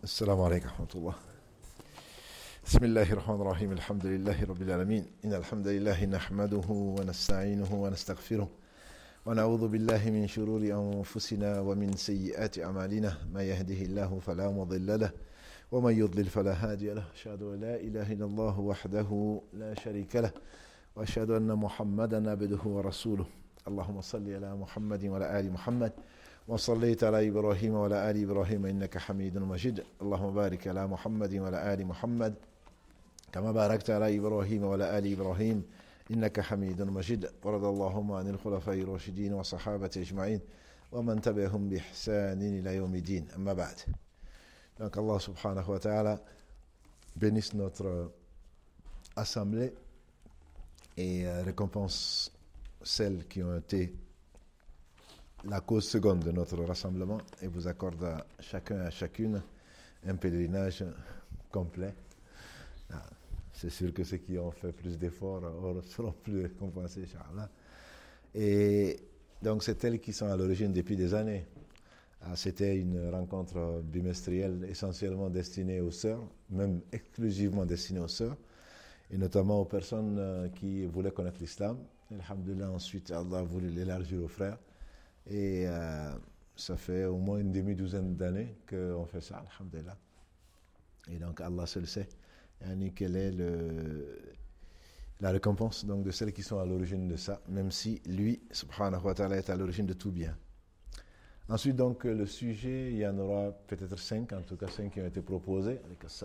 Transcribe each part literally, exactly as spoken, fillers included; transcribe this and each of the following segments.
السلام عليكم ورحمة الله. بسم الله الرحمن الرحيم. الحمد لله رب العالمين. إن الحمد لله نحمده ونستعينه ونستغفره ونعوذ بالله من شرور أنفسنا ومن سيئات أعمالنا. ما يهده الله فلا مضل له ومن يضلل فلا هادي له. أشهد أن لا إله إلا الله وحده لا شريك له وأشهد أن محمدا عبده ورسوله. اللهم صل على محمد وعلى آل محمد وصليت على إبراهيم وعلى آل إبراهيم إنك حميد مجيد. اللهم بارك على محمد وعلى آل محمد كما باركت على إبراهيم وعلى آل إبراهيم إنك حميد مجيد. ورضى اللهم عن الخلفاء الراشدين والصحابة أجمعين ومن تبعهم بإحسان إلى يوم الدين. أما بعد. Donc Allah subhanahu wa ta'ala bénisse notre assemblée et récompense celles qui ont été la cause seconde de notre rassemblement et vous accorde à chacun et à chacune un pèlerinage complet. Ah, c'est sûr que ceux qui ont fait plus d'efforts seront plus récompensés, Inch'Allah. Et donc, c'est elles qui sont à l'origine depuis des années. Ah, c'était une rencontre bimestrielle essentiellement destinée aux sœurs, même exclusivement destinée aux sœurs, et notamment aux personnes qui voulaient connaître l'islam. Alhamdulillah, ensuite, Allah a voulu l'élargir aux frères. Et euh, ça fait au moins une demi-douzaine d'années qu'on fait ça, alhamdulillah. Et donc Allah seul sait yani, quelle est le, la récompense donc, de celles qui sont à l'origine de ça, même si lui, subhanahu wa ta'ala, est à l'origine de tout bien. Ensuite, donc, le sujet, il y en aura peut-être cinq, en tout cas cinq qui ont été proposés.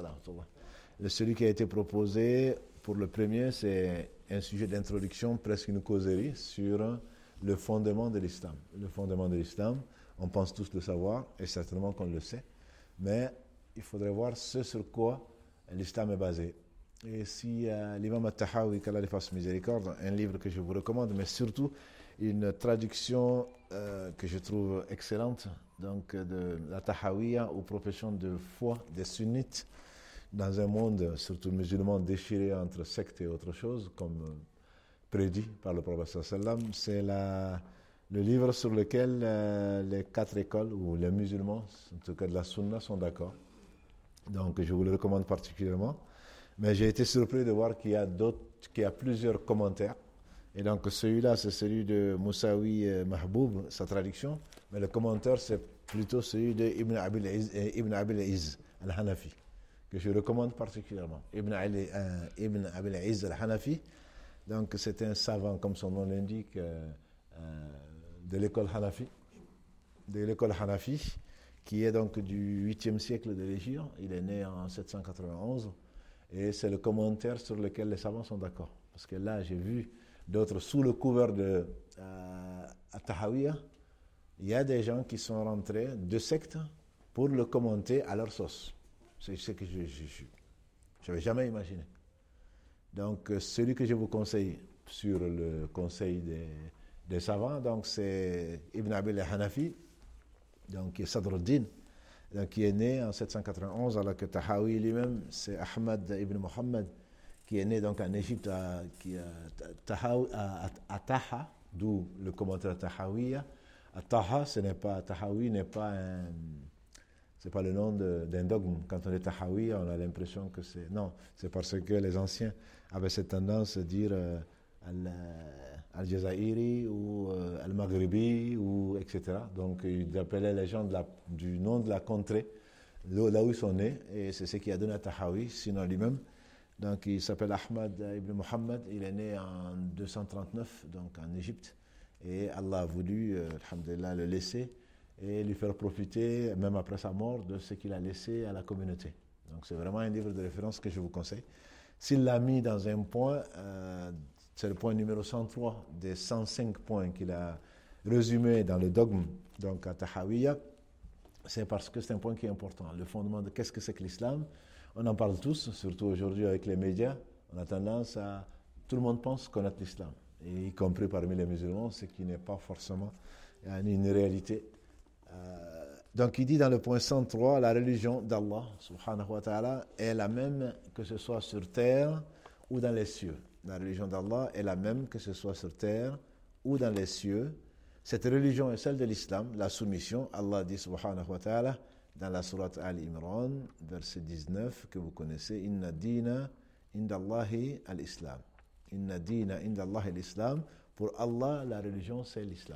Le celui qui a été proposé pour le premier, c'est un sujet d'introduction, presque une causerie sur le fondement de l'islam. Le fondement de l'islam, on pense tous le savoir, et certainement qu'on le sait, mais il faudrait voir ce sur quoi l'islam est basé. Et si euh, l'imam al-Tahawi, qu'Allah lui fasse miséricorde, un livre que je vous recommande, mais surtout une traduction euh, que je trouve excellente, donc de la Tahawiyya aux professions de foi des sunnites, dans un monde surtout musulman déchiré entre sectes et autre chose, comme euh, prédit par le prophète sallam, c'est la, le livre sur lequel euh, les quatre écoles, ou les musulmans, en tout cas de la sunna, sont d'accord. Donc je vous le recommande particulièrement. Mais j'ai été surpris de voir qu'il y a d'autres, qu'il y a plusieurs commentaires. Et donc celui-là, c'est celui de Moussaoui Mahboub, sa traduction. Mais le commentaire, c'est plutôt celui de Ibn Abil Iz, Ibn Abil Iz al-Hanafi, que je recommande particulièrement. Ibn, Ali, euh, Ibn Abil Iz al-Hanafi. Donc c'est un savant, comme son nom l'indique, euh, euh, de l'école Hanafi, de l'école Hanafi, qui est donc du huitième siècle de l'Hégire. Il est né en sept cent quatre-vingt-onze, et c'est le commentaire sur lequel les savants sont d'accord. Parce que là, j'ai vu d'autres, sous le couvert de euh, At-Tahawiyya, il y a des gens qui sont rentrés de sectes pour le commenter à leur sauce. C'est ce que je n'avais jamais imaginé. Donc, celui que je vous conseille sur le conseil des, des savants, donc c'est Ibn Abil Hanafi, donc qui est Sadruddin, donc qui est né en sept cent quatre-vingt-onze, alors que Tahawi lui-même, c'est Ahmad ibn Muhammad, qui est né donc en Égypte à, qui, à, à, à Taha, d'où le commentaire Tahawiyya. À Taha, ce n'est pas, Tahawi n'est pas un... C'est pas le nom de, d'un dogme. Quand on est Tahawi, on a l'impression que c'est... Non, c'est parce que les anciens avaient cette tendance à dire euh, Al-Jazairi ou euh, Al-Maghribi, ou, et cetera. Donc, ils appelaient les gens de la, du nom de la contrée, là où ils sont nés, et c'est ce qui a donné à Tahawi, sinon lui-même. Donc, il s'appelle Ahmad ibn Muhammad, il est né en deux cent trente-neuf, donc en Égypte, et Allah a voulu, euh, alhamdulillah, le laisser et lui faire profiter, même après sa mort, de ce qu'il a laissé à la communauté. Donc c'est vraiment un livre de référence que je vous conseille. S'il l'a mis dans un point, euh, c'est le point numéro cent trois des cent cinq points qu'il a résumé dans le dogme, donc à Tahawiyya, c'est parce que c'est un point qui est important. Le fondement de qu'est-ce que c'est que l'islam, on en parle tous, surtout aujourd'hui avec les médias, on a tendance à... Tout le monde pense connaître l'islam, et y compris parmi les musulmans, ce qui n'est pas forcément une réalité. Euh, donc il dit dans le point cent trois, la religion d'Allah subhanahu wa ta'ala est la même que ce soit sur terre ou dans les cieux. La religion d'Allah est la même que ce soit sur terre ou dans les cieux. Cette religion est celle de l'islam, la soumission. Allah dit subhanahu wa ta'ala, dans la sourate Al-Imran, verset dix-neuf, que vous connaissez, « Inna dina indallahi al-Islam ». « Inna dina indallahi al-Islam ». Pour Allah, la religion, c'est l'islam.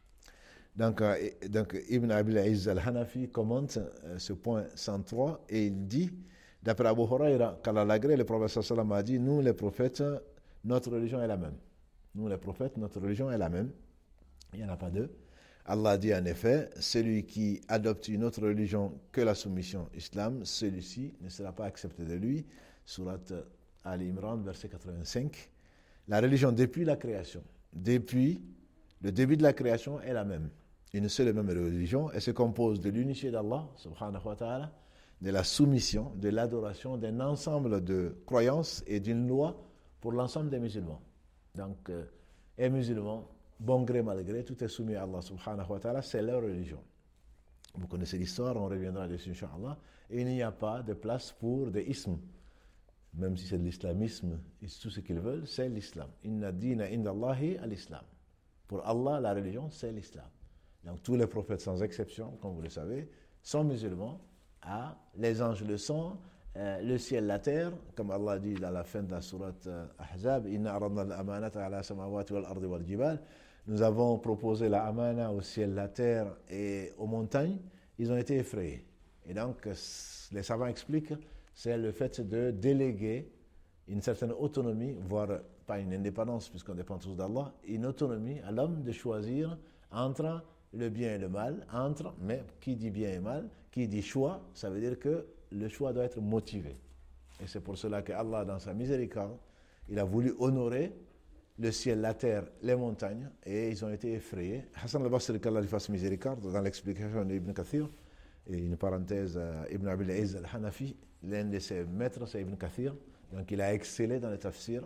Donc, euh, donc Ibn Abil Izz al-Hanafi commente euh, ce point cent trois et il dit, d'après Abu Huraira, qu'Allah l'agré, le prophète sallam a dit, nous les prophètes, notre religion est la même. Nous les prophètes, notre religion est la même. Il n'y en a pas deux. Allah dit en effet, celui qui adopte une autre religion que la soumission islam, celui-ci ne sera pas accepté de lui. Sourate Al-Imran, verset quatre-vingt-cinq. La religion depuis la création, depuis le début de la création est la même. Une seule et même religion, elle se compose de l'unité d'Allah, subhanahu wa ta'ala, de la soumission, de l'adoration, d'un ensemble de croyances et d'une loi pour l'ensemble des musulmans. Donc, euh, les musulmans, bon gré, mal gré, tout est soumis à Allah subhanahu wa ta'ala, c'est leur religion. Vous connaissez l'histoire, on reviendra dessus, Inch'Allah. Et il n'y a pas de place pour des ismes. Même si c'est de l'islamisme et tout ce qu'ils veulent, c'est l'islam. Inna dina indallahi al-Islam. Pour Allah, la religion, c'est l'islam. Donc tous les prophètes, sans exception, comme vous le savez, sont musulmans. Ah, les anges le sont, euh, le ciel, la terre, comme Allah dit dans la fin de la sourate euh, Ahzab, Inna aradna al-amanata ala samawati wal ardi wal jibal. Nous avons proposé la amana au ciel, la terre et aux montagnes. Ils ont été effrayés. Et donc, les savants expliquent, c'est le fait de déléguer une certaine autonomie, voire pas une indépendance, puisqu'on dépend tous d'Allah, une autonomie à l'homme de choisir entre le bien et le mal, entre, mais qui dit bien et mal, qui dit choix, ça veut dire que le choix doit être motivé. Et c'est pour cela que Allah, dans sa miséricorde, il a voulu honorer le ciel, la terre, les montagnes, et ils ont été effrayés. Hassan al-Basri, qu'Allah lui fasse miséricorde, dans l'explication d'Ibn Kathir, et une parenthèse, Ibn Abil Izz al-Hanafi, l'un de ses maîtres, c'est Ibn Kathir, donc il a excellé dans le tafsir.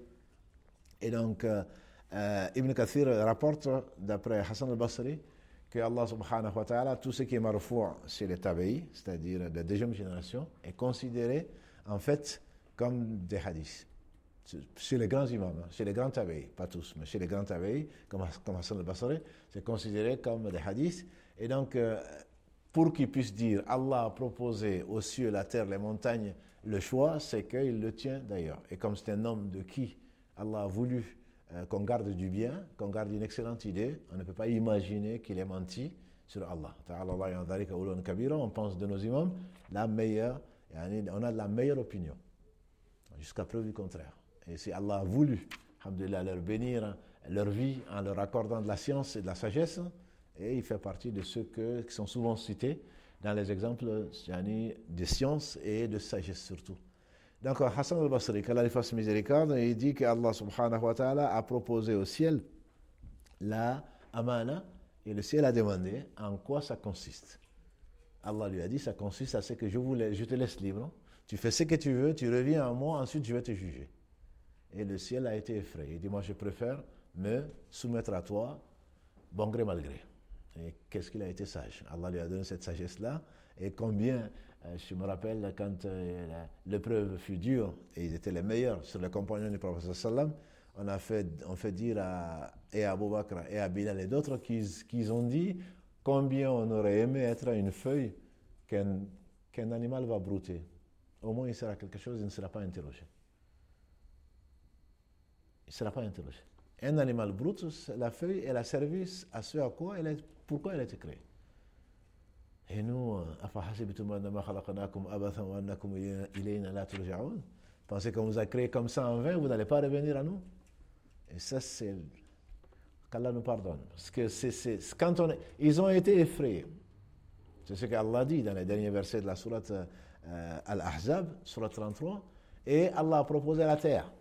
Et donc, euh, euh, Ibn Kathir rapporte, d'après Hassan al-Basri, que Allah subhanahu wa ta'ala, tout ce qui est marfou' chez les tabi'i, c'est-à-dire la deuxième génération, est considéré en fait comme des hadiths. Chez les grands imams, chez les grands tabi'i, pas tous, mais chez les grands tabi'i, comme, comme Hassan al-Basri, c'est considéré comme des hadiths. Et donc, euh, pour qu'ils puissent dire Allah a proposé aux cieux, la terre, les montagnes, le choix, c'est qu'il le tient d'ailleurs. Et comme c'est un homme de qui Allah a voulu euh, qu'on garde du bien, qu'on garde une excellente idée, on ne peut pas imaginer qu'il ait menti sur Allah. On pense de nos imams la meilleure, on a la meilleure opinion, jusqu'à preuve du contraire. Et si Allah a voulu, alhamdoulilah, leur bénir leur vie en leur accordant de la science et de la sagesse, et il fait partie de ceux que, qui sont souvent cités dans les exemples de science et de sagesse surtout. Donc Hassan al-Basri, qu'Allah lui fasse miséricorde, il dit que Allah subhanahu wa ta'ala a proposé au ciel la amana, et le ciel a demandé en quoi ça consiste. Allah lui a dit, ça consiste à ce que je, vous laisse, je te laisse libre, tu fais ce que tu veux, tu reviens à moi, ensuite je vais te juger. Et le ciel a été effrayé. Il dit, moi je préfère me soumettre à toi, bon gré mal gré. Et qu'est-ce qu'il a été sage. Allah lui a donné cette sagesse-là. Et combien, euh, je me rappelle, quand euh, l'épreuve fut dure, et ils étaient les meilleurs sur les compagnons du prophète sallam, on a fait, on fait dire à, et à Abu Bakr et à Bilal et d'autres qu'ils, qu'ils ont dit combien on aurait aimé être une feuille qu'un, qu'un animal va brouter. Au moins il sera quelque chose, il ne sera pas interrogé. Il ne sera pas interrogé. Un animal broute, la feuille, elle a servi à ce à quoi elle est, pourquoi elle a été créée. Et nous, pensez qu'on vous a créé comme ça en vain, vous n'allez pas revenir à nous. Et ça, c'est qu'Allah nous pardonne. Parce que c'est, c'est, quand on est, ils ont été effrayés. C'est ce qu'Allah dit dans les derniers versets de la sourate euh, Al-Ahzab, sourate trente-trois. Et Allah a proposé la terre.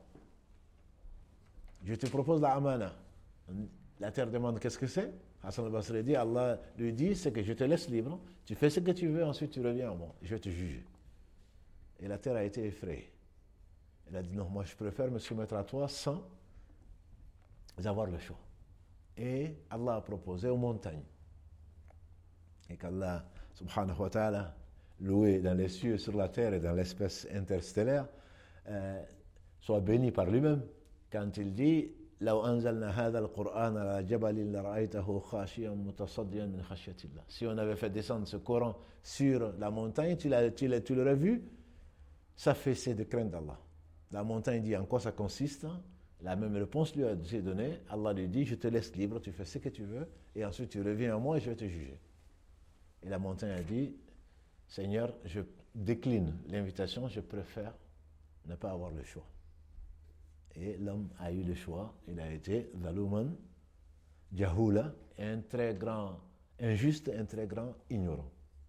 Je te propose la amana. La terre demande qu'est-ce que c'est. Hassan al-Basri dit, Allah lui dit, c'est que je te laisse libre, tu fais ce que tu veux, ensuite tu reviens à moi, je vais te juger. Et la terre a été effrayée. Elle a dit, non, moi je préfère me soumettre à toi sans avoir le choix. Et Allah a proposé aux montagnes. Et qu'Allah, subhanahu wa ta'ala, loué dans les cieux, sur la terre et dans l'espace interstellaire, euh, soit béni par lui-même, quand il dit, لو أنزلنا هذا القرآن على جبل لرأيته خاشعا متصدعا من خشية الله. Si on avait fait descendre ce Coran sur la montagne, tu, l'as, tu, l'as, tu l'aurais vu, ça fait c'est de crainte d'Allah. La montagne dit en quoi ça consiste. La même réponse lui a été donnée. Allah lui dit, je te laisse libre, tu fais ce que tu veux, et ensuite tu reviens à moi et je vais te juger. Et la montagne a dit, Seigneur, je décline l'invitation, je préfère ne pas avoir le choix. Et l'homme a eu le choix, il a été Zaluman, Jahula, un très grand injuste, un très grand ignorant.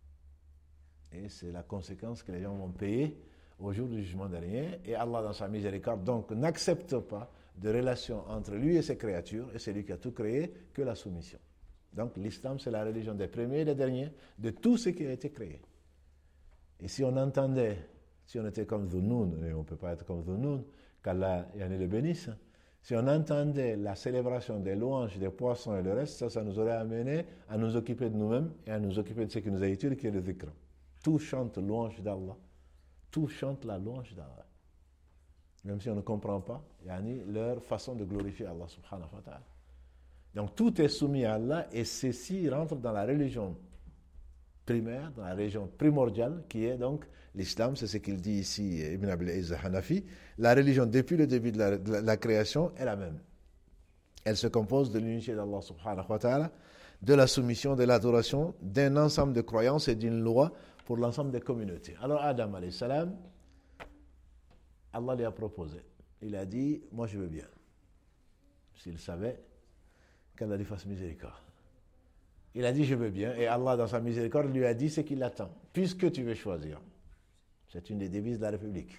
Et c'est la conséquence que les gens vont payer au jour du jugement dernier. Et Allah, dans sa miséricorde, donc n'accepte pas de relation entre lui et ses créatures, et c'est lui qui a tout créé, que la soumission. Donc l'islam, c'est la religion des premiers et des derniers, de tout ce qui a été créé. Et si on entendait, si on était comme Dhunoun, et on ne peut pas être comme Dhunoun, qu'Allah le bénisse, si on entendait la célébration des louanges, des poissons et le reste, ça, ça nous aurait amené à nous occuper de nous-mêmes et à nous occuper de ce qui nous a utile, qui est le dhikr. Tout chante louange d'Allah. Tout chante la louange d'Allah. Même si on ne comprend pas, yani, leur façon de glorifier Allah subhanahu wa ta'ala. Donc tout est soumis à Allah et ceci rentre dans la religion primaire, dans la religion primordiale qui est donc l'islam, c'est ce qu'il dit ici Ibn Abil Izz Hanafi. La religion depuis le début de la, de la, de la création est la même. Elle se compose de l'unité d'Allah subhanahu wa ta'ala, de la soumission, de l'adoration, d'un ensemble de croyances et d'une loi pour l'ensemble des communautés. Alors Adam alayhi salam, Allah lui a proposé. Il a dit, moi je veux bien. S'il savait qu'Allah lui fasse miséricorde. Il a dit, je veux bien. Et Allah, dans sa miséricorde, lui a dit ce qu'il attend. Puisque tu veux choisir. C'est une des devises de la République.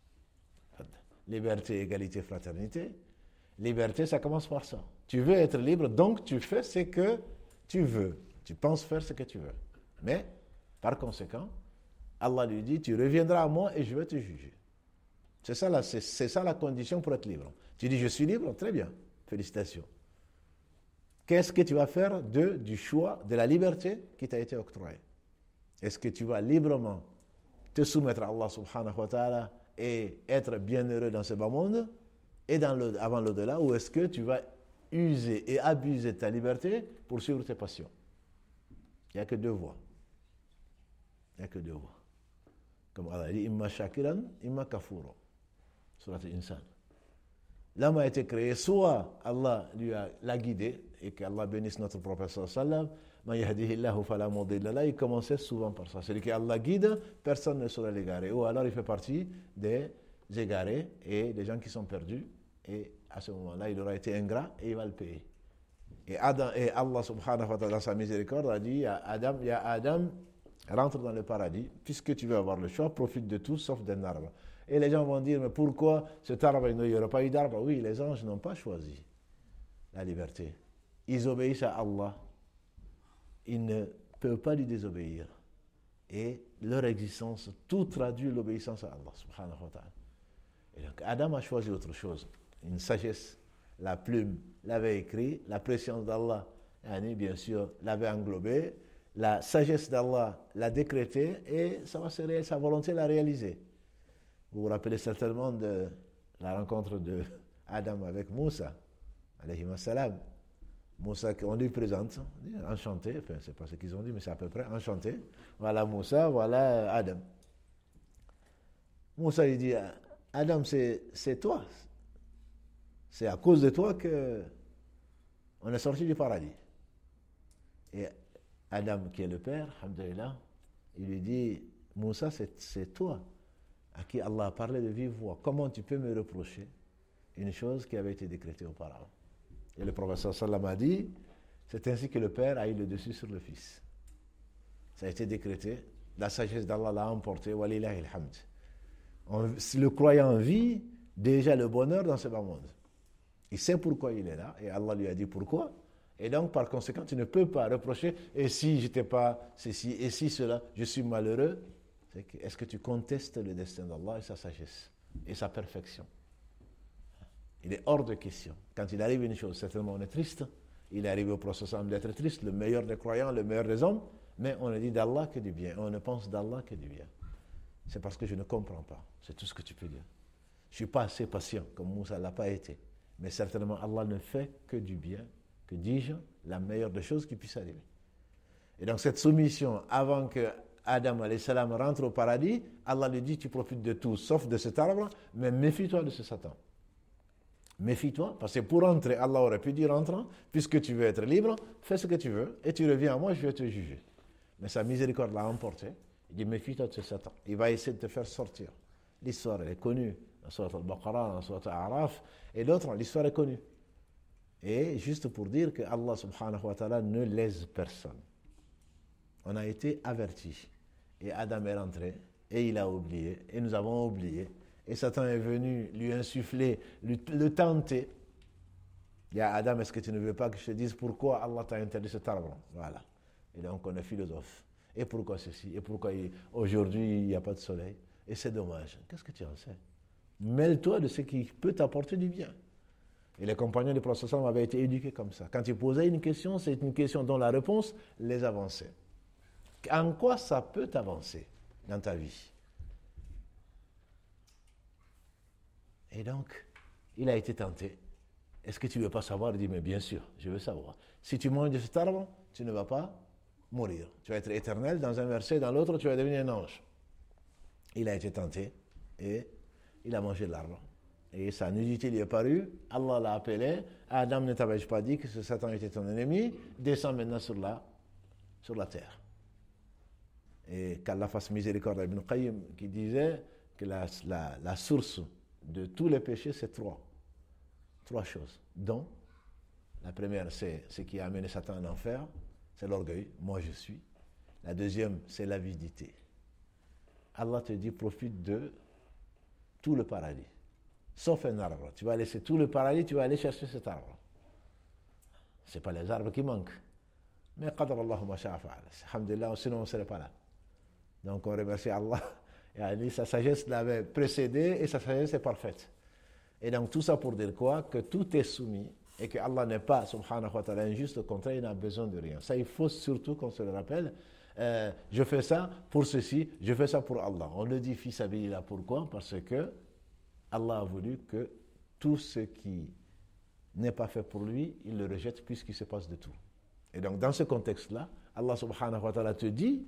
Liberté, égalité, fraternité. Liberté, ça commence par ça. Tu veux être libre, donc tu fais ce que tu veux. Tu penses faire ce que tu veux. Mais, par conséquent, Allah lui dit, tu reviendras à moi et je vais te juger. C'est ça, la, c'est, c'est ça la condition pour être libre. Tu dis, je suis libre, très bien. Félicitations. Qu'est-ce que tu vas faire de, du choix, de la liberté qui t'a été octroyée? Est-ce que tu vas librement te soumettre à Allah subhanahu wa ta'ala et être bienheureux dans ce bas monde et dans le, avant l'au-delà, ou est-ce que tu vas user et abuser de ta liberté pour suivre tes passions? Il n'y a que deux voies. Il n'y a que deux voies. Comme Allah dit, imma shakiran, imma kafuro. Surat al-Insan. L'homme a été créé, soit Allah lui a, l'a guidé, et qu'Allah bénisse notre prophète sallallahu alayhi wa sallam, il commençait souvent par ça. Celui qui Allah guide, personne ne saurait l'égarer. Ou alors il fait partie des égarés et des gens qui sont perdus. Et à ce moment-là, il aura été ingrat et il va le payer. Et, Adam, et Allah subhanahu wa ta'ala, dans sa miséricorde, a dit à Adam, il y a Adam, rentre dans le paradis, puisque tu veux avoir le choix, profite de tout sauf d'un arbre. Et les gens vont dire, mais pourquoi cet arbre, il n'y aura pas eu d'arbre? Oui, les anges n'ont pas choisi la liberté. Ils obéissent à Allah. Ils ne peuvent pas lui désobéir. Et leur existence, tout traduit l'obéissance à Allah, subhanahu wa ta'ala. Et donc, Adam a choisi autre chose. Une sagesse. La plume l'avait écrit, la préscience d'Allah, bien sûr, l'avait englobé. La sagesse d'Allah l'a décrété et ça va se ré- sa volonté l'a réalisé. Vous vous rappelez certainement de la rencontre de Adam avec Moussa, alayhi wa salam. Moussa, on lui présente, enchanté, enfin, c'est pas ce qu'ils ont dit, mais c'est à peu près enchanté. Voilà Moussa, voilà Adam. Moussa lui dit, Adam, c'est, c'est toi. C'est à cause de toi que on est sorti du paradis. Et Adam, qui est le père, alhamdulillah, il lui dit, Moussa, c'est, c'est toi à qui Allah a parlé de vive voix. Comment tu peux me reprocher une chose qui avait été décrétée auparavant? Et le prophète sallam a dit, c'est ainsi que le père a eu le dessus sur le fils. Ça a été décrété, la sagesse d'Allah l'a emporté, walillahi alhamd. On, si le croyant vit déjà le bonheur dans ce bas monde. Il sait pourquoi il est là, et Allah lui a dit pourquoi. Et donc, par conséquent, tu ne peux pas reprocher, et si je n'étais pas ceci, et si cela, je suis malheureux. C'est que, est-ce que tu contestes le destin d'Allah et sa sagesse, et sa perfection? Il est hors de question. Quand il arrive une chose, certainement on est triste. Il est arrivé au prophète d'être triste, le meilleur des croyants, le meilleur des hommes, mais on ne dit d'Allah que du bien, on ne pense d'Allah que du bien. C'est parce que je ne comprends pas, c'est tout ce que tu peux dire. Je ne suis pas assez patient, comme Moussa ne l'a pas été. Mais certainement, Allah ne fait que du bien, que dis-je, la meilleure des choses qui puisse arriver. Et donc cette soumission, avant que Adam alayhi salam rentre au paradis, Allah lui dit, tu profites de tout, sauf de cet arbre, mais méfie-toi de ce Satan. Méfie-toi, parce que pour entrer, Allah aurait pu dire, entrant, puisque tu veux être libre, fais ce que tu veux, et tu reviens à moi, je vais te juger. Mais sa miséricorde l'a emporté. Il dit, méfie-toi de ce Satan. Il va essayer de te faire sortir. L'histoire, elle est connue. Dans Surat al-Baqarah, dans Surat al-A'raf, et d'autres, l'histoire est connue. Et juste pour dire que Allah subhanahu wa ta'ala ne lèse personne. On a été avertis. Et Adam est rentré, et il a oublié, et nous avons oublié. Et Satan est venu lui insuffler, lui, le tenter. Il y a Adam, est-ce que tu ne veux pas que je te dise pourquoi Allah t'a interdit cet arbre? Voilà. Et donc on est philosophe. Et pourquoi ceci? Et pourquoi il, aujourd'hui il n'y a pas de soleil? Et c'est dommage. Qu'est-ce que tu en sais? Mêle-toi de ce qui peut t'apporter du bien. Et les compagnons du prophète avaient été éduqués comme ça. Quand ils posaient une question, c'est une question dont la réponse les avançait. En quoi ça peut t'avancer dans ta vie? Et donc, il a été tenté. Est-ce que tu ne veux pas savoir? Il dit, mais bien sûr, je veux savoir. Si tu manges de cet arbre, tu ne vas pas mourir. Tu vas être éternel dans un verset, dans l'autre, tu vas devenir un ange. Il a été tenté et il a mangé de l'arbre. Et sa nudité lui est parue. Allah l'a appelé. Adam, ne t'avais-je pas dit que ce Satan était ton ennemi? Descends maintenant sur la, sur la terre. Et qu'Allah fasse miséricorde à Ibn Qayyim qui disait que la, la, la source de tous les péchés, c'est trois. Trois choses. Dont, la première, c'est ce qui a amené Satan en enfer, c'est l'orgueil. Moi, je suis. La deuxième, c'est l'avidité. Allah te dit, profite de tout le paradis. Sauf un arbre. Tu vas laisser tout le paradis, tu vas aller chercher cet arbre. Ce n'est pas les arbres qui manquent. Mais qadar Allahu ma sha'a fa'ala. Alhamdulillah, sinon on ne serait pas là. Donc on remercie Allah. Et sa sagesse l'avait précédé et sa sagesse est parfaite. Et donc tout ça pour dire quoi? Que tout est soumis et que Allah n'est pas, subhanahu wa ta'ala, injuste, au contraire, il n'a besoin de rien. Ça, il faut surtout qu'on se le rappelle. Euh, je fais ça pour ceci, je fais ça pour Allah. On le dit fi sabilillah. Pourquoi? Parce que Allah a voulu que tout ce qui n'est pas fait pour lui, il le rejette puisqu'il se passe de tout. Et donc dans ce contexte-là, Allah subhanahu wa ta'ala te dit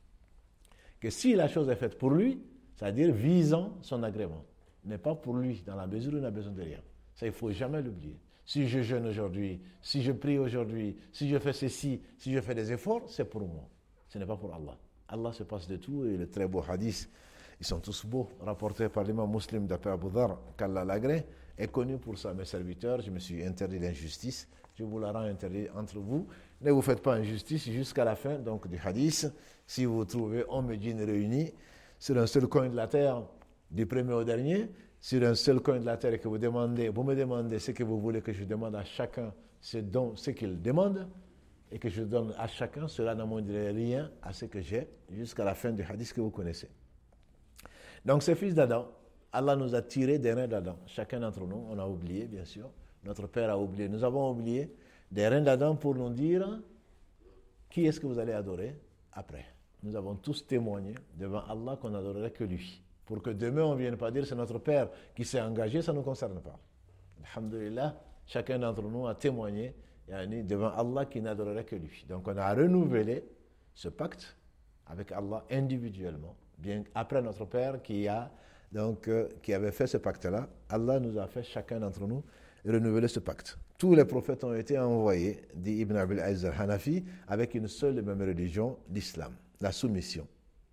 que si la chose est faite pour lui, c'est-à-dire visant son agrément, mais pas pour lui, dans la mesure où il n'a besoin de rien. Ça, il ne faut jamais l'oublier. Si je jeûne aujourd'hui, si je prie aujourd'hui, si je fais ceci, si je fais des efforts, c'est pour moi. Ce n'est pas pour Allah. Allah se passe de tout et le très beau hadith, ils sont tous beaux, rapportés par l'imam muslim d'après Abu Dhar, qu'Allah l'agrée, est connu pour ça. Mes serviteurs, je me suis interdit l'injustice, je vous la rends interdit entre vous. Ne vous faites pas injustice jusqu'à la fin donc, du hadith. Si vous trouvez hommes et djinns réunis sur un seul coin de la terre, du premier au dernier, sur un seul coin de la terre et que vous demandez, vous me demandez ce que vous voulez que je demande à chacun, ce, dont, ce qu'il demande, et que je donne à chacun, cela n'amènerait rien à ce que j'ai jusqu'à la fin du hadith que vous connaissez. Donc ces fils d'Adam, Allah nous a tirés des reins d'Adam. Chacun d'entre nous, on a oublié bien sûr, notre père a oublié, nous avons oublié des reins d'Adam pour nous dire qui est-ce que vous allez adorer après. Nous avons tous témoigné devant Allah qu'on n'adorerait que lui. Pour que demain on ne vienne pas dire c'est notre père qui s'est engagé, ça ne nous concerne pas. Alhamdulillah, chacun d'entre nous a témoigné devant Allah qui n'adorerait que lui. Donc on a renouvelé ce pacte avec Allah individuellement. Bien après notre père qui a donc euh, qui avait fait ce pacte-là, Allah nous a fait chacun d'entre nous renouveler ce pacte. Tous les prophètes ont été envoyés, dit Ibn Abil Aziz al-Hanafi, avec une seule et même religion, l'islam, la soumission.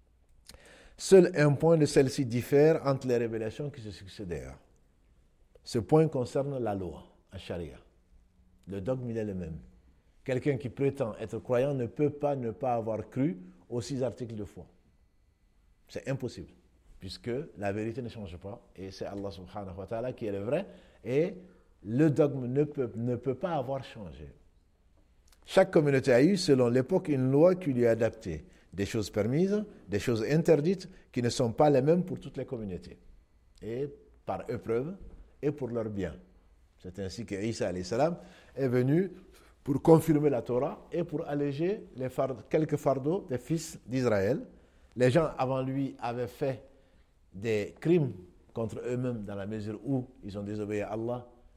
Seul un point de celle-ci diffère entre les révélations qui se succédèrent. Ce point concerne la loi, la charia. Le dogme, il est le même. Quelqu'un qui prétend être croyant ne peut pas ne pas avoir cru aux six articles de foi. C'est impossible, puisque la vérité ne change pas, et c'est Allah subhanahu wa ta'ala qui est le vrai, et le dogme ne peut, ne peut pas avoir changé. Chaque communauté a eu, selon l'époque, une loi qui lui est adaptée. Des choses permises, des choses interdites, qui ne sont pas les mêmes pour toutes les communautés. Et par épreuve, et pour leur bien. C'est ainsi que Isa alayhi salam est venu pour confirmer la Torah et pour alléger les fardeaux, quelques fardeaux des fils d'Israël. Les gens avant lui avaient fait des crimes contre eux-mêmes dans la mesure où ils ont désobéi à Allah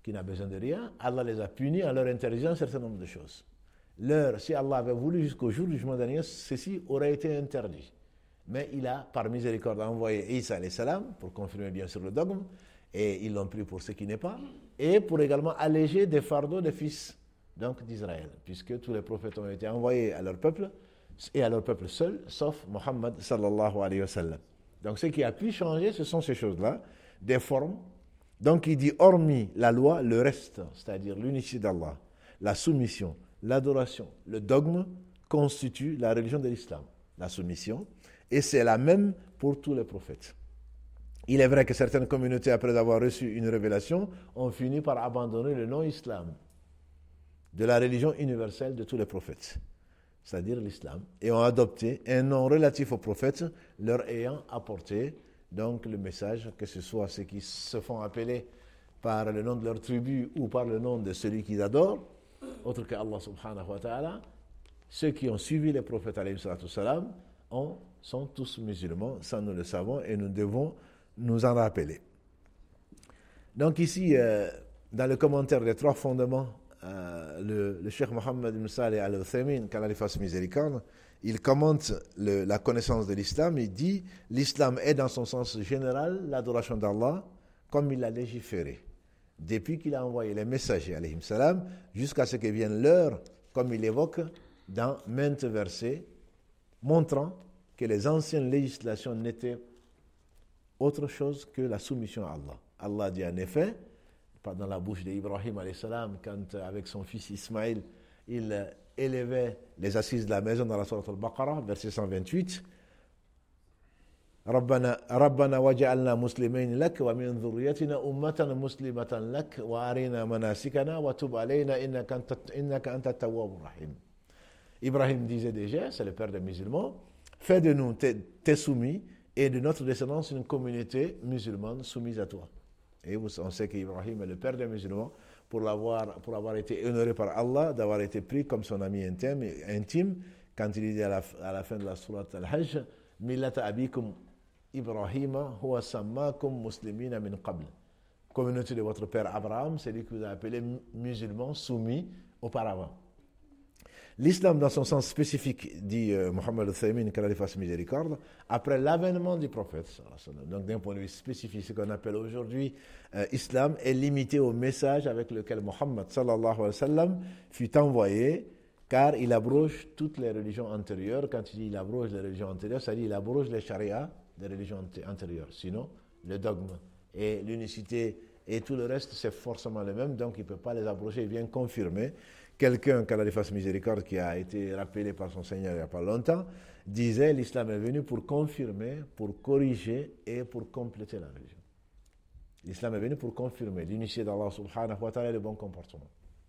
qui n'a besoin de rien, Allah les a punis en leur interdisant un certain nombre de choses. Leur, si Allah avait voulu jusqu'au jour du jugement dernier, ceci aurait été interdit. Mais il a, par miséricorde, envoyé Isa alayhi salam pour confirmer bien sûr le dogme, et ils l'ont pris pour ce qui n'est pas, et pour également alléger des fardeaux des fils donc, d'Israël, puisque tous les prophètes ont été envoyés à leur peuple, et à leur peuple seul, sauf Mohammed sallallahu alayhi wa sallam. Donc ce qui a pu changer, ce sont ces choses-là, des formes. Donc il dit, hormis la loi, le reste, c'est-à-dire l'unicité d'Allah, la soumission, l'adoration, le dogme, constitue la religion de l'islam, la soumission, et c'est la même pour tous les prophètes. Il est vrai que certaines communautés, après avoir reçu une révélation, ont fini par abandonner le nom islam, de la religion universelle de tous les prophètes, c'est-à-dire l'islam, et ont adopté un nom relatif aux prophètes, leur ayant apporté donc le message, que ce soit ceux qui se font appeler par le nom de leur tribu ou par le nom de celui qu'ils adorent, autre que Allah subhanahu wa ta'ala. Ceux qui ont suivi les prophètes alayhi salatu salam ont, sont tous musulmans, ça nous le savons et nous devons nous en rappeler. Donc ici, euh, dans le commentaire des trois fondements, euh, le, le cheikh Mohammed ibn Salih al-Uthaymin, qu'Allah lui fasse miséricorde, il commente le, la connaissance de l'islam. Il dit, l'islam est dans son sens général l'adoration d'Allah comme il l'a légiféré, depuis qu'il a envoyé les messagers alayhim salam, jusqu'à ce que vienne l'heure, comme il évoque dans maintes versets, montrant que les anciennes législations n'étaient autre chose que la soumission à Allah. Allah dit en effet, dans la bouche d'Ibrahim alayhi salam, quand avec son fils Ismaïl, il élevait les assises de la maison dans la sourate al-Baqarah, verset cent vingt-huit. Rabbana Rabbana waj'alna muslimayn lak wa min dhurriyyatina ummatan muslimatan lak wa arina manasikana wa tub alayna innaka anta innaka anta tawwabur rahim. Ibrahim disait déjà, c'est le père des musulmans, fais de nous tes, tes soumis et de notre descendance une communauté musulmane soumise à toi. Et on sait qu'Ibrahim est le père des musulmans pour avoir, pour avoir été honoré par Allah, d'avoir été pris comme son ami intime, intime quand il dit à la, à la fin de la sourate Al-Hajj, Millata abikum Ibrahima huwa sammakum muslimina min qabl. Communauté de votre père Abraham, c'est lui qui vous a appelé musulmans soumis auparavant. L'islam, dans son sens spécifique, dit euh, Mohammed al-Thaymin, qu'Allah lui fasse miséricorde, après l'avènement du prophète, donc d'un point de vue spécifique, ce qu'on appelle aujourd'hui euh, islam, est limité au message avec lequel Mohammed sallallahu alayhi wa sallam fut envoyé, car il abroge toutes les religions antérieures. Quand il dit il abroge les religions antérieures, ça dit il abroge les sharias des religions antérieures. Sinon, le dogme et l'unicité et tout le reste, c'est forcément le même, donc il ne peut pas les abroger, il vient confirmer. Quelqu'un, qu'Allah lui fasse miséricorde, qui a été rappelé par son Seigneur il n'y a pas longtemps, disait l'islam est venu pour confirmer, pour corriger et pour compléter la religion. L'islam est venu pour confirmer l'unicité d'Allah subhanahu wa ta'ala et le bon comportement.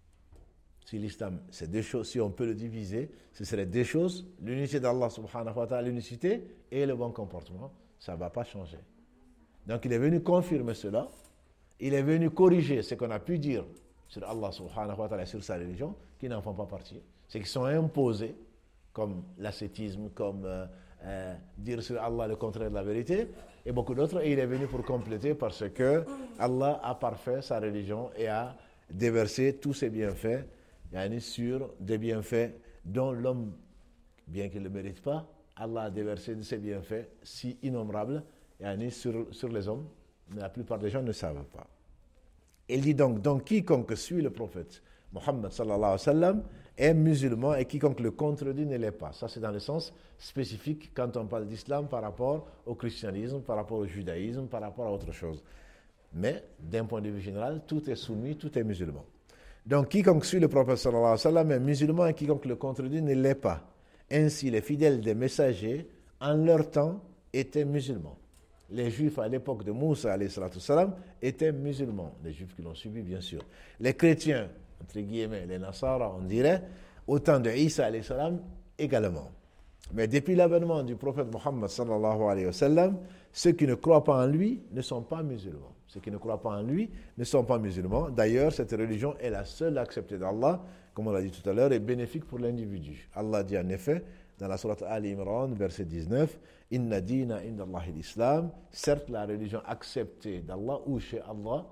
Si l'islam, c'est deux choses, si on peut le diviser, ce serait deux choses, l'unicité d'Allah subhanahu wa ta'ala, l'unicité et le bon comportement, ça ne va pas changer. Donc il est venu confirmer cela, il est venu corriger ce qu'on a pu dire sur Allah subhanahu wa ta'ala, sur sa religion, qui n'en font pas partie. C'est qu'ils sont imposés, comme l'ascétisme, comme euh, euh, dire sur Allah le contraire de la vérité, et beaucoup d'autres, et il est venu pour compléter parce que Allah a parfait sa religion et a déversé tous ses bienfaits, yani sur des bienfaits dont l'homme, bien qu'il ne le mérite pas, Allah a déversé de ses bienfaits si innombrables, yani sur, sur les hommes, mais la plupart des gens ne savent pas. Il dit donc, donc quiconque suit le prophète Mohammed sallallahu alayhi wa sallam est musulman et quiconque le contredit ne l'est pas. Ça c'est dans le sens spécifique quand on parle d'islam par rapport au christianisme, par rapport au judaïsme, par rapport à autre chose. Mais d'un point de vue général, tout est soumis, tout est musulman. Donc quiconque suit le prophète sallallahu alayhi wa sallam est musulman et quiconque le contredit ne l'est pas. Ainsi les fidèles des messagers en leur temps étaient musulmans. Les Juifs à l'époque de Moussa alayhi salatu salam étaient musulmans, les Juifs qui l'ont suivi bien sûr. Les chrétiens, entre guillemets, les Nasara, on dirait, au temps de Isa alayhi salam également. Mais depuis l'avènement du prophète Mohammed sallallahu alayhi wa sallam, ceux qui ne croient pas en lui ne sont pas musulmans. Ceux qui ne croient pas en lui ne sont pas musulmans. D'ailleurs, cette religion est la seule acceptée d'Allah, comme on l'a dit tout à l'heure, et bénéfique pour l'individu. Allah dit en effet, dans la sourate Ali Imran, verset dix-neuf, « Inna dina inda Allahi l'islam » certes, la religion acceptée d'Allah ou chez Allah,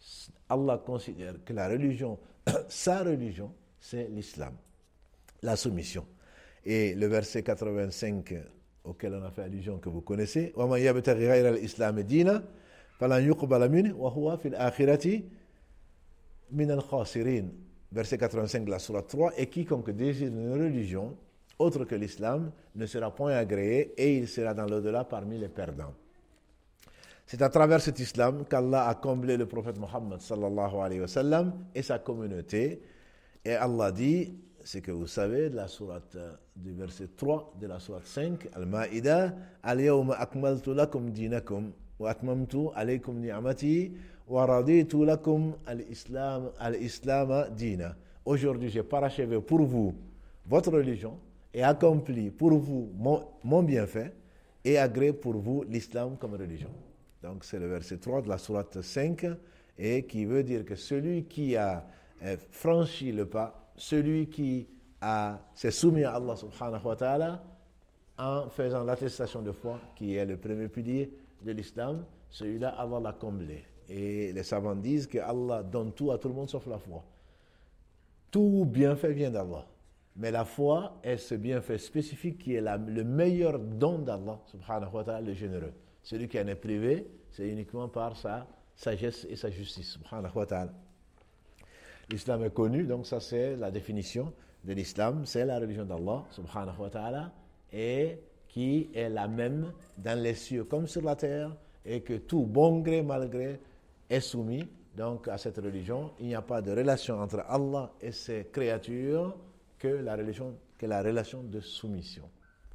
Allah considère que la religion, sa religion, c'est l'islam, la soumission. Et le verset quatre-vingt-cinq auquel on a fait allusion, que vous connaissez, وَمَنْ يَبْتَغِ غَيْرَ الْإِسْلَامِ دِينًا فَلَنْ يُقْبَلَ مِنْهُ وَهُوَ فِي الْآخِرَةِ مِنَ الْخَاسِرِينَ. Verset quatre-vingt-cinq de la sourate trois, et quiconque désire une religion autre que l'islam ne sera point agréé et il sera dans l'au-delà parmi les perdants. C'est à travers cet islam qu'Allah a comblé le prophète Mohammed sallallahu alayhi wa sallam et sa communauté. Et Allah dit, c'est que vous savez, de la sourate du verset trois de la sourate cinq, Al-Ma'ida, Al-Yawma akmaltu lakum dinakum wa atmamtu alaykum ni'amati wa raditu lakum al-islam al-islam dina. Aujourd'hui, j'ai parachevé pour vous votre religion et accompli pour vous mon, mon bienfait et agréé pour vous l'islam comme religion. Donc c'est le verset trois de la sourate cinq et qui veut dire que celui qui a euh, franchi le pas, celui qui a, s'est soumis à Allah subhanahu wa ta'ala en faisant l'attestation de foi qui est le premier pilier de l'islam, celui-là Allah l'a comblé. Et les savants disent que Allah donne tout à tout le monde sauf la foi. Tout bienfait vient d'Allah. Mais la foi est ce bienfait spécifique qui est la, le meilleur don d'Allah subhanahu wa ta'ala, le généreux. Celui qui en est privé, c'est uniquement par sa sagesse et sa justice subhanahu wa ta'ala. L'islam est connu, donc ça c'est la définition de l'islam, c'est la religion d'Allah subhanahu wa ta'ala et qui est la même dans les cieux comme sur la terre et que tout bon gré, mal gré est soumis donc à cette religion. Il n'y a pas de relation entre Allah et ses créatures que la religion, que la relation de soumission.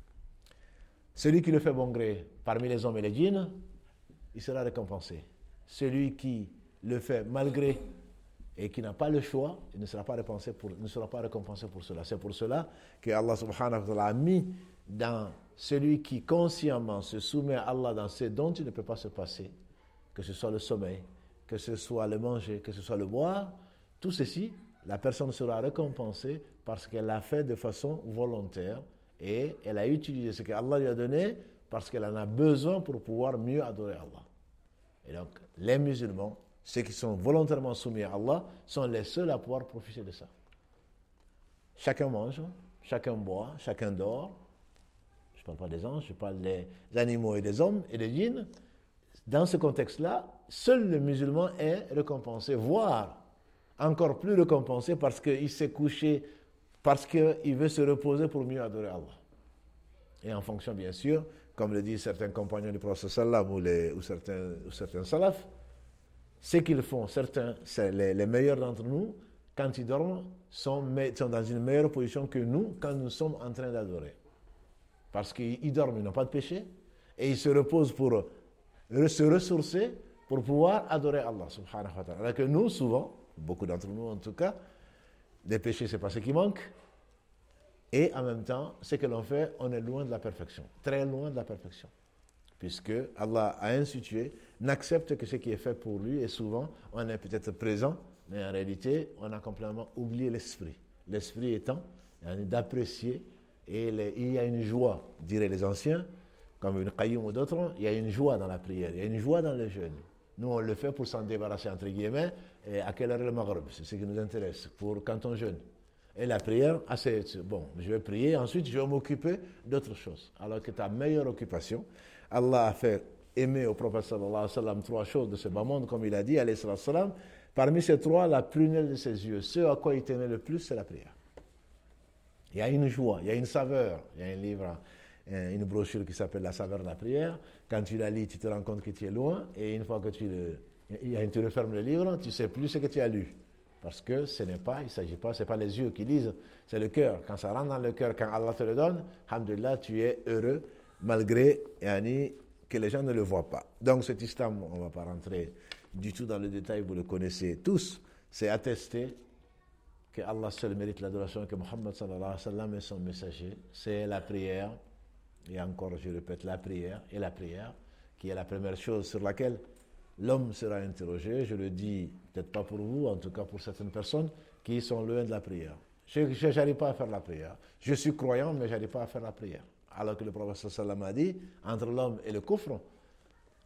Celui qui le fait bon gré parmi les hommes et les djinns, il sera récompensé. Celui qui le fait malgré et qui n'a pas le choix, il ne sera pas récompensé pour, ne sera pas récompensé pour cela. C'est pour cela que Allah subhanahu wa ta'ala a mis dans celui qui consciemment se soumet à Allah dans ce dont il ne peut pas se passer, que ce soit le sommeil, que ce soit le manger, que ce soit le boire, tout ceci, la personne sera récompensée parce qu'elle l'a fait de façon volontaire et elle a utilisé ce qu'Allah lui a donné parce qu'elle en a besoin pour pouvoir mieux adorer Allah. Et donc, les musulmans, ceux qui sont volontairement soumis à Allah, sont les seuls à pouvoir profiter de ça. Chacun mange, chacun boit, chacun dort. Je ne parle pas des anges, je parle des animaux et des hommes et des djinns. Dans ce contexte-là, seul le musulman est récompensé, voire encore plus récompensé parce qu'il s'est couché, parce qu'il veut se reposer pour mieux adorer Allah. Et en fonction, bien sûr, comme le disent certains compagnons du prophète sallam ou, les, ou, certains, ou certains salafs, ce qu'ils font, certains, c'est les, les meilleurs d'entre nous, quand ils dorment, sont, sont dans une meilleure position que nous quand nous sommes en train d'adorer. Parce qu'ils dorment, ils n'ont pas de péché, et ils se reposent pour se ressourcer, pour pouvoir adorer Allah subhanahu wa ta'ala. Alors que nous, souvent, beaucoup d'entre nous en tout cas, des péchés, c'est pas ce qui manque, et en même temps, ce que l'on fait, on est loin de la perfection, très loin de la perfection. Puisque Allah a institué, n'accepte que ce qui est fait pour lui, et souvent, on est peut-être présent, mais en réalité, on a complètement oublié l'esprit. L'esprit étant d'apprécier, et les, il y a une joie, diraient les anciens, comme Ibn Qayyim ou d'autres, il y a une joie dans la prière, il y a une joie dans le jeûne. Nous, on le fait pour s'en débarrasser, entre guillemets, et à quelle heure est le maghrib, c'est ce qui nous intéresse, pour quand on jeûne. Et la prière, ah c'est bon, je vais prier, ensuite je vais m'occuper d'autres choses. Alors que ta meilleure occupation, Allah a fait aimer au prophète sallallahu alayhi wa sallam trois choses de ce bas monde, comme il a dit, alayhi sallam. Parmi ces trois, la prunelle de ses yeux, ce à quoi il tenait le plus, c'est la prière. Il y a une joie, il y a une saveur. Il y a un livre, une brochure qui s'appelle La saveur de la prière. Quand tu la lis, tu te rends compte que tu es loin, et une fois que tu, le, tu refermes le livre, tu ne sais plus ce que tu as lu. Parce que ce n'est pas, il ne s'agit pas, ce n'est pas les yeux qui lisent, c'est le cœur. Quand ça rentre dans le cœur, quand Allah te le donne, alhamdulillah, tu es heureux, malgré yani, que les gens ne le voient pas. Donc cet islam, on ne va pas rentrer du tout dans le détail, vous le connaissez tous, c'est attester que Allah seul mérite l'adoration, que Muhammad sallallahu alayhi wa sallam est son messager. C'est la prière, et encore je répète, la prière et la prière, qui est la première chose sur laquelle l'homme sera interrogé. Je le dis peut-être pas pour vous, en tout cas pour certaines personnes qui sont loin de la prière. Je n'arrive pas à faire la prière. Je suis croyant, mais je n'arrive pas à faire la prière. Alors que le prophète sallallahu alayhi wa sallam a dit, entre l'homme et le kufr,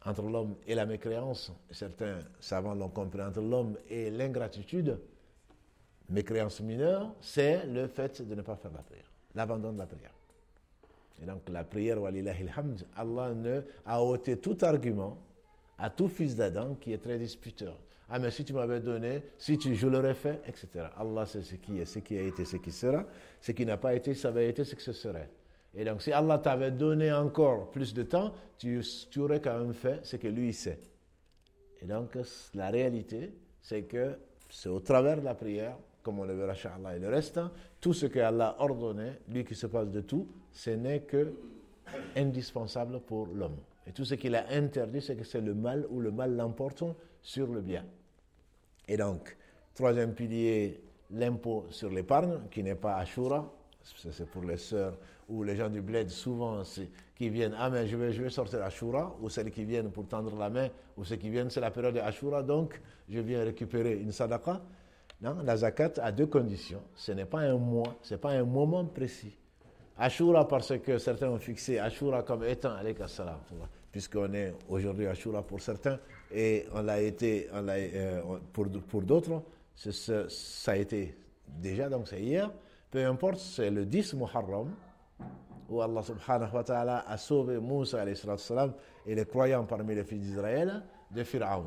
entre l'homme et la mécréance, certains savants l'ont compris, entre l'homme et l'ingratitude, mécréance mineure, c'est le fait de ne pas faire la prière, l'abandon de la prière. Et donc la prière, walillahil hamd, Allah ne, a ôté tout argument à tout fils d'Adam qui est très disputeur. Ah mais si tu m'avais donné, si tu, je l'aurais fait, et cetera. Allah sait ce qui est, ce qui a été, ce qui sera, ce qui n'a pas été, ça avait été, ce que ce serait. Et donc si Allah t'avait donné encore plus de temps, tu, tu aurais quand même fait ce que lui sait. Et donc la réalité, c'est que c'est au travers de la prière, comme on le verra chez Allah et le reste, tout ce que Allah a ordonné, lui qui se passe de tout, ce n'est que indispensable pour l'homme. Et tout ce qu'il a interdit, c'est que c'est le mal ou le mal l'emporte sur le bien. Et donc, troisième pilier, l'impôt sur l'épargne, qui n'est pas Ashura, c'est pour les sœurs ou les gens du bled, souvent, qui viennent, ah mais je vais, je vais sortir Ashura, ou celles qui viennent pour tendre la main, ou ceux qui viennent, c'est la période de Ashura, donc je viens récupérer une sadaqa. Non, la zakat a deux conditions. Ce n'est pas un mois, ce n'est pas un moment précis. Ashura, parce que certains ont fixé Ashura comme étant, alayka salam, puisqu'on est aujourd'hui Ashura pour certains, et on l'a été on l'a, euh, pour, pour d'autres, c'est, c'est, ça a été déjà, donc c'est hier. Peu importe, c'est le dix Muharram, où Allah subhanahu wa ta'ala a sauvé Moussa alayhi salam et les croyants parmi les fils d'Israël de Pharaon.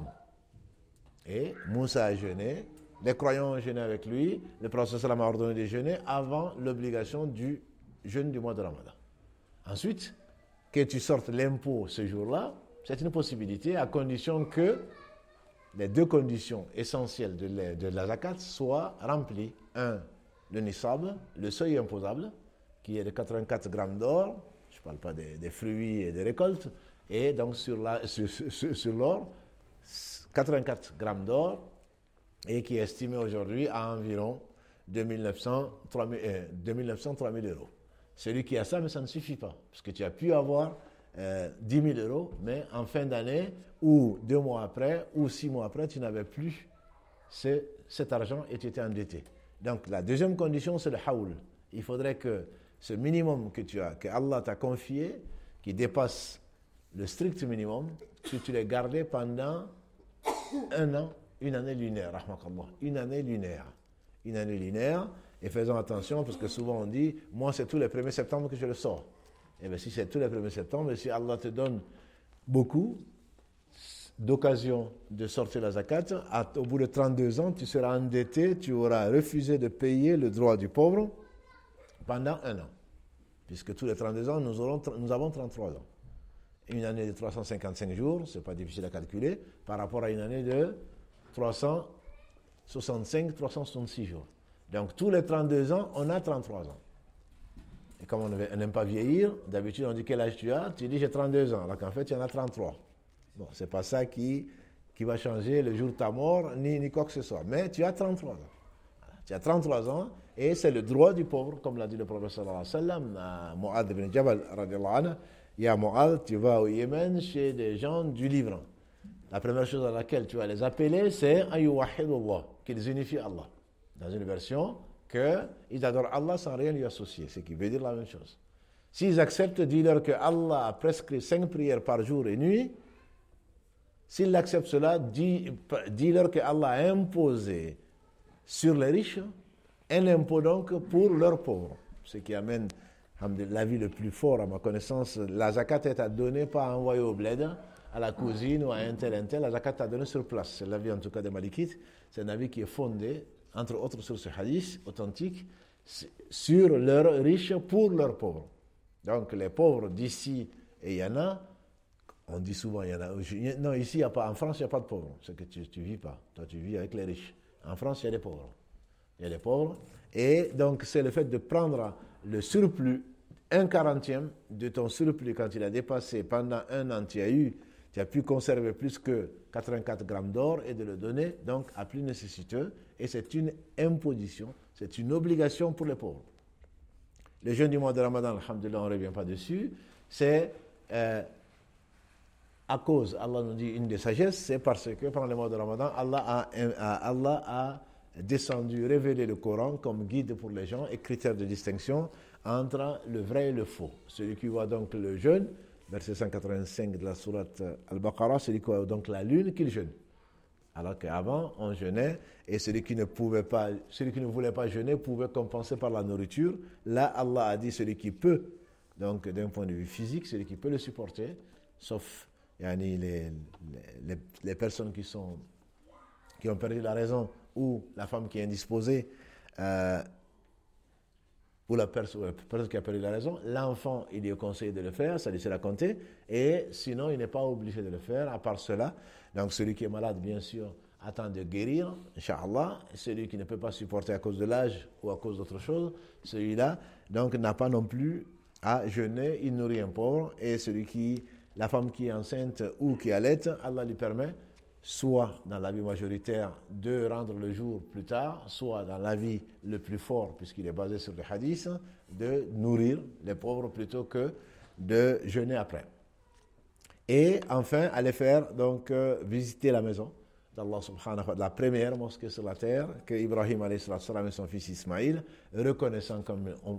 Et Moussa a jeûné, les croyants ont jeûné avec lui, le prophète sallam a ordonné de jeûner avant l'obligation du jeûne du mois de Ramadan. Ensuite, que tu sortes l'impôt ce jour-là, c'est une possibilité à condition que les deux conditions essentielles de la, de la zakat soient remplies. Un, le nisab, le seuil imposable, qui est de quatre-vingt-quatre grammes d'or, je ne parle pas des, des fruits et des récoltes, et donc sur, la, sur, sur, sur l'or, quatre-vingt-quatre grammes d'or, et qui est estimé aujourd'hui à environ deux mille neuf cents, trois mille euros. Celui qui a ça, mais ça ne suffit pas, parce que tu as pu avoir euh, dix mille euros, mais en fin d'année, ou deux mois après, ou six mois après, tu n'avais plus ce, cet argent et tu étais endetté. Donc la deuxième condition, c'est le haoul. Il faudrait que ce minimum que tu as, que Allah t'a confié, qui dépasse le strict minimum, que tu l'aies gardé pendant un an, une année lunaire, rahmakallah, une année lunaire. Une année lunaire, et faisons attention, parce que souvent on dit, moi c'est tous les premiers septembre que je le sors. Et bien si c'est tous les premiers septembre, et si Allah te donne beaucoup d'occasions de sortir la zakat, à, au bout de trente-deux ans, tu seras endetté, tu auras refusé de payer le droit du pauvre pendant un an. Puisque tous les trente-deux ans, nous, aurons, nous avons trente-trois ans. Une année de trois cent cinquante-cinq jours, ce n'est pas difficile à calculer, par rapport à une année de trois cent soixante-cinq, trois cent soixante-six jours. Donc tous les trente-deux ans, on a trente-trois ans. Et comme on n'aime pas vieillir, d'habitude on dit quel âge tu as, tu dis j'ai trente-deux ans, alors qu'en fait il y en a trente-trois. Bon, c'est pas ça qui, qui va changer le jour de ta mort, ni, ni quoi que ce soit. Mais tu as trente-trois ans. Voilà. Tu as trente-trois ans, et c'est le droit du pauvre, comme l'a dit le prophète sallallahu alayhi wa sallam, à Mu'adh ibn Jabal, radiallahu anhu. Il y a Mu'adh, tu vas au Yémen chez des gens du livre. La première chose à laquelle tu vas les appeler, c'est ayyuwahidullah, qu'ils unifient Allah. Dans une version, qu'ils adorent Allah sans rien lui associer, ce qui veut dire la même chose. S'ils acceptent, dis-leur que Allah a prescrit cinq prières par jour et nuit. S'ils acceptent cela, dis, dis-leur que Allah a imposé sur les riches un impôt donc pour leurs pauvres. Ce qui amène l'avis le plus fort à ma connaissance. La zakat est à donner, pas à envoyer au bled, à la cousine ou à un tel, un tel. La zakat est à donner sur place. C'est l'avis en tout cas des Malikites. C'est un avis qui est fondé, entre autres sur ce hadith authentique, sur leurs riches pour leurs pauvres. Donc les pauvres d'ici, et il y en a, on dit souvent, il y en a, non ici, il y a pas, en France, il n'y a pas de pauvres, c'est que tu ne vis pas, toi tu vis avec les riches. En France, il y a des pauvres. Il y a des pauvres, et donc c'est le fait de prendre le surplus, un quarantième de ton surplus quand il a dépassé pendant un an, tu as eu, tu as pu conserver plus que quatre-vingt-quatre grammes d'or et de le donner donc à plus nécessiteux, et c'est une imposition, c'est une obligation pour les pauvres. Le jeûne du mois de Ramadan, alhamdulillah, on ne revient pas dessus, c'est euh, à cause, Allah nous dit une des sagesses, c'est parce que pendant le mois de Ramadan, Allah a, a, Allah a descendu, révélé le Coran comme guide pour les gens et critère de distinction entre le vrai et le faux. Celui qui voit donc le jeûne verset cent quatre-vingt-cinq de la sourate Al-Baqarah, c'est donc la lune qu'il jeûne. Alors qu'avant, on jeûnait, et celui qui ne pouvait pas, celui qui ne voulait pas jeûner pouvait compenser par la nourriture. Là, Allah a dit celui qui peut, donc d'un point de vue physique, celui qui peut le supporter, sauf yani, les, les, les personnes qui, sont, qui ont perdu la raison, ou la femme qui est indisposée, euh, ou la personne, la personne qui a perdu la raison. L'enfant, il est conseillé de le faire, ça lui sera compté, et sinon, il n'est pas obligé de le faire, à part cela. Donc, celui qui est malade, bien sûr, attend de guérir, Inch'Allah. Celui qui ne peut pas supporter à cause de l'âge ou à cause d'autre chose, celui-là, donc, n'a pas non plus à jeûner, il nourrit un pauvre. Et celui qui, la femme qui est enceinte ou qui allaite, Allah lui permet, soit dans l'avis majoritaire, de rendre le jour plus tard, soit dans l'avis le plus fort, puisqu'il est basé sur le hadith, de nourrir les pauvres plutôt que de jeûner après. Et enfin, aller faire, donc, euh, visiter la maison d'Allah subhanahu wa ta'ala, la première mosquée sur la terre, que Ibrahim alayhi salam et son fils Ismaïl, reconnaissant comme on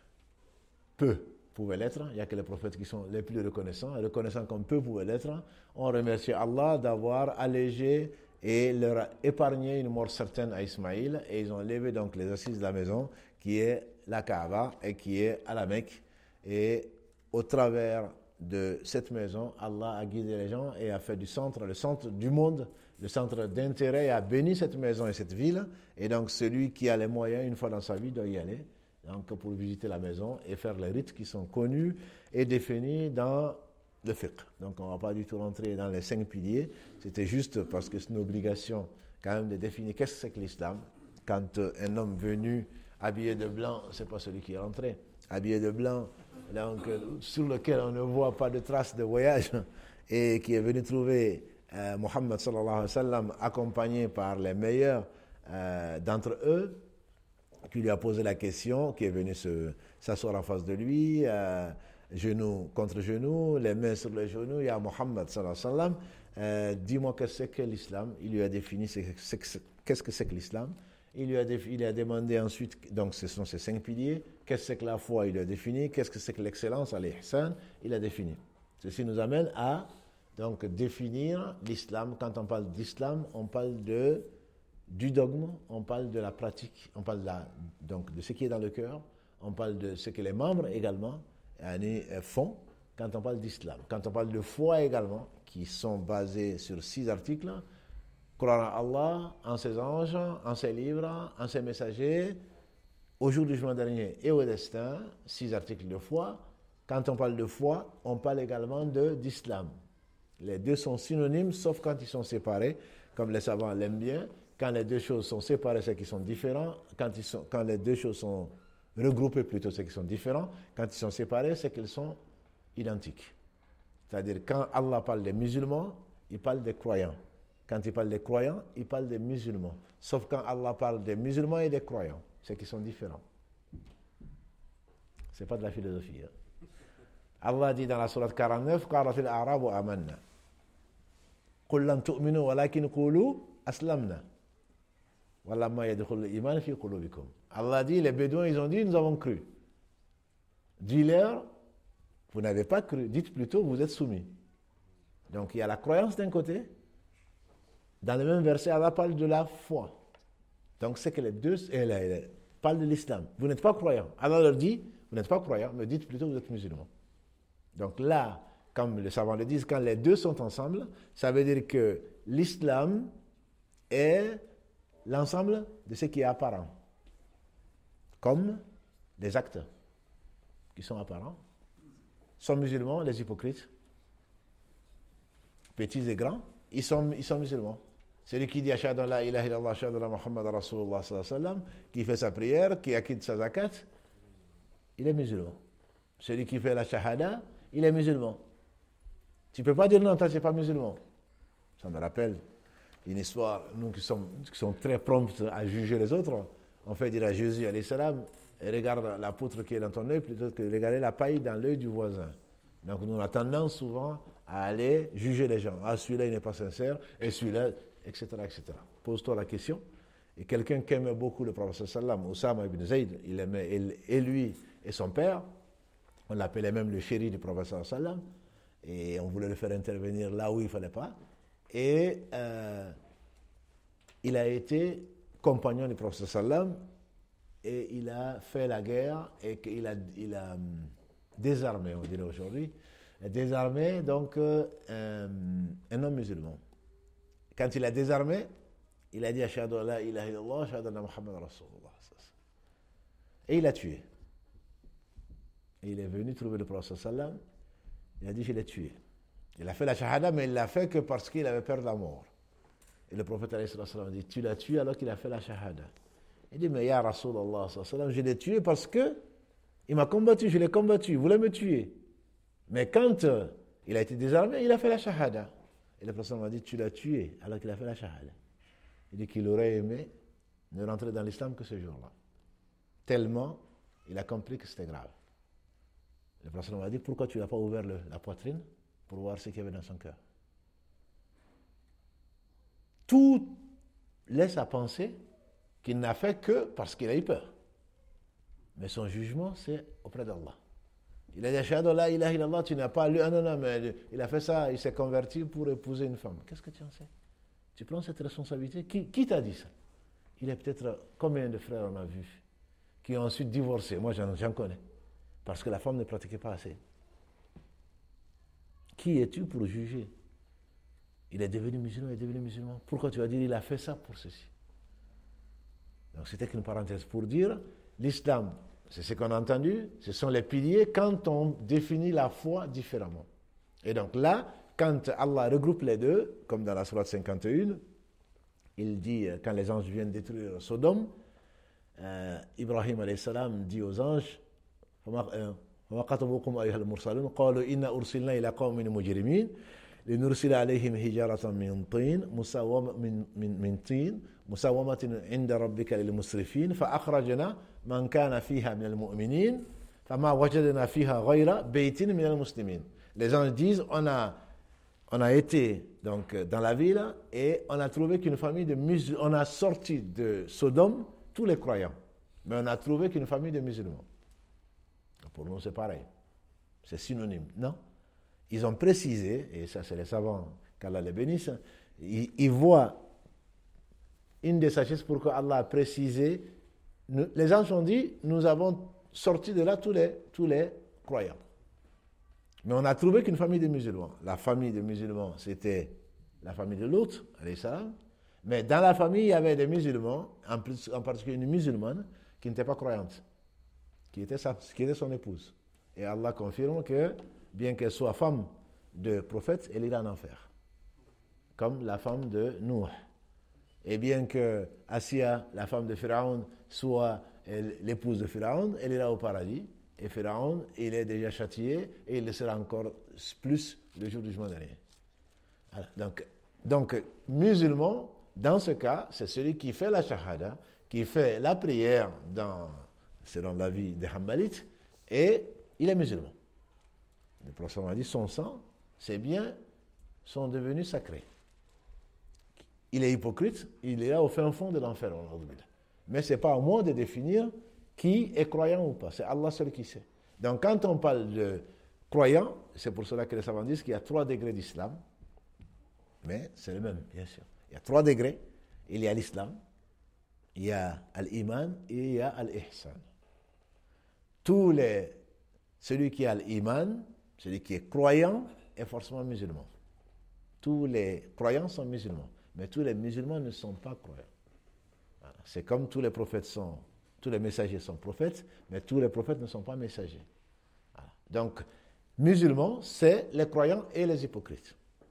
peut, pouvait l'être, il n'y a que les prophètes qui sont les plus reconnaissants, et reconnaissant comme peu pouvaient l'être, on remercie Allah d'avoir allégé et leur épargné une mort certaine à Ismaïl, et ils ont levé donc les assises de la maison, qui est la Kaaba, et qui est à la Mecque, et au travers de cette maison, Allah a guidé les gens et a fait du centre, le centre du monde, le centre d'intérêt, et a béni cette maison et cette ville. Et donc celui qui a les moyens, une fois dans sa vie, doit y aller, donc pour visiter la maison et faire les rites qui sont connus et définis dans le fiqh. Donc on ne va pas du tout rentrer dans les cinq piliers, c'était juste parce que c'est une obligation quand même de définir qu'est-ce que c'est que l'islam. Quand un homme venu habillé de blanc, c'est pas celui qui est rentré. Habillé de blanc, donc, sur lequel on ne voit pas de traces de voyage, et qui est venu trouver euh, Mohammed sallallahu alayhi wa sallam accompagné par les meilleurs euh, d'entre eux, qui lui a posé la question, qui est venu se, s'asseoir en face de lui, euh, genoux contre genoux, les mains sur les genoux, il y a Mohammed sallallahu alayhi wa sallam, euh, dis-moi qu'est-ce que c'est que l'islam. Il lui a défini c'est, c'est, c'est, qu'est-ce que c'est que l'islam. Il lui a, défi, il a demandé ensuite, donc ce sont ces cinq piliers, qu'est-ce que c'est que la foi, il a défini, qu'est-ce que c'est que l'excellence, al-ihsan, il a défini. Ceci nous amène à donc définir l'islam. Quand on parle d'islam, on parle de, du dogme, on parle de la pratique, on parle de, la, donc de ce qui est dans le cœur, on parle de ce que les membres également font quand on parle d'islam. Quand on parle de foi également, qui sont basés sur six articles, croire en Allah, en ses anges, en ses livres, en ses messagers, au jour du jugement dernier et au destin, six articles de foi. Quand on parle de foi, on parle également de, d'islam. Les deux sont synonymes, sauf quand ils sont séparés, comme les savants l'aiment bien. Quand les deux choses sont séparées, c'est qu'ils sont différents. Quand, ils sont, quand les deux choses sont regroupées, plutôt, c'est qu'ils sont différents. Quand ils sont séparés, c'est qu'ils sont identiques. C'est-à-dire, quand Allah parle des musulmans, il parle des croyants. Quand il parle des croyants, il parle des musulmans. Sauf quand Allah parle des musulmans et des croyants, c'est qu'ils sont différents. Ce n'est pas de la philosophie. Hein. Allah dit dans la sourate quarante-neuf, قَالَتِ الْأَعْرَابُ آمَنَّا قُلْ لَمْ تُؤْمِنُوا وَلَكِنْ قُولُوا أَسْلَمْنَا وَلَمَّا يَدْخُلُ الْإِيمَانُ فِي قُلُوبِكُمْ. Allah dit, les Bédouins, ils ont dit, nous avons cru. Dis-leur, vous n'avez pas cru. Dites plutôt, vous êtes soumis. Donc il y a la croyance d'un côté. Dans le même verset, Allah parle de la foi. Donc c'est que les deux elle, elle, parlent de l'islam. Vous n'êtes pas croyant. Allah leur dit, vous n'êtes pas croyant, mais dites plutôt que vous êtes musulman. Donc là, comme les savants le disent, quand les deux sont ensemble, ça veut dire que l'islam est l'ensemble de ce qui est apparent. Comme les actes qui sont apparents. Sont musulmans, les hypocrites, petits et grands, ils sont, ils sont musulmans. Celui qui dit Ashhadu an la ilaha illallah, ashhadu anna Muhammadan Rasulullah sallallahu alayhi wa sallam, qui fait sa prière, qui acquitte sa zakat, il est musulman. Celui qui fait la shahada, il est musulman. Tu ne peux pas dire non, toi tu n'es pas musulman. Ça me rappelle une histoire, nous qui sommes, qui sommes très prompts à juger les autres, on fait dire à Jésus alayhi salam, regarde la poutre qui est dans ton œil plutôt que de regarder la paille dans l'œil du voisin. Donc nous avons tendance souvent à aller juger les gens. Ah, celui-là il n'est pas sincère, et celui-là, et cetera, et cetera. Pose-toi la question. Et quelqu'un qui aimait beaucoup le prophète sallam, Oussama ibn Zayd, il aimait et lui et son père, on l'appelait même le chéri du prophète sallam. et on voulait le faire intervenir là où il ne fallait pas. Et euh, il a été compagnon du prophète sallam et il a fait la guerre et il a, il a um, désarmé, on dirait aujourd'hui, désarmé donc euh, un, un homme musulman. Quand il a désarmé, il a dit Ashhadu an la ilaha illallah, ashhadu anna Muhammadan Rasulullah. Et il a tué. Et il est venu trouver le prophète sallam. Il a dit je l'ai tué. Il a fait la shahada, mais il l'a fait que parce qu'il avait peur de la mort. Et le prophète alayhi sallam a dit tu l'as tué alors qu'il a fait la shahada. Il dit mais ya Rasulallah, je l'ai tué parce que il m'a combattu, je l'ai combattu, il voulait me tuer. Mais quand euh, il a été désarmé, il a fait la shahada. Et le prophète m'a dit tu l'as tué alors qu'il a fait la shahada. Il dit qu'il aurait aimé ne rentrer dans l'islam que ce jour-là. Tellement il a compris que c'était grave. Le prophète m'a dit pourquoi tu n'as pas ouvert le, la poitrine pour voir ce qu'il y avait dans son cœur. Tout laisse à penser qu'il n'a fait que parce qu'il a eu peur. Mais son jugement, c'est auprès d'Allah. Il a dit Ashhadu an la ilaha illallah, tu n'as pas lu. Ah non, non, mais il a fait ça, il s'est converti pour épouser une femme. Qu'est-ce que tu en sais? Tu prends cette responsabilité? Qui, qui t'a dit ça? Il y a peut-être combien de frères on a vu qui ont ensuite divorcé. Moi, j'en, j'en connais. Parce que la femme ne pratiquait pas assez. Qui es-tu pour juger? Il est devenu musulman, il est devenu musulman. Pourquoi tu vas dire il a fait ça pour ceci? Donc c'était qu'une parenthèse pour dire, l'islam, c'est ce qu'on a entendu, ce sont les piliers quand on définit la foi différemment. Et donc là, quand Allah regroupe les deux, comme dans la sourate cinquante et un, il dit, quand les anges viennent détruire Sodome, euh, Ibrahim alayhi salam dit aux anges, وما خطبكم أيها المرسلون قالوا إنا أرسلنا إلى قوم مجرمين لنرسل عليهم حجارة من طين مسومة من من من طين مسومة عند ربك للمسرفين فأخرجنا من كان فيها من المؤمنين فما وجدنا فيها غير بيت من المسلمين. Les gens disent on a on a été donc dans la ville et on a trouvé qu'une famille de musulmans, on a sorti de Sodome tous les croyants, mais on a trouvé qu'une famille de musulmans. Pour nous, c'est pareil. C'est synonyme. Non. Ils ont précisé, et ça, c'est les savants, qu'Allah les bénisse, ils, ils voient une des sagesses pourquoi Allah a précisé. Nous, les gens ont dit, nous avons sorti de là tous les, tous les croyants. Mais on a trouvé qu'une famille de musulmans. La famille de musulmans, c'était la famille de Lot, alayhi salam. Mais dans la famille, il y avait des musulmans, en, plus, en particulier une musulmane, qui n'était pas croyante. Qui était, sa, qui était son épouse. Et Allah confirme que, bien qu'elle soit femme de prophète, elle ira en enfer. Comme la femme de Nuh. Et bien que Assia, la femme de Pharaon, soit l'épouse de Pharaon, elle ira au paradis. Et Pharaon, il est déjà châtié et il le sera encore plus le jour du jugement dernier. Voilà. Donc, donc, musulman, dans ce cas, c'est celui qui fait la shahada, qui fait la prière dans... selon l'avis des Hanbalites, et il est musulman. Le prophète a dit, son sang, ses biens sont devenus sacrés. Il est hypocrite, il est là au fin fond de l'enfer. Mais ce n'est pas à moi de définir qui est croyant ou pas, c'est Allah seul qui sait. Donc quand on parle de croyant, c'est pour cela que les savants disent qu'il y a trois degrés d'islam, mais c'est le même, bien sûr. Il y a trois degrés, il y a l'islam, il y a l'iman et il y a l'ihsan. Tous les, celui qui a l'iman, celui qui est croyant, est forcément musulman. Tous les croyants sont musulmans, mais tous les musulmans ne sont pas croyants. Voilà. C'est comme tous les prophètes sont, tous les messagers sont prophètes, mais tous les prophètes ne sont pas messagers. Voilà. Donc, musulmans, c'est les croyants et les hypocrites.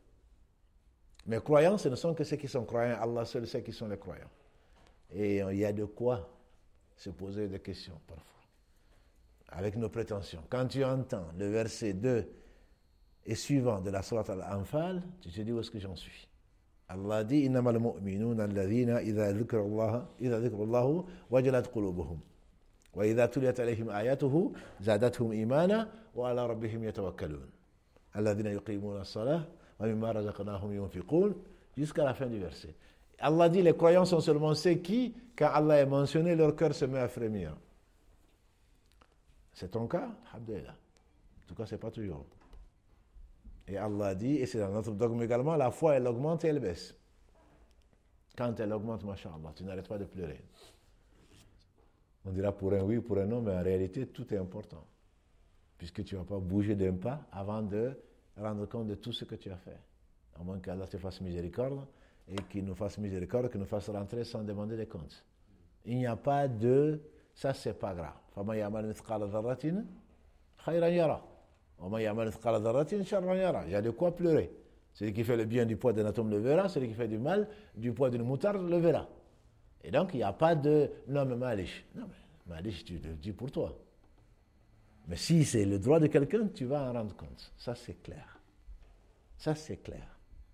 Mais croyants, ce ne sont que ceux qui sont croyants. Allah seul sait qui sont les croyants. Et il y a de quoi se poser des questions parfois. Avec nos prétentions. Quand tu entends le verset deux et suivant de la sourate Al-Anfal, tu te dis où est-ce que j'en suis. Allah dit إِنَّمَا الْمُؤْمِنُونَ الَّذِينَ إِذَا ذُكِرَ اللَّهُ إِذَا ذُكِرَ اللَّهُ وَجَلَتْ قُلُوبُهُم وَإِذَا تُلِيَتْ عَلَيْهِمْ آيَاتُهُ زَادَتْهُمْ إِيمَانًا وَعَلَى رَبِّهِمْ يَتَوَكَّلُونَ الَّذِينَ يُقِيمُونَ الصَّلَاةَ وَمِمَّا رَزَقْنَاهُمْ يُنْفِقُونَ jusqu'à la fin du verset. Allah dit les croyants sont seulement ceux qui, quand Allah est mentionné, leur cœur se met à frémir. C'est ton cas? Alhamdulillah. En tout cas, ce n'est pas toujours. Et Allah dit, et c'est dans notre dogme également, la foi, elle augmente et elle baisse. Quand elle augmente, masha'Allah, tu n'arrêtes pas de pleurer. On dira pour un oui, pour un non, mais en réalité, tout est important. Puisque tu ne vas pas bouger d'un pas avant de rendre compte de tout ce que tu as fait. À moins qu'Allah te fasse miséricorde et qu'il nous fasse miséricorde, qu'il nous fasse rentrer sans demander des comptes. Il n'y a pas de... Ça, c'est pas grave. فَمَنْ يَعْمَلْ مِثْقَالَ ذَرَّةٍ خَيْرًا يَرَهُ وَمَنْ يَعْمَلْ مِثْقَالَ ذَرَّةٍ شَرًّا يَرَهُ. Il y a de quoi pleurer. Celui qui fait le bien du poids d'un atome le verra, celui qui fait du mal du poids d'une moutarde le verra. Et donc, il n'y a pas de... Non, mais Malish. Non, mais Malish, tu le dis pour toi. Mais si c'est le droit de quelqu'un, tu vas en rendre compte. Ça, c'est clair. Ça, c'est clair.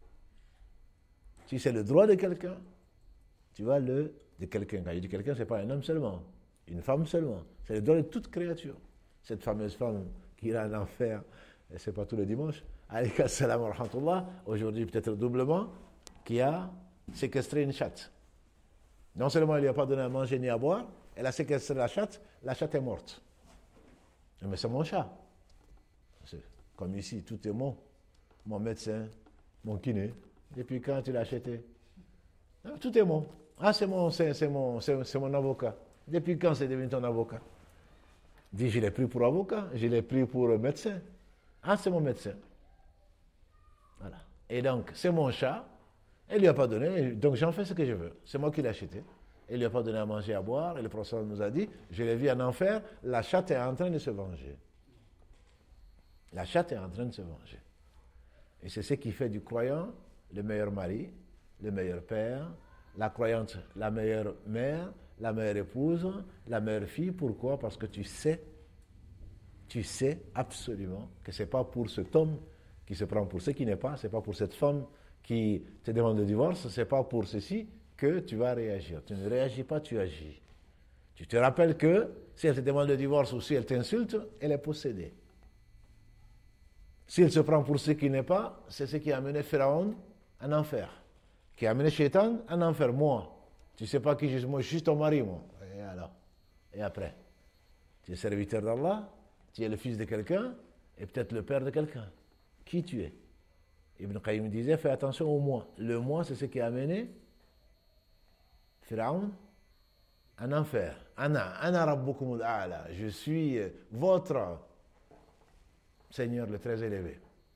Si c'est le droit de quelqu'un, tu vas le... De quelqu'un. Quand je dis quelqu'un, ce n'est pas un homme seulement. Une femme seulement. C'est le droit de toute créature. Cette fameuse femme qui ira en enfer, et ce n'est pas tous les dimanches, alayka salam wa rahmatullah, aujourd'hui peut-être doublement, qui a séquestré une chatte. Non seulement il ne lui a pas donné à manger ni à boire, elle a séquestré la chatte, la chatte est morte. Mais c'est mon chat. C'est comme ici, tout est mon. Mon médecin, mon kiné. Depuis quand tu l'as acheté? Tout est mon. Ah, c'est mon, c'est, c'est mon, c'est, c'est mon avocat. Depuis quand c'est devenu ton avocat? Dis, je l'ai pris pour avocat, je l'ai pris pour médecin. Ah, c'est mon médecin. Voilà. Et donc, c'est mon chat. Elle ne lui a pas donné, donc j'en fais ce que je veux. C'est moi qui l'ai acheté. Elle ne lui a pas donné à manger, à boire. Et le professeur nous a dit, je l'ai vu en enfer, la chatte est en train de se venger. La chatte est en train de se venger. Et c'est ce qui fait du croyant le meilleur mari, le meilleur père, la croyante, la meilleure mère, la meilleure épouse, la meilleure fille. Pourquoi? Parce que tu sais, tu sais absolument que ce n'est pas pour cet homme qui se prend pour ce qui n'est pas, ce n'est pas pour cette femme qui te demande le divorce, ce n'est pas pour ceci que tu vas réagir. Tu ne réagis pas, tu agis. Tu te rappelles que si elle te demande le divorce ou si elle t'insulte, elle est possédée. Si elle se prend pour ce qui n'est pas, c'est ce qui a amené Pharaon en enfer. Qui a amené Shaitan en enfer. Moi, tu ne sais pas qui je suis, moi je suis ton mari, moi. Et alors? Et après? Tu es serviteur d'Allah, tu es le fils de quelqu'un, et peut-être le père de quelqu'un. Qui tu es? Ibn Qayyim disait, fais attention au moi. Le moi, c'est ce qui a amené Pharaon en enfer. Ana, ana rabbukumul a'la. Je suis votre Seigneur le très élevé.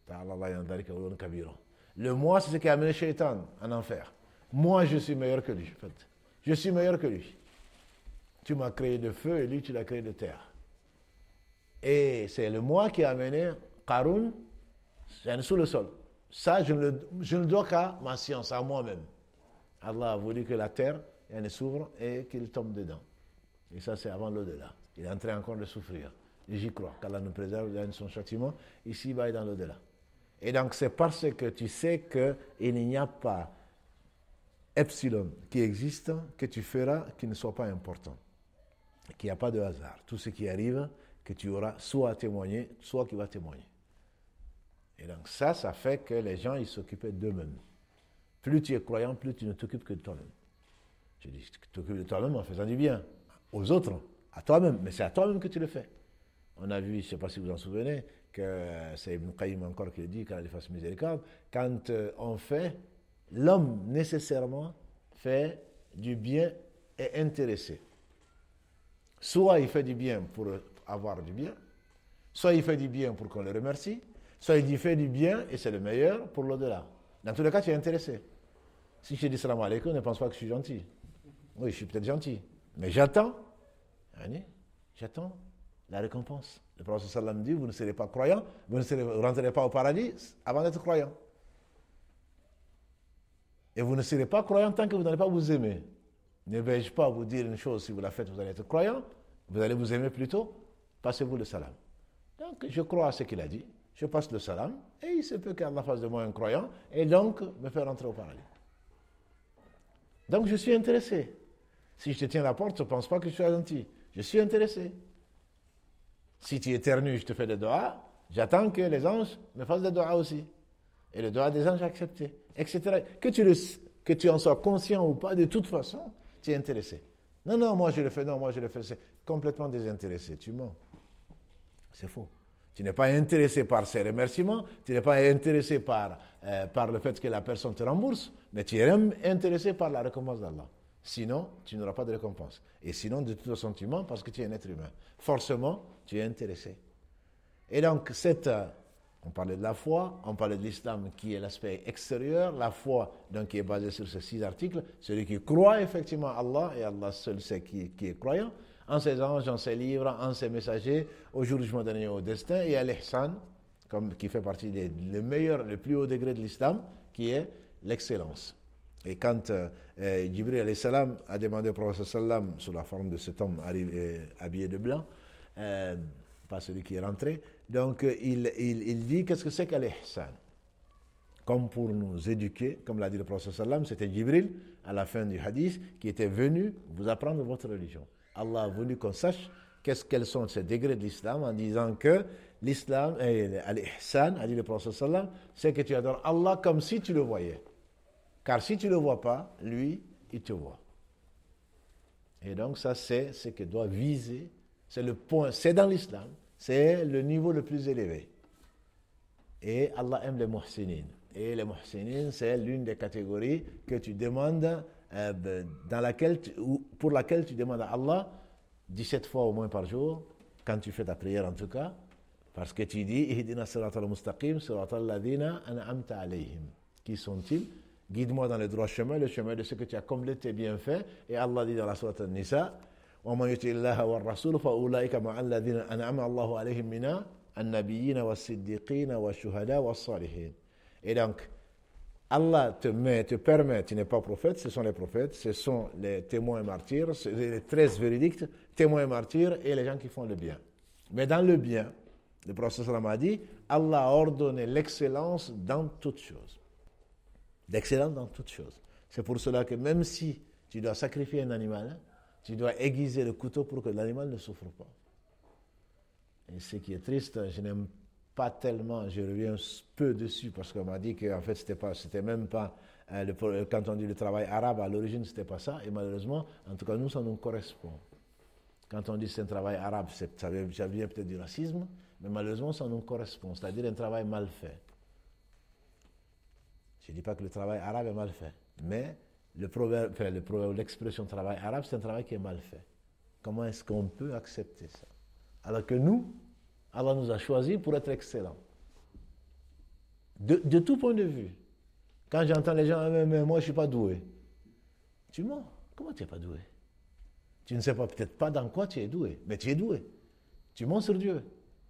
Le moi, c'est ce qui a amené Shaitan en enfer. Moi, je suis meilleur que lui. En fait. Je suis meilleur que lui. Tu m'as créé de feu et lui, tu l'as créé de terre. Et c'est le moi qui a amené Qarun sous le sol. Ça, je ne le, je ne le dois qu'à ma science, à moi-même. Allah a voulu que la terre elle s'ouvre et qu'il tombe dedans. Et ça, c'est avant l'au-delà. Il est en train encore de souffrir. Et j'y crois qu'Allah nous préserve de son châtiment ici-bas et dans l'au-delà. Et donc, c'est parce que tu sais qu'il n'y a pas epsilon qui existe que tu feras qui ne soit pas important. Qu'il n'y a pas de hasard. Tout ce qui arrive, que tu auras soit à témoigner, soit qui va témoigner. Et donc ça, ça fait que les gens, ils s'occupaient d'eux-mêmes. Plus tu es croyant, plus tu ne t'occupes que de toi-même. Je dis, tu t'occupes de toi-même en faisant du bien. Aux autres, à toi-même. Mais c'est à toi-même que tu le fais. On a vu, je ne sais pas si vous en souvenez, que c'est Ibn Qayyim encore qui le dit, qu'Allah lui fasse miséricorde, quand on fait, l'homme nécessairement fait du bien et intéressé. Soit il fait du bien pour avoir du bien, soit il fait du bien pour qu'on le remercie, soit il fait du bien et c'est le meilleur pour l'au-delà. Dans tous les cas, tu es intéressé. Si je dis salam alaikum, ne pense pas que je suis gentil. Oui, je suis peut-être gentil, mais j'attends, j'attends la récompense. Le prophète sallam dit, vous ne serez pas croyant, vous ne serez, vous rentrerez pas au paradis avant d'être croyant. Et vous ne serez pas croyant tant que vous n'allez pas vous aimer. Ne vais-je pas vous dire une chose, si vous la faites, vous allez être croyant, vous allez vous aimer plutôt, passez-vous le salam. Donc, je crois à ce qu'il a dit, je passe le salam, et il se peut qu'Allah fasse de moi un croyant, et donc me faire rentrer au paradis. Donc, je suis intéressé. Si je te tiens la porte, ne pense pas que je suis gentil. Je suis intéressé. Si tu éternues, je te fais des doigts, j'attends que les anges me fassent des doigts aussi. Et le doigt des anges accepté, et cetera. Que tu, le, que tu en sois conscient ou pas, de toute façon, tu es intéressé. Non, non, moi je le fais, non, moi je le fais. C'est complètement désintéressé. Tu mens. C'est faux. Tu n'es pas intéressé par ses remerciements, tu n'es pas intéressé par, euh, par le fait que la personne te rembourse, mais tu es intéressé par la récompense d'Allah. Sinon, tu n'auras pas de récompense. Et sinon, de tout sentiment, parce que tu es un être humain. Forcément, tu es intéressé. Et donc, cette, on parlait de la foi, on parlait de l'islam qui est l'aspect extérieur, la foi donc, qui est basée sur ces six articles, celui qui croit effectivement à Allah, et Allah seul sait qui, qui est croyant, en ses anges, en ses livres, en ses messagers, au jour du jugement dernier, au destin, et à l'ihsan, comme, qui fait partie des le meilleur, le plus haut degré de l'islam, qui est l'excellence. Et quand euh, Jibril alayhi salam a demandé au prophète sallam, sous la forme de cet homme arrivé, habillé de blanc, euh, pas celui qui est rentré, donc il, il, il dit qu'est-ce que c'est qu'à l'ihsan. Comme pour nous éduquer, comme l'a dit le prophète sallam, c'était Jibril, à la fin du hadith, qui était venu vous apprendre votre religion. Allah a voulu qu'on sache qu'est-ce, quels sont ces degrés de l'islam en disant que l'islam, eh, al-ihsan, a dit le prophète sallam, c'est que tu adores Allah comme si tu le voyais. Car si tu ne le vois pas, lui, il te voit. Et donc ça, c'est ce que doit viser, c'est le point, c'est dans l'islam, c'est le niveau le plus élevé. Et Allah aime les muhsinin. Et les muhsinin, c'est l'une des catégories que tu demandes, euh, dans laquelle tu, ou pour laquelle tu demandes à Allah dix-sept fois au moins par jour, quand tu fais ta prière en tout cas, parce que tu dis Ihdina siratal mustaqim, siratal ladina an'amta alayhim. Qui sont-ils? Guide-moi dans le droit chemin, le chemin de ce que tu as comblé tes bienfaits. Et Allah dit dans la sourate An-Nisa وَمَنْ يُطِعِ اللَّهَ وَالرَّسُولَ فَأُولَٰئِكَ مَعَ الَّذِينَ أَنْعَمَ اللَّهُ عَلَيْهِم مِّنَ النَّبِيِّينَ وَالصِّدِّيقِينَ وَالشُّهَدَاءِ وَالصَّالِحِينَ. Et donc, Allah te, met, te permet, tu n'es pas prophète, ce sont les prophètes, ce sont les témoins et martyrs, les treize véridictes, témoins et martyrs et les gens qui font le bien. Mais dans le bien, le prophète sallam a dit, Allah a ordonné l'excellence dans toutes choses. L'excellence dans toutes choses. C'est pour cela que même si tu dois sacrifier un animal, tu dois aiguiser le couteau pour que l'animal ne souffre pas. Et ce qui est triste, je n'aime pas tellement, je reviens peu dessus parce qu'on m'a dit qu'en fait c'était pas, c'était même pas, euh, le, quand on dit le travail arabe, à l'origine c'était pas ça, et malheureusement, en tout cas nous, ça nous correspond. Quand on dit c'est un travail arabe, c'est, ça vient, ça vient peut-être du racisme, mais malheureusement ça nous correspond, c'est-à-dire un travail mal fait. Je ne dis pas que le travail arabe est mal fait, mais le proverbe, enfin, le proverbe, l'expression travail arabe, c'est un travail qui est mal fait. Comment est-ce qu'on peut accepter ça? Alors que nous, Allah nous a choisis pour être excellents. De, de tout point de vue. Quand j'entends les gens, mais, mais moi je ne suis pas doué. Tu mens. Comment tu n'es pas doué? Tu ne sais pas, peut-être pas dans quoi tu es doué, mais tu es doué. Tu mens sur Dieu.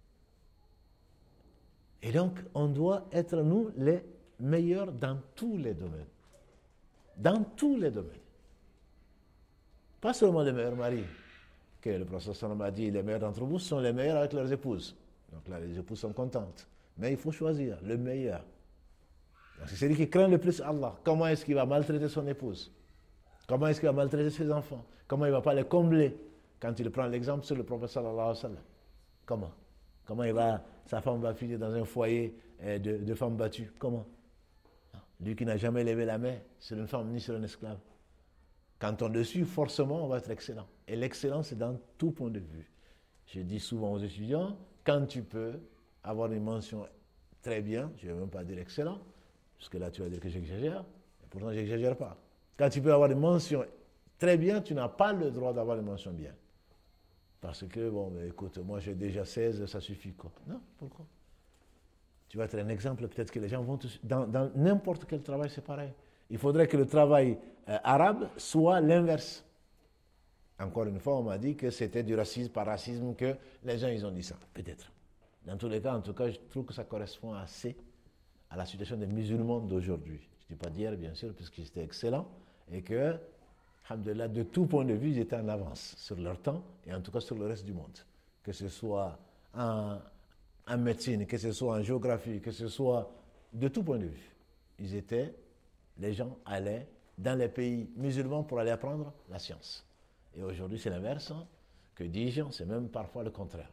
Et donc, on doit être, nous, les meilleurs dans tous les domaines. Dans tous les domaines. Pas seulement les meilleurs maris. Que le prophète sallam a dit, les meilleurs d'entre vous sont les meilleurs avec leurs épouses. Donc là, les épouses sont contentes. Mais il faut choisir le meilleur. Donc, c'est celui qui craint le plus Allah. Comment est-ce qu'il va maltraiter son épouse? Comment est-ce qu'il va maltraiter ses enfants? Comment il ne va pas les combler? Quand il prend l'exemple sur le prophète sallallahu alayhi wa sallam. Comment? Comment il va, sa femme va finir dans un foyer de, de femmes battues? Comment? Lui qui n'a jamais levé la main sur une femme ni sur un esclave. Quand on le suit, forcément, on va être excellent. Et l'excellence, c'est dans tout point de vue. Je dis souvent aux étudiants, quand tu peux avoir une mention très bien, je ne vais même pas dire excellent, parce que là, tu vas dire que j'exagère, et pourtant, je n'exagère pas. Quand tu peux avoir une mention très bien, tu n'as pas le droit d'avoir une mention bien. Parce que, bon, mais écoute, moi, j'ai déjà seize, ça suffit, quoi. Non, pourquoi? Tu vas être un exemple, peut-être que les gens vont te... Dans, dans n'importe quel travail, c'est pareil. Il faudrait que le travail euh, arabe soit l'inverse. Encore une fois, on m'a dit que c'était du racisme, par racisme, que les gens, ils ont dit ça. Peut-être. Dans tous les cas, en tout cas, je trouve que ça correspond assez à la situation des musulmans d'aujourd'hui. Je ne dis pas d'hier, bien sûr, puisqu'ils étaient excellents, et que, alhamdoulilah, de tout point de vue, ils étaient en avance sur leur temps, et en tout cas sur le reste du monde. Que ce soit en, en médecine, que ce soit en géographie, que ce soit de tout point de vue. Ils étaient... Les gens allaient dans les pays musulmans pour aller apprendre la science. Et aujourd'hui, c'est l'inverse. Hein. Que dis-je? C'est même parfois le contraire.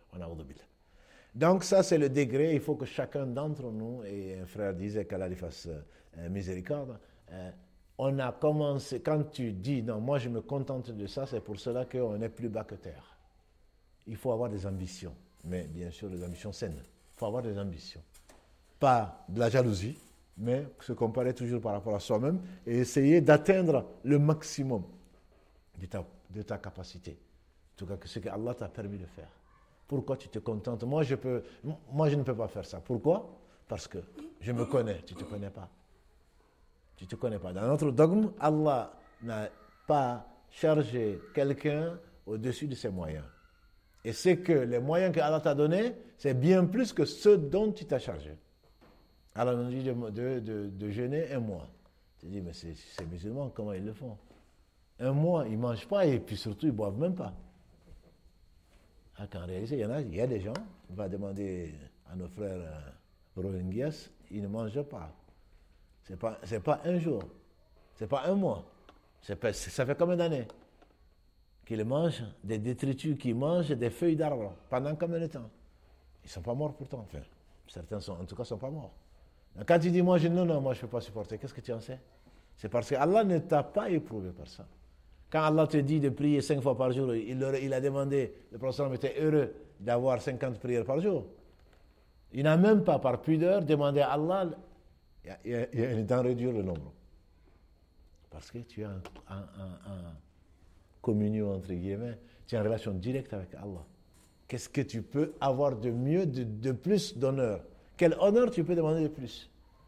Donc ça, c'est le degré. Il faut que chacun d'entre nous, et un frère disait qu'Allah lui fasse euh, miséricorde, euh, on a commencé, quand tu dis, non, moi je me contente de ça, c'est pour cela qu'on est plus bas que terre. Il faut avoir des ambitions, mais bien sûr des ambitions saines. Il faut avoir des ambitions. Pas de la jalousie, mais se comparer toujours par rapport à soi-même et essayer d'atteindre le maximum de ta, de ta capacité. En tout cas, ce que Allah t'a permis de faire. Pourquoi tu te contentes? Moi je, peux, moi, je ne peux pas faire ça. Pourquoi? Parce que je me connais. Tu ne te connais pas. Tu ne te connais pas. Dans notre dogme, Allah n'a pas chargé quelqu'un au-dessus de ses moyens. Et c'est que les moyens que Allah t'a donnés, c'est bien plus que ceux dont tu t'as chargé. Allah nous dit de, de, de, de jeûner un mois. Tu dis, mais c'est, c'est musulmans, comment ils le font? Un mois, ils ne mangent pas et puis surtout, ils ne boivent même pas. Alors qu'en réalité, il y en a, il y a des gens, on va demander à nos frères euh, Rohingyas, ils ne mangent pas. Ce n'est pas, c'est pas un jour, ce n'est pas un mois. C'est pas, ça fait combien d'années qu'ils mangent des détritus, qu'ils mangent des feuilles d'arbres. Pendant combien de temps? Ils ne sont pas morts pourtant. Enfin, certains sont, en tout cas, ne sont pas morts. Quand tu dis, moi, je, non, non, moi, je ne peux pas supporter, qu'est-ce que tu en sais? C'est parce que Allah ne t'a pas éprouvé par ça. Quand Allah te dit de prier cinq fois par jour, il, il a demandé, le prophète était heureux d'avoir cinquante prières par jour. Il n'a même pas, par pudeur, demandé à Allah d'en réduire le nombre. Parce que tu es en, en, en, en communion, entre guillemets, tu es en relation directe avec Allah. Qu'est-ce que tu peux avoir de mieux, de, de plus d'honneur? Quel honneur tu peux demander de plus?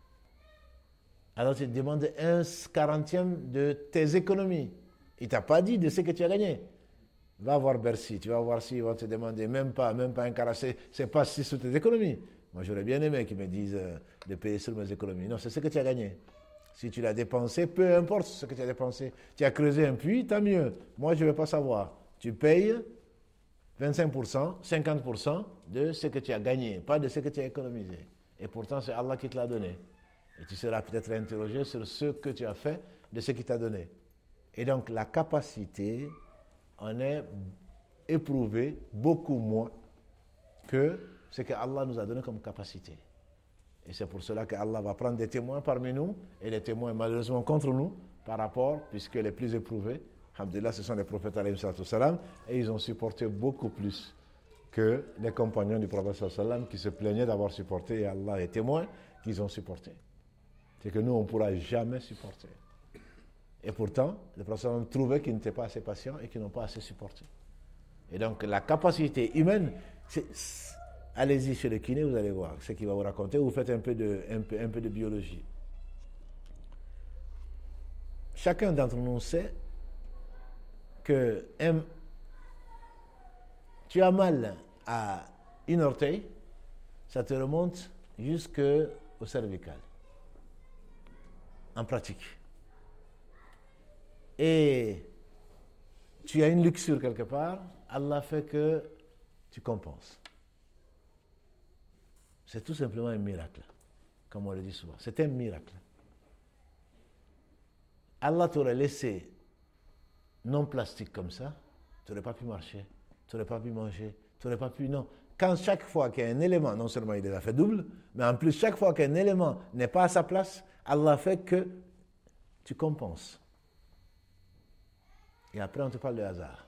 Alors tu te demandes un quarantième de tes économies. Il ne t'a pas dit de ce que tu as gagné. Va voir Bercy, tu vas voir s'ils vont te demander même pas, même pas un quart, c'est, c'est pas si sur tes économies. Moi j'aurais bien aimé qu'ils me disent euh, de payer sur mes économies. Non, c'est ce que tu as gagné. Si tu l'as dépensé, peu importe ce que tu as dépensé. Tu as creusé un puits, tant mieux. Moi je ne veux pas savoir. Tu payes vingt-cinq pour cent, cinquante pour cent de ce que tu as gagné, pas de ce que tu as économisé. Et pourtant, c'est Allah qui te l'a donné. Et tu seras peut-être interrogé sur ce que tu as fait de ce qu'il t'a donné. Et donc, la capacité, on est éprouvé beaucoup moins que ce que Allah nous a donné comme capacité. Et c'est pour cela que Allah va prendre des témoins parmi nous, et des témoins malheureusement contre nous, par rapport, puisque les plus éprouvés, alhamdulillah, ce sont les prophètes alayhi salam, et ils ont supporté beaucoup plus que les compagnons du prophète sallam qui se plaignaient d'avoir supporté, et Allah est témoin qu'ils ont supporté. C'est que nous, on ne pourra jamais supporter. Et pourtant, le prophète sallam trouvait qu'ils n'étaient pas assez patients et qu'ils n'ont pas assez supporté. Et donc, la capacité humaine, c'est, allez-y chez le kiné, vous allez voir ce qu'il va vous raconter, vous faites un peu de, un peu, un peu de biologie. Chacun d'entre nous sait que un, tu as mal à une orteil, ça te remonte jusqu'au cervical. En pratique. Et tu as une luxure quelque part, Allah fait que tu compenses. C'est tout simplement un miracle, comme on le dit souvent. C'est un miracle. Allah t'aurait laissé non plastique comme ça, tu n'aurais pas pu marcher, tu n'aurais pas pu manger, tu n'aurais pas pu... Non. Quand chaque fois qu'il y a un élément, non seulement il les a fait double, mais en plus chaque fois qu'un élément n'est pas à sa place, Allah fait que tu compenses. Et après on te parle de hasard.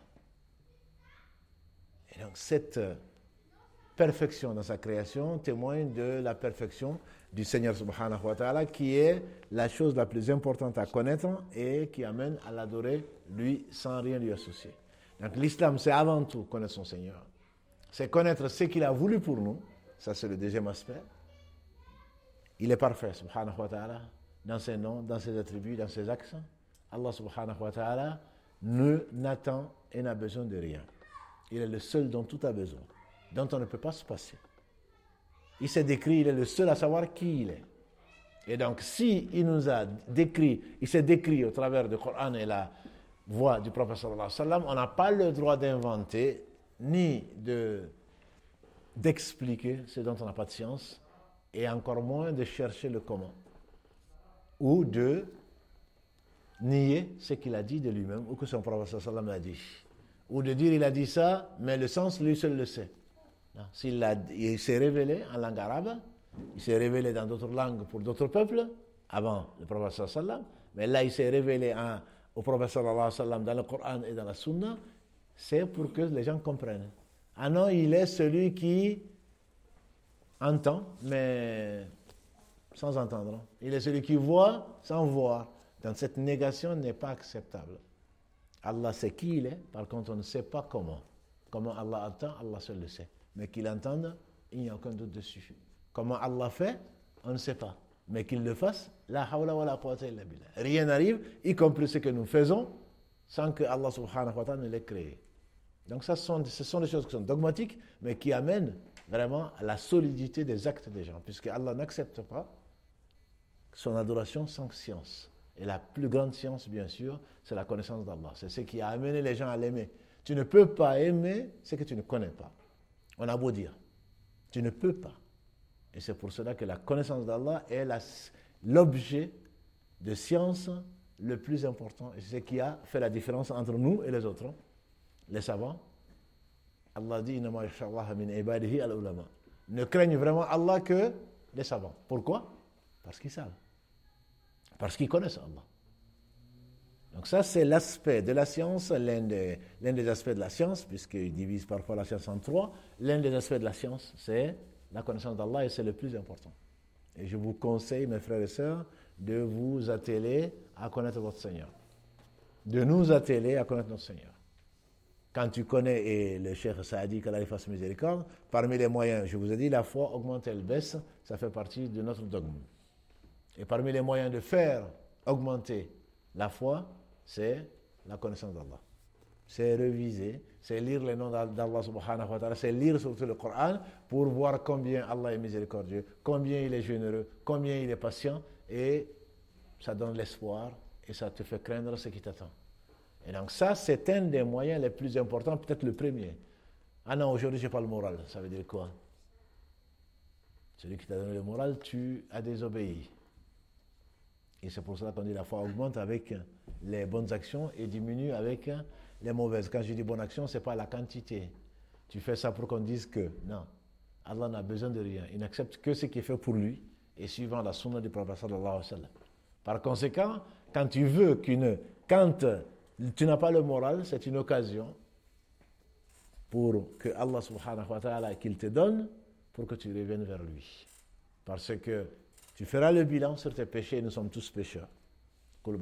Et donc cette perfection dans sa création témoigne de la perfection du Seigneur subhanahu wa ta'ala, qui est la chose la plus importante à connaître et qui amène à l'adorer lui sans rien lui associer. Donc l'islam, c'est avant tout connaître son Seigneur. C'est connaître ce qu'il a voulu pour nous. Ça, c'est le deuxième aspect. Il est parfait, subhanahu wa ta'ala, dans ses noms, dans ses attributs, dans ses accents. Allah subhanahu wa ta'ala ne n'attend et n'a besoin de rien. Il est le seul dont tout a besoin, dont on ne peut pas se passer. Il s'est décrit, il est le seul à savoir qui il est. Et donc, si il nous a décrit, il s'est décrit au travers du Coran et la voix du prophète sallallahu alayhi wa sallam, on n'a pas le droit d'inventer, ni de, d'expliquer ce dont on n'a pas de science, et encore moins de chercher le comment, ou de nier ce qu'il a dit de lui-même, ou que son prophète sallallahu alayhi wa sallam a dit, ou de dire il a dit ça, mais le sens, lui seul le sait. S'il a, il s'est révélé en langue arabe, il s'est révélé dans d'autres langues pour d'autres peuples, avant le prophète sallallahu alayhi wa sallam, mais là il s'est révélé en, au prophète sallallahu alayhi wa sallam dans le Coran et dans la Sunna, c'est pour que les gens comprennent. Ah non, il est celui qui entend, mais sans entendre. Il est celui qui voit sans voir. Donc cette négation n'est pas acceptable. Allah sait qui il est, par contre on ne sait pas comment. Comment Allah entend, Allah seul le sait. Mais qu'il entende, il n'y a aucun doute dessus. Comment Allah fait, on ne sait pas. Mais qu'il le fasse, la hawla wa la quwwata illa billah. Rien n'arrive, y compris ce que nous faisons, sans que Allah subhanahu wa ta'ala ne l'ait créé. Donc ça, ce sont, ce sont des choses qui sont dogmatiques, mais qui amènent vraiment à la solidité des actes des gens, puisque Allah n'accepte pas son adoration sans science. Et la plus grande science, bien sûr, c'est la connaissance d'Allah. C'est ce qui a amené les gens à l'aimer. Tu ne peux pas aimer ce que tu ne connais pas. On a beau dire. Tu ne peux pas. Et c'est pour cela que la connaissance d'Allah est la, l'objet de science le plus important. Et c'est ce qui a fait la différence entre nous et les autres. Les savants. Allah dit Innama yakhshallaha min ibadihi al-ulama. Ne craignent vraiment Allah que les savants. Pourquoi? Parce qu'ils savent. Parce qu'ils connaissent Allah. Donc ça, c'est l'aspect de la science, l'un des, l'un des aspects de la science, puisqu'il divise parfois la science en trois. L'un des aspects de la science, c'est la connaissance d'Allah et c'est le plus important. Et je vous conseille, mes frères et sœurs, de vous atteler à connaître votre Seigneur. De nous atteler à connaître notre Seigneur. Quand tu connais, et le Cheikh Saadi, qu'Allah lui fasse miséricorde, parmi les moyens, je vous ai dit, la foi augmente, elle baisse, ça fait partie de notre dogme. Et parmi les moyens de faire augmenter la foi, c'est la connaissance d'Allah. C'est réviser, c'est lire les noms d'Allah subhanahu wa ta'ala, c'est lire surtout le Coran pour voir combien Allah est miséricordieux, combien il est généreux, combien il est patient, et ça donne l'espoir et ça te fait craindre ce qui t'attend. Et donc ça, c'est un des moyens les plus importants, peut-être le premier. Ah non, aujourd'hui, je n'ai pas le moral. Ça veut dire quoi? Celui qui t'a donné le moral, tu as désobéi. Et c'est pour ça qu'on dit la foi augmente avec les bonnes actions et diminue avec les mauvaises. Quand je dis bonne action, ce n'est pas la quantité. Tu fais ça pour qu'on dise que non, Allah n'a besoin de rien. Il n'accepte que ce qui est fait pour lui et suivant la sunna du prophète sallallahu alayhi wa sallam. Par conséquent, quand tu veux qu'une... Quand tu n'as pas le moral, c'est une occasion pour que Allah subhanahu wa ta'ala qu'il te donne pour que tu reviennes vers lui. Parce que tu feras le bilan sur tes péchés, nous sommes tous pécheurs. Tous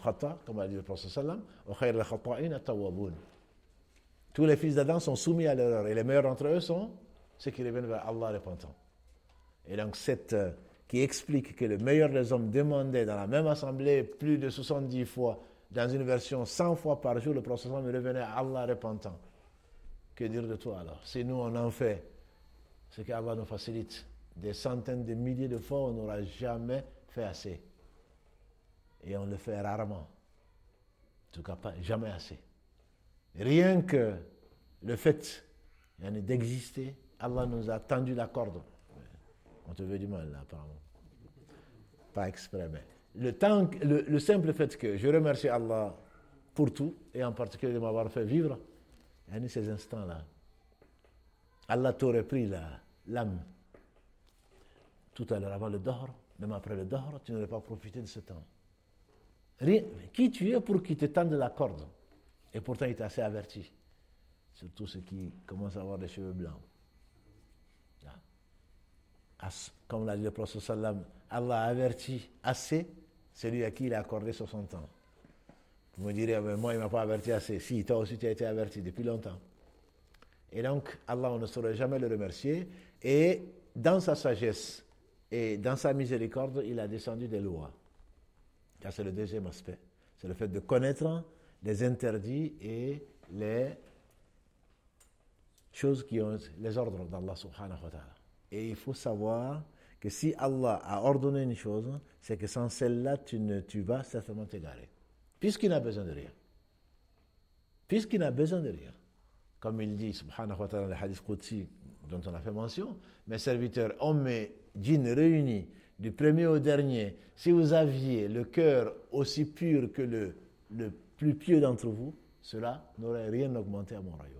les fils d'Adam sont soumis à l'erreur et les meilleurs d'entre eux sont ceux qui reviennent vers Allah repentants. Et donc cette euh, qui explique que le meilleur des hommes demandait dans la même assemblée plus de soixante-dix fois, dans une version cent fois par jour, le prophète revenait à Allah repentant. Que dire de toi alors? Si nous on en fait, c'est qu'Allah nous facilite. Des centaines de milliers de fois, on n'aura jamais fait assez. Et on le fait rarement. En tout cas, pas, jamais assez. Rien que le fait d'exister, Allah nous a tendu la corde. On te veut du mal, là, apparemment. Pas exprès, mais... Le, temps, le, le simple fait que je remercie Allah pour tout, et en particulier de m'avoir fait vivre, et ces instants-là, Allah t'aurait pris la, l'âme. Tout à l'heure, avant le dahr, même après le dahr, tu n'aurais pas profité de ce temps. Rien, qui tu es pour qu'il te tende la corde? Et pourtant, il est assez averti. Surtout ceux qui commencent à avoir des cheveux blancs. As, comme l'a dit le prophète sallam, Allah a averti assez celui à qui il a accordé soixante ans. Vous me direz, mais moi il ne m'a pas averti assez. Si, toi aussi tu as été averti depuis longtemps. Et donc, Allah, on ne saurait jamais le remercier. Et dans sa sagesse et dans sa miséricorde, il a descendu des lois. Ça, c'est le deuxième aspect. C'est le fait de connaître les interdits et les choses qui ont les ordres d'Allah subhanahu wa ta'ala. Et il faut savoir que si Allah a ordonné une chose, c'est que sans celle-là, tu, ne, tu vas certainement t'égarer. Puisqu'il n'a besoin de rien. Puisqu'il n'a besoin de rien. Comme il dit, subhanahu wa ta'ala, le hadith Qudsi, dont on a fait mention, mes serviteurs, hommes et djinns réunis, du premier au dernier, si vous aviez le cœur aussi pur que le, le plus pieux d'entre vous, cela n'aurait rien augmenté à mon royaume.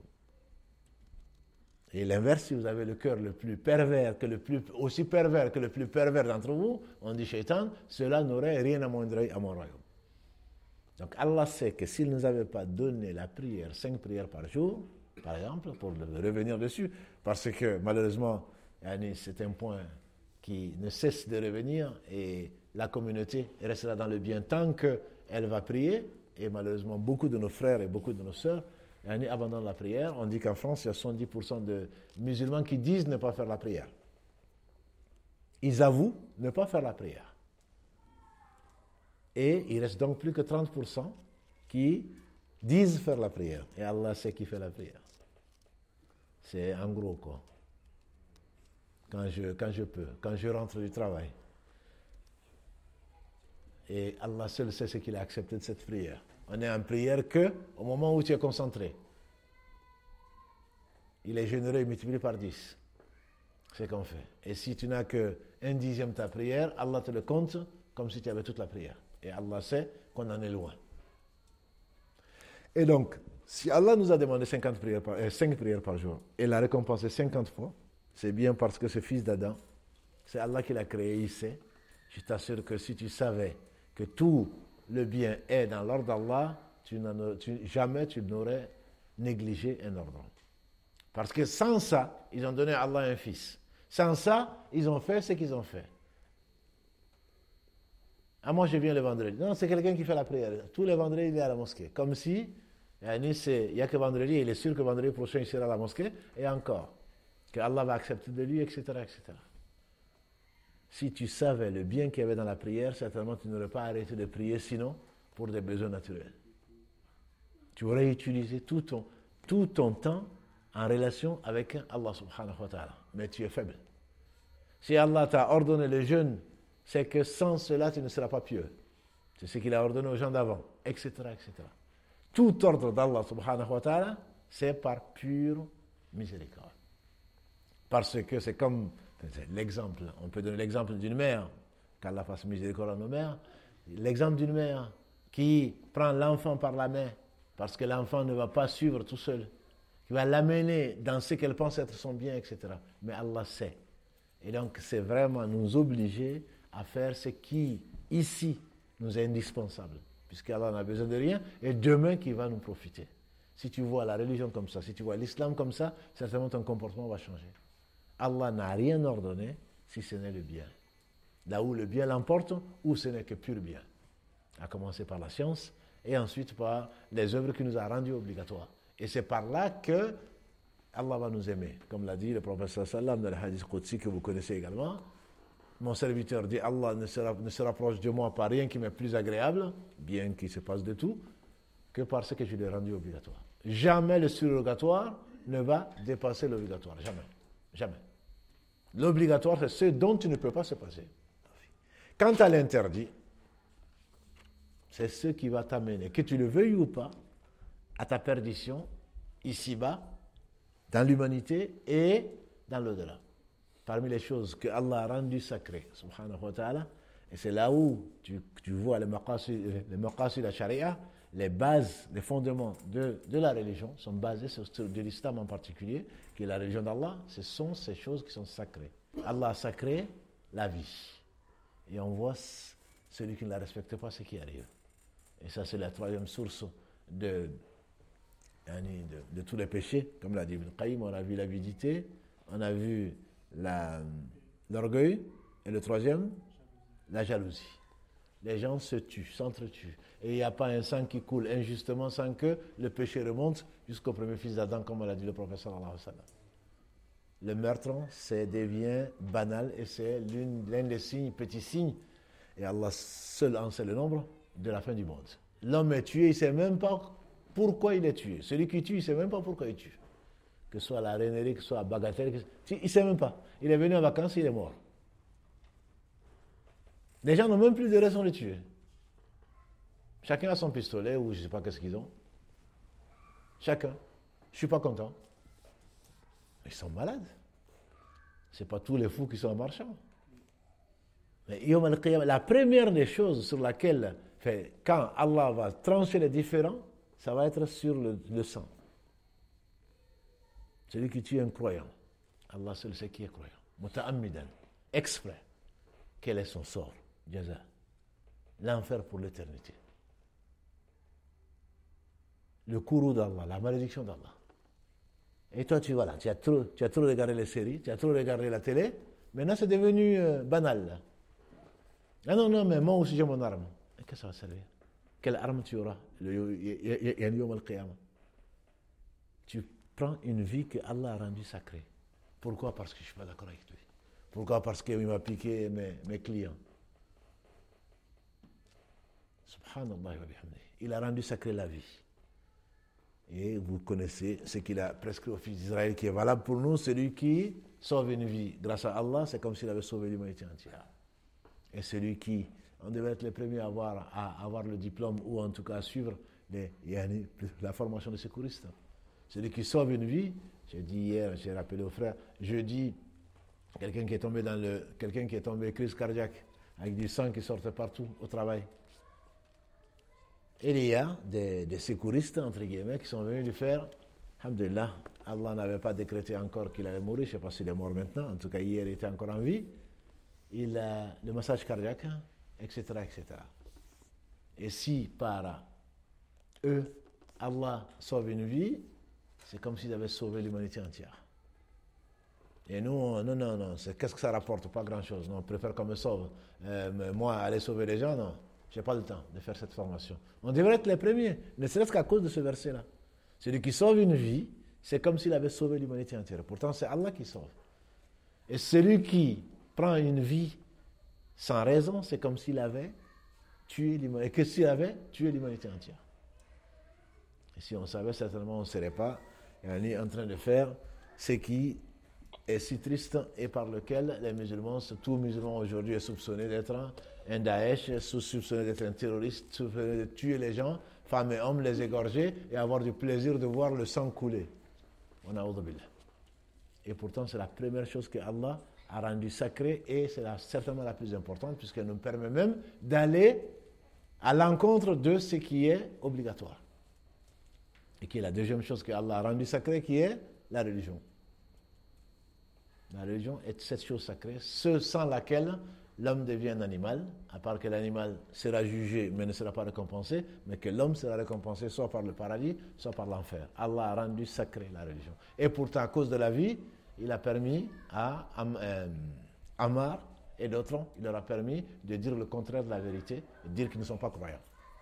Et l'inverse, si vous avez le cœur le plus pervers, que le plus, aussi pervers que le plus pervers d'entre vous, on dit shaitan, cela n'aurait rien amoindri à mon royaume. Donc Allah sait que s'il ne nous avait pas donné la prière, cinq prières par jour, par exemple, pour revenir dessus, parce que malheureusement, c'est un point qui ne cesse de revenir et la communauté restera dans le bien tant qu'elle va prier. Et malheureusement, beaucoup de nos frères et beaucoup de nos sœurs abandonnent la prière. On dit qu'en France, il y a soixante-dix pour cent de musulmans qui disent ne pas faire la prière. Ils avouent ne pas faire la prière. Et il reste donc plus que trente pour cent qui disent faire la prière. Et Allah sait qui fait la prière. C'est en gros quoi. Quand je, quand je peux, quand je rentre du travail. Et Allah seul sait ce qu'il a accepté de cette prière. On est en prière que au moment où tu es concentré. Il est généreux et multiplié par dix. C'est qu'on fait. Et si tu n'as qu'un dixième de ta prière, Allah te le compte comme si tu avais toute la prière. Et Allah sait qu'on en est loin. Et donc, si Allah nous a demandé cinquante prières par, euh, cinq prières par jour et l'a récompensé cinquante fois, c'est bien parce que ce fils d'Adam, c'est Allah qui l'a créé, il sait. Je t'assure que si tu savais que tout le bien est dans l'ordre d'Allah, tu tu, jamais tu n'aurais négligé un ordre. Parce que sans ça, ils ont donné à Allah un fils. Sans ça, ils ont fait ce qu'ils ont fait. Ah, moi je viens le vendredi. Non, c'est quelqu'un qui fait la prière. Tous les vendredis, il est à la mosquée. Comme si, il n'y a que vendredi, il est sûr que vendredi prochain, il sera à la mosquée, et encore, que Allah va accepter de lui, et cetera, et cetera. Si tu savais le bien qu'il y avait dans la prière, certainement tu n'aurais pas arrêté de prier, sinon pour des besoins naturels. Tu aurais utilisé tout ton, tout ton temps en relation avec Allah subhanahu wa ta'ala. Mais tu es faible. Si Allah t'a ordonné le jeûne, c'est que sans cela, tu ne seras pas pieux. C'est ce qu'il a ordonné aux gens d'avant, et cetera, et cetera. Tout ordre d'Allah subhanahu wa ta'ala, c'est par pure miséricorde. Parce que c'est comme c'est l'exemple, on peut donner l'exemple d'une mère, qu'Allah fasse miséricorde à nos mères, l'exemple d'une mère qui prend l'enfant par la main, parce que l'enfant ne va pas suivre tout seul, qui va l'amener dans ce qu'elle pense être son bien, et cetera. Mais Allah sait. Et donc c'est vraiment nous obliger à faire ce qui, ici, nous est indispensable, puisqu'Allah n'a besoin de rien, et demain qui va nous profiter. Si tu vois la religion comme ça, si tu vois l'islam comme ça, certainement ton comportement va changer. Allah n'a rien ordonné si ce n'est le bien. Là où le bien l'emporte, où ce n'est que pur bien. À commencer par la science et ensuite par les œuvres qui nous a rendus obligatoires. Et c'est par là que Allah va nous aimer. Comme l'a dit le prophète sallallahu dans le hadith Qudsi que vous connaissez également. Mon serviteur dit Allah ne se, ne se rapproche de moi par rien qui m'est plus agréable, bien qu'il se passe de tout, que par ce que je lui ai rendu obligatoire. Jamais le surrogatoire ne va dépasser l'obligatoire. Jamais. Jamais. L'obligatoire, c'est ce dont tu ne peux pas se passer. Quant à l'interdit, c'est ce qui va t'amener, que tu le veuilles ou pas, à ta perdition, ici-bas, dans l'humanité et dans l'au-delà. Parmi les choses que Allah a rendues sacrées, subhanahu wa ta'ala, et c'est là où tu, tu vois les maqasid, les maqasid de la charia, les bases, les fondements de, de la religion sont basés sur de l'islam en particulier, qui est la religion d'Allah. Ce sont ces choses qui sont sacrées. Allah a sacré la vie. Et on voit celui qui ne la respecte pas, ce qui arrive. Et ça, c'est la troisième source de, de, de tous les péchés. Comme l'a dit Ibn Qayyim, on a vu l'avidité, on a vu la, l'orgueil, et le troisième, la jalousie. Les gens se tuent, s'entretuent. Et il n'y a pas un sang qui coule injustement sans que le péché remonte jusqu'au premier fils d'Adam, comme l'a dit le prophète sallallahu alayhi wa sallam. Le meurtre, ça devient banal et c'est l'une, l'un des signes, petits signes, et Allah seul en sait le nombre, de la fin du monde. L'homme est tué, il ne sait même pas pourquoi il est tué. Celui qui tue, il ne sait même pas pourquoi il tue. Que ce soit la rainerie, que ce soit la bagatelle, que... il ne sait même pas. Il est venu en vacances, il est mort. Les gens n'ont même plus de raison de le tuer. Chacun a son pistolet ou je ne sais pas qu'est-ce qu'ils ont. Chacun. Je ne suis pas content. Ils sont malades. Ce n'est pas tous les fous qui sont marchands. Mais la première des choses sur laquelle, fait, quand Allah va trancher les différends, ça va être sur le, le sang. Celui qui tue un croyant, Allah seul sait qui est croyant. Muta'ammidan, exprès. Quel est son sort? Jaza. L'enfer pour l'éternité. Le courroux d'Allah, la malédiction d'Allah. Et toi, tu, voilà, tu, as trop, tu as trop regardé les séries, tu as trop regardé la télé. Maintenant, c'est devenu euh, banal. Là. Ah non, non, mais moi aussi, j'ai mon arme. Et qu'est-ce que ça va servir? Quelle arme tu auras? Tu prends une vie que Allah a rendue sacrée. Pourquoi? Parce que je ne suis pas d'accord avec lui. Pourquoi? Parce qu'il m'a piqué mes, mes clients. Subhanallah wa bihamdih. Il a rendu sacrée la vie. Et vous connaissez ce qu'il a prescrit au fils d'Israël qui est valable pour nous. Celui qui sauve une vie grâce à Allah, c'est comme s'il avait sauvé l'humanité entière. Et celui qui, on devait être les premiers à avoir, à avoir le diplôme ou en tout cas à suivre les, la formation de secouriste. Celui qui sauve une vie, j'ai dit hier, j'ai rappelé au frère, jeudi, quelqu'un qui est tombé dans le, quelqu'un qui est tombé crise cardiaque avec du sang qui sortait partout au travail. Et il y a des, des secouristes, entre guillemets, qui sont venus lui faire, alhamdulillah, Allah n'avait pas décrété encore qu'il allait mourir, je ne sais pas s'il est mort maintenant, en tout cas hier il était encore en vie, il a le massage cardiaque, et cetera, et cetera. Et si par eux, Allah sauve une vie, c'est comme s'il avait sauvé l'humanité entière. Et nous, non, non, non, c'est, qu'est-ce que ça rapporte? Pas grand-chose. Non, on préfère qu'on me sauve. Euh, moi, aller sauver les gens, non. Je n'ai pas le temps de faire cette formation. On devrait être les premiers, ne serait-ce qu'à cause de ce verset-là. Celui qui sauve une vie, c'est comme s'il avait sauvé l'humanité entière. Pourtant, c'est Allah qui sauve. Et celui qui prend une vie sans raison, c'est comme s'il avait tué l'humanité, et que s'il avait tué l'humanité entière. Et si on savait, certainement, on ne serait pas en train de faire ce qui est si triste et par lequel les musulmans, tout musulman aujourd'hui est soupçonné d'être un Daesh, soupçonné d'être un terroriste, soupçonné de tuer les gens, femmes et hommes, les égorger et avoir du plaisir de voir le sang couler. On a billah. Et pourtant, c'est la première chose que Allah a rendue sacrée et c'est la, certainement la plus importante puisqu'elle nous permet même d'aller à l'encontre de ce qui est obligatoire. Et qui est la deuxième chose que Allah a rendue sacrée, qui est la religion. La religion est cette chose sacrée, ce sans laquelle l'homme devient un animal, à part que l'animal sera jugé mais ne sera pas récompensé, mais que l'homme sera récompensé soit par le paradis, soit par l'enfer. Allah a rendu sacrée la religion. Et pourtant, à cause de la vie, il a permis à euh, Ammar et d'autres, il leur a permis de dire le contraire de la vérité, de dire qu'ils ne sont pas croyants.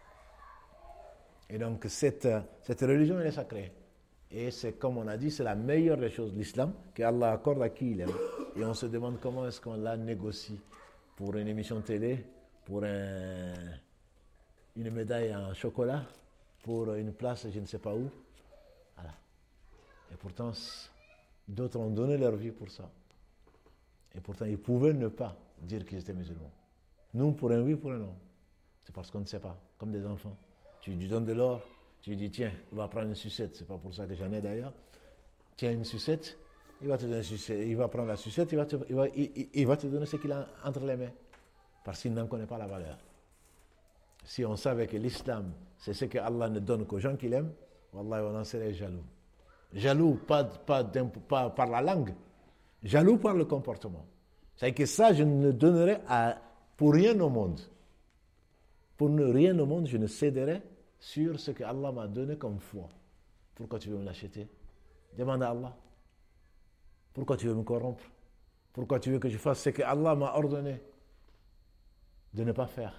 Et donc, cette, cette religion, elle est sacrée. Et c'est comme on a dit, c'est la meilleure des choses, l'islam, qu'Allah accorde à qui il aime. Et on se demande comment est-ce qu'on la négocie pour une émission de télé, pour un, une médaille en chocolat, pour une place je ne sais pas où. Voilà. Et pourtant, d'autres ont donné leur vie pour ça. Et pourtant, ils pouvaient ne pas dire qu'ils étaient musulmans. Nous, pour un oui, pour un non. C'est parce qu'on ne sait pas, comme des enfants. Tu lui donnes de l'or, tu lui dis, tiens, il va prendre une sucette, c'est pas pour ça que j'en ai d'ailleurs. Tiens, une sucette, il va te donner une sucette, il va prendre la sucette, il va te, il va, il, il va te donner ce qu'il a entre les mains, parce qu'il n'en connaît pas la valeur. Si on savait que l'islam, c'est ce que Allah ne donne qu'aux gens qu'il aime, wallah, on en serait jaloux. Jaloux, pas, pas, pas par la langue, jaloux par le comportement. C'est que ça, je ne donnerais à, pour rien au monde. Pour ne rien au monde, je ne céderai sur ce que Allah m'a donné comme foi. Pourquoi tu veux me l'acheter? Demande à Allah. Pourquoi tu veux me corrompre? Pourquoi tu veux que je fasse ce que Allah m'a ordonné de ne pas faire?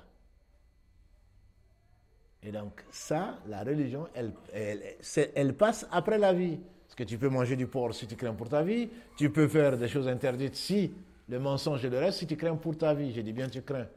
Et donc, ça, la religion, elle, elle, elle, elle passe après la vie. Parce que tu peux manger du porc si tu crains pour ta vie. Tu peux faire des choses interdites si le mensonge et le reste, si tu crains pour ta vie. Je dis bien tu crains.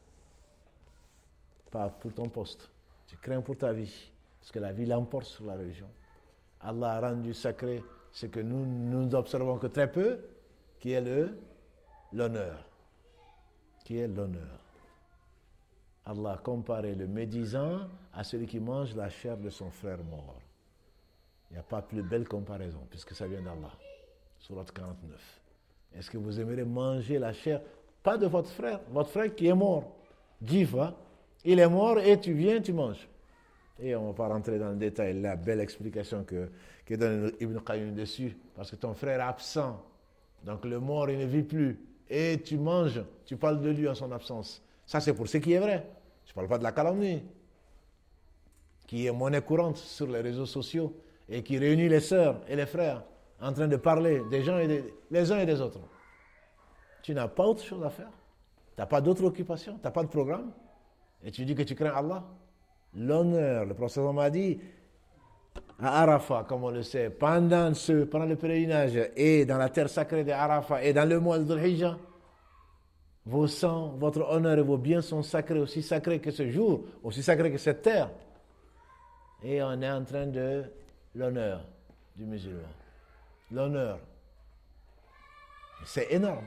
Pas pour ton poste. Tu crains pour ta vie. Parce que la vie l'emporte sur la religion. Allah a rendu sacré ce que nous nous observons que très peu, qui est le, l'honneur. Qui est l'honneur. Allah a comparé le médisant à celui qui mange la chair de son frère mort. Il n'y a pas plus belle comparaison, puisque ça vient d'Allah. Sourate quarante-neuf. Est-ce que vous aimerez manger la chair, pas de votre frère, votre frère qui est mort. Jifa, il est mort et tu viens, tu manges. Et on ne va pas rentrer dans le détail, la belle explication que, que donne Ibn Qayyim dessus, parce que ton frère est absent, donc le mort il ne vit plus, et tu manges, tu parles de lui en son absence. Ça c'est pour ce qui est vrai. Je ne parle pas de la calomnie, qui est monnaie courante sur les réseaux sociaux, et qui réunit les sœurs et les frères en train de parler des gens et des, les uns et des autres. Tu n'as pas autre chose à faire. Tu n'as pas d'autre occupation, tu n'as pas de programme. Et tu dis que tu crains Allah. L'honneur, le prophète m'a dit, à Arafat, comme on le sait, pendant, ce, pendant le pèlerinage et dans la terre sacrée de Arafat et dans le mois de Dhul-Hijjah, vos sangs, votre honneur et vos biens sont sacrés, aussi sacrés que ce jour, aussi sacrés que cette terre. Et on est en train de l'honneur du musulman. L'honneur. C'est énorme.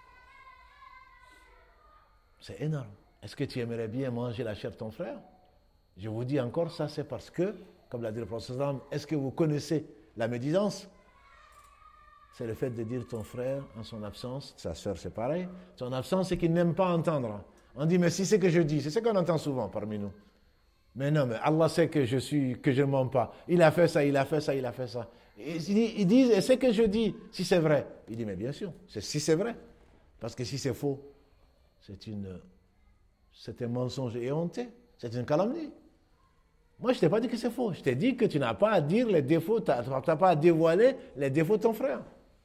C'est énorme. Est-ce que tu aimerais bien manger la chair de ton frère? Je vous dis encore, ça c'est parce que, comme l'a dit le prophète, est-ce que vous connaissez la médisance? C'est le fait de dire ton frère en son absence, sa soeur c'est pareil, son absence c'est qu'il n'aime pas entendre. On dit mais si c'est que je dis, c'est ce qu'on entend souvent parmi nous. Mais non, mais Allah sait que je suis, que je ne mens pas. Il a fait ça, il a fait ça, il a fait ça. Ils disent, et c'est que je dis, si c'est vrai. Il dit mais bien sûr, c'est, si c'est vrai. Parce que si c'est faux, c'est une, c'est un mensonge éhonté, c'est une calomnie. Moi, je ne t'ai pas dit que c'est faux. Je t'ai dit que tu n'as pas à dire les défauts, tu n'as pas à dévoiler les défauts de ton frère.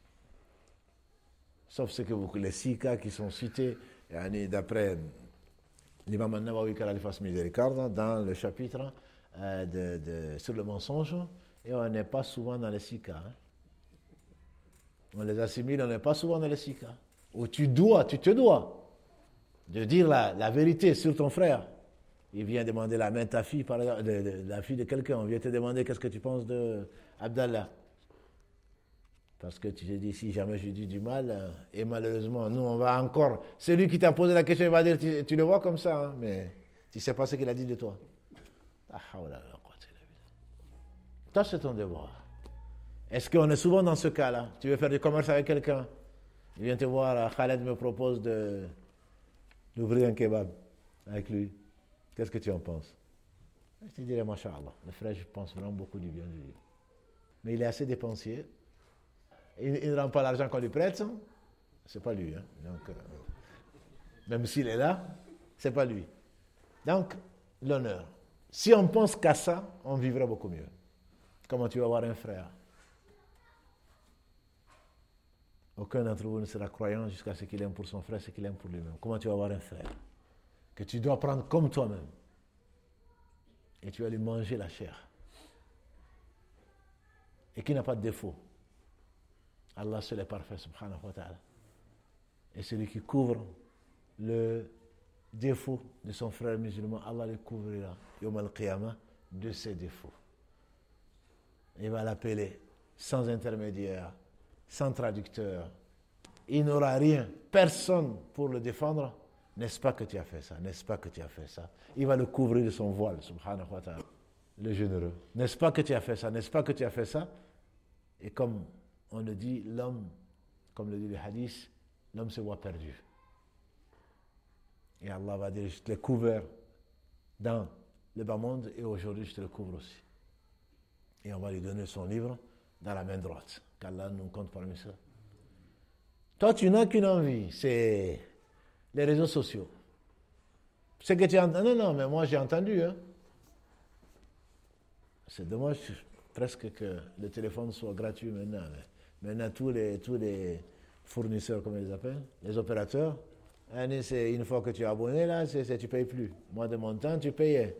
Sauf ce que vous, les six cas qui sont cités, d'après l'imam An-Nawawi qu'Allah lui fasse miséricorde, dans le chapitre euh, de, de, sur le mensonge, et on n'est pas souvent dans les six cas. Hein. On les assimile, on n'est pas souvent dans les six cas. Où tu dois, tu te dois de dire la, la vérité sur ton frère. Il vient demander la main de ta fille, par exemple, de, de, de la fille de quelqu'un. On vient te demander qu'est-ce que tu penses de Abdallah. Parce que tu te dis, si jamais je dis du mal, et malheureusement, nous, on va encore... Celui qui t'a posé la question, il va dire, tu, tu le vois comme ça, hein, mais tu ne sais pas ce qu'il a dit de toi. Toi, c'est ton devoir. Est-ce qu'on est souvent dans ce cas-là? Tu veux faire du commerce avec quelqu'un? Il vient te voir, Khaled me propose de, d'ouvrir un kebab avec lui. Qu'est-ce que tu en penses? Je te dirais, Masha'Allah, le frère, je pense vraiment beaucoup du bien de lui. Mais il est assez dépensier. Il, il ne rend pas l'argent qu'on lui prête. C'est pas lui. Hein. Donc, euh, même s'il est là, c'est pas lui. Donc, l'honneur. Si on pense qu'à ça, on vivrait beaucoup mieux. Comment tu vas avoir un frère? Aucun d'entre vous ne sera croyant jusqu'à ce qu'il aime pour son frère, ce qu'il aime pour lui-même. Comment tu vas avoir un frère que tu dois prendre comme toi-même et tu vas lui manger la chair et qui n'a pas de défaut? Allah seul est parfait, subhanahu wa ta'ala. Et celui qui couvre le défaut de son frère musulman, Allah le couvrira, yawm al-qiyamah, de ses défauts. Il va l'appeler sans intermédiaire, sans traducteur. Il n'aura rien, personne pour le défendre. N'est-ce pas que tu as fait ça? N'est-ce pas que tu as fait ça? Il va le couvrir de son voile, subhanahu wa ta'ala, le généreux. N'est-ce pas que tu as fait ça? N'est-ce pas que tu as fait ça? Et comme on le dit, l'homme, comme le dit le hadith, l'homme se voit perdu. Et Allah va dire, je te l'ai couvert dans le bas monde et aujourd'hui je te le couvre aussi. Et on va lui donner son livre dans la main droite. Qu'Allah nous compte parmi ça. Toi, tu n'as qu'une envie, c'est les réseaux sociaux. C'est que tu as entendu. Non, non, mais moi j'ai entendu. Hein. C'est dommage presque que le téléphone soit gratuit maintenant. Mais maintenant, tous les, tous les fournisseurs, comme ils les appellent, les opérateurs, c'est une fois que tu es abonné, là, c'est, c'est, tu ne payes plus. Moi, de mon temps, tu payais.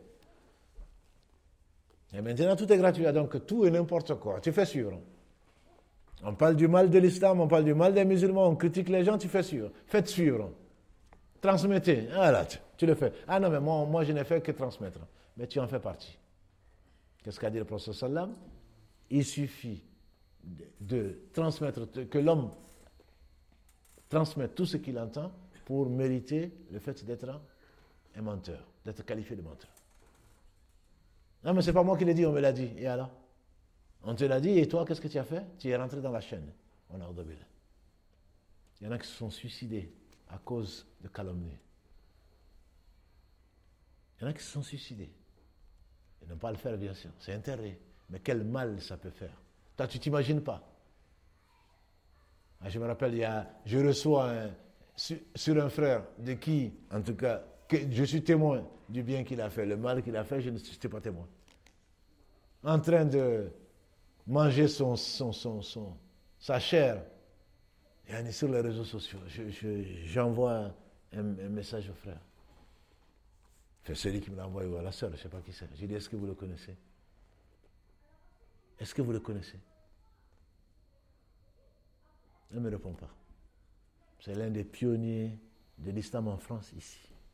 Et maintenant, tout est gratuit. Donc, tout et n'importe quoi. Tu fais suivre. On parle du mal de l'islam, on parle du mal des musulmans, on critique les gens, tu fais suivre. Faites suivre. Transmettez. Ah là, tu, tu le fais. Ah non, mais moi, moi, je n'ai fait que transmettre. Mais tu en fais partie. Qu'est-ce qu'a dit le prophète sallam? Il suffit de, de transmettre, que l'homme transmette tout ce qu'il entend pour mériter le fait d'être un menteur, d'être qualifié de menteur. Non, mais ce n'est pas moi qui l'ai dit, on me l'a dit. Et alors? On te l'a dit, et toi, qu'est-ce que tu as fait? Tu es rentré dans la chaîne. On a ordonné. Il y en a qui se sont suicidés à cause de calomnie. Il y en a qui se sont suicidés. Ils n'ont pas à le faire, bien sûr. C'est interdit. Mais quel mal ça peut faire? Toi, tu ne t'imagines pas. Je me rappelle, il y a, je reçois un, sur, sur un frère de qui, en tout cas, que je suis témoin du bien qu'il a fait. Le mal qu'il a fait, je ne suis pas témoin. En train de manger son, son, son, son, sa chair. Et sur les réseaux sociaux, je, je, j'envoie un, un message au frère. C'est celui qui me l'a envoyé ou à la sœur, je ne sais pas qui c'est. J'ai dit, est-ce que vous le connaissez? Est-ce que vous le connaissez? Elle ne me répond pas. C'est l'un des pionniers de l'islam en France ici.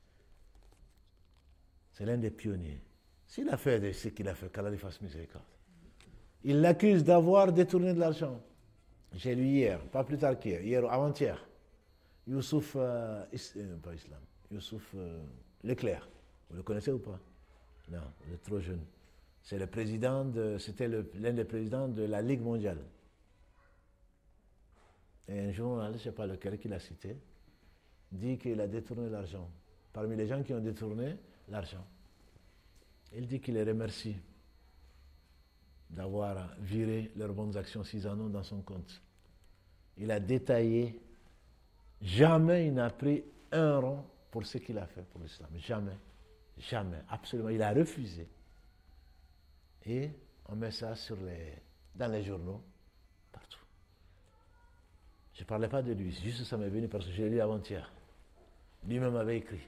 C'est l'un des pionniers. S'il a fait ce qu'il a fait, qu'Allah lui fasse miséricorde. Il l'accuse d'avoir détourné de l'argent. J'ai lu hier, pas plus tard qu'hier, hier ou avant-hier, Youssouf, euh, is, euh, pas Islam, Youssouf euh, Leclerc. Vous le connaissez ou pas? Non, vous êtes trop jeune. C'est le président de, c'était le, l'un des présidents de la Ligue mondiale. Et un journaliste, je ne sais pas lequel qui l'a cité, dit qu'il a détourné l'argent. Parmi les gens qui ont détourné l'argent, il dit qu'il les remercie d'avoir viré leurs bonnes actions s'ils en ont dans son compte. Il a détaillé, jamais il n'a pris un rond pour ce qu'il a fait pour l'islam. Jamais, jamais, absolument. Il a refusé. Et on met ça sur les, dans les journaux, partout. Je ne parlais pas de lui, juste ça m'est venu parce que je l'ai lu avant-hier. Lui-même avait écrit.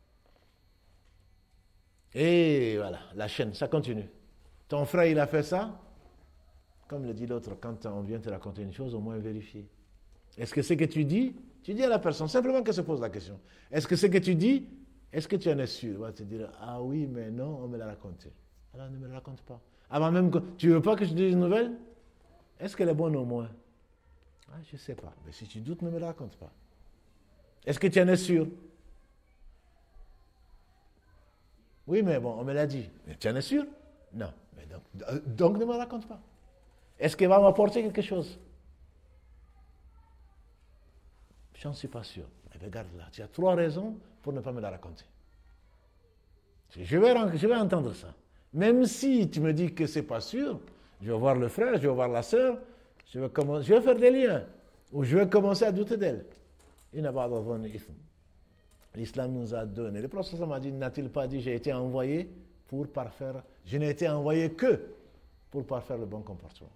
Et voilà, la chaîne, ça continue. Ton frère, il a fait ça. Comme le dit l'autre, quand on vient te raconter une chose, au moins vérifier. Est-ce que ce que tu dis, tu dis à la personne, simplement qu'elle se pose la question. Est-ce que ce que tu dis, est-ce que tu en es sûr? Il va te dire, ah oui, mais non, on me l'a raconté. Alors ne me le raconte pas. Avant même que, tu ne veux pas que je te dise une nouvelle? Est-ce qu'elle est bonne au moins? Ah, je ne sais pas. Mais si tu doutes, ne me la raconte pas. Est-ce que tu en es sûr? Oui, mais bon, on me l'a dit. Mais tu en es sûr? Non. Mais donc, donc ne me raconte pas. Est-ce qu'elle va m'apporter quelque chose? Je n'en suis pas sûr. Mais regarde là, tu as trois raisons pour ne pas me la raconter. Je vais, je vais entendre ça. Même si tu me dis que ce n'est pas sûr, je vais voir le frère, je vais voir la sœur, je vais, commencer, je vais faire des liens, ou je vais commencer à douter d'elle. L'islam nous a donné. Le prophète m'a dit, n'a-t-il pas dit, j'ai été envoyé pour parfaire, je n'ai été envoyé que pour parfaire le bon comportement.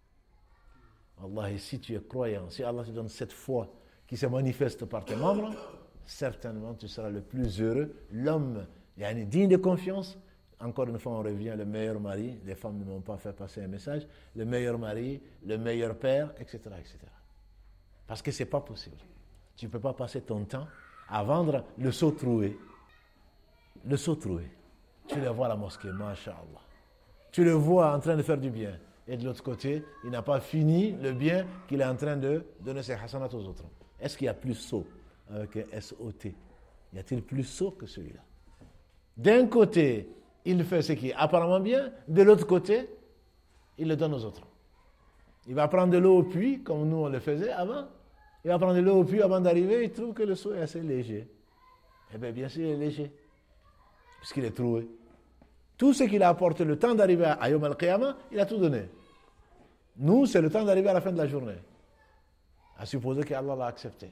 Allah, et si tu es croyant, si Allah te donne cette foi qui se manifeste par tes membres, certainement tu seras le plus heureux, l'homme yani, digne de confiance. Encore une fois, on revient, le meilleur mari, les femmes ne m'ont pas fait passer un message, le meilleur mari, le meilleur père, et cetera, et cetera. Parce que ce n'est pas possible. Tu ne peux pas passer ton temps à vendre le seau troué. Le seau troué. Tu le vois à la mosquée, masha'Allah. Tu le vois en train de faire du bien. Et de l'autre côté, il n'a pas fini le bien qu'il est en train de donner ses hasanats aux autres. Est-ce qu'il y a plus sot avec un S O T? Y a-t-il plus sot que celui-là? D'un côté, il fait ce qui est apparemment bien. De l'autre côté, il le donne aux autres. Il va prendre de l'eau au puits, comme nous on le faisait avant. Il va prendre de l'eau au puits avant d'arriver, il trouve que le seau est assez léger. Eh bien, bien sûr, il est léger, puisqu'il est troué. Tout ce qu'il a apporté le temps d'arriver à Yom al-Qiyamah, il a tout donné. Nous, c'est le temps d'arriver à la fin de la journée. À supposer qu'Allah l'a accepté.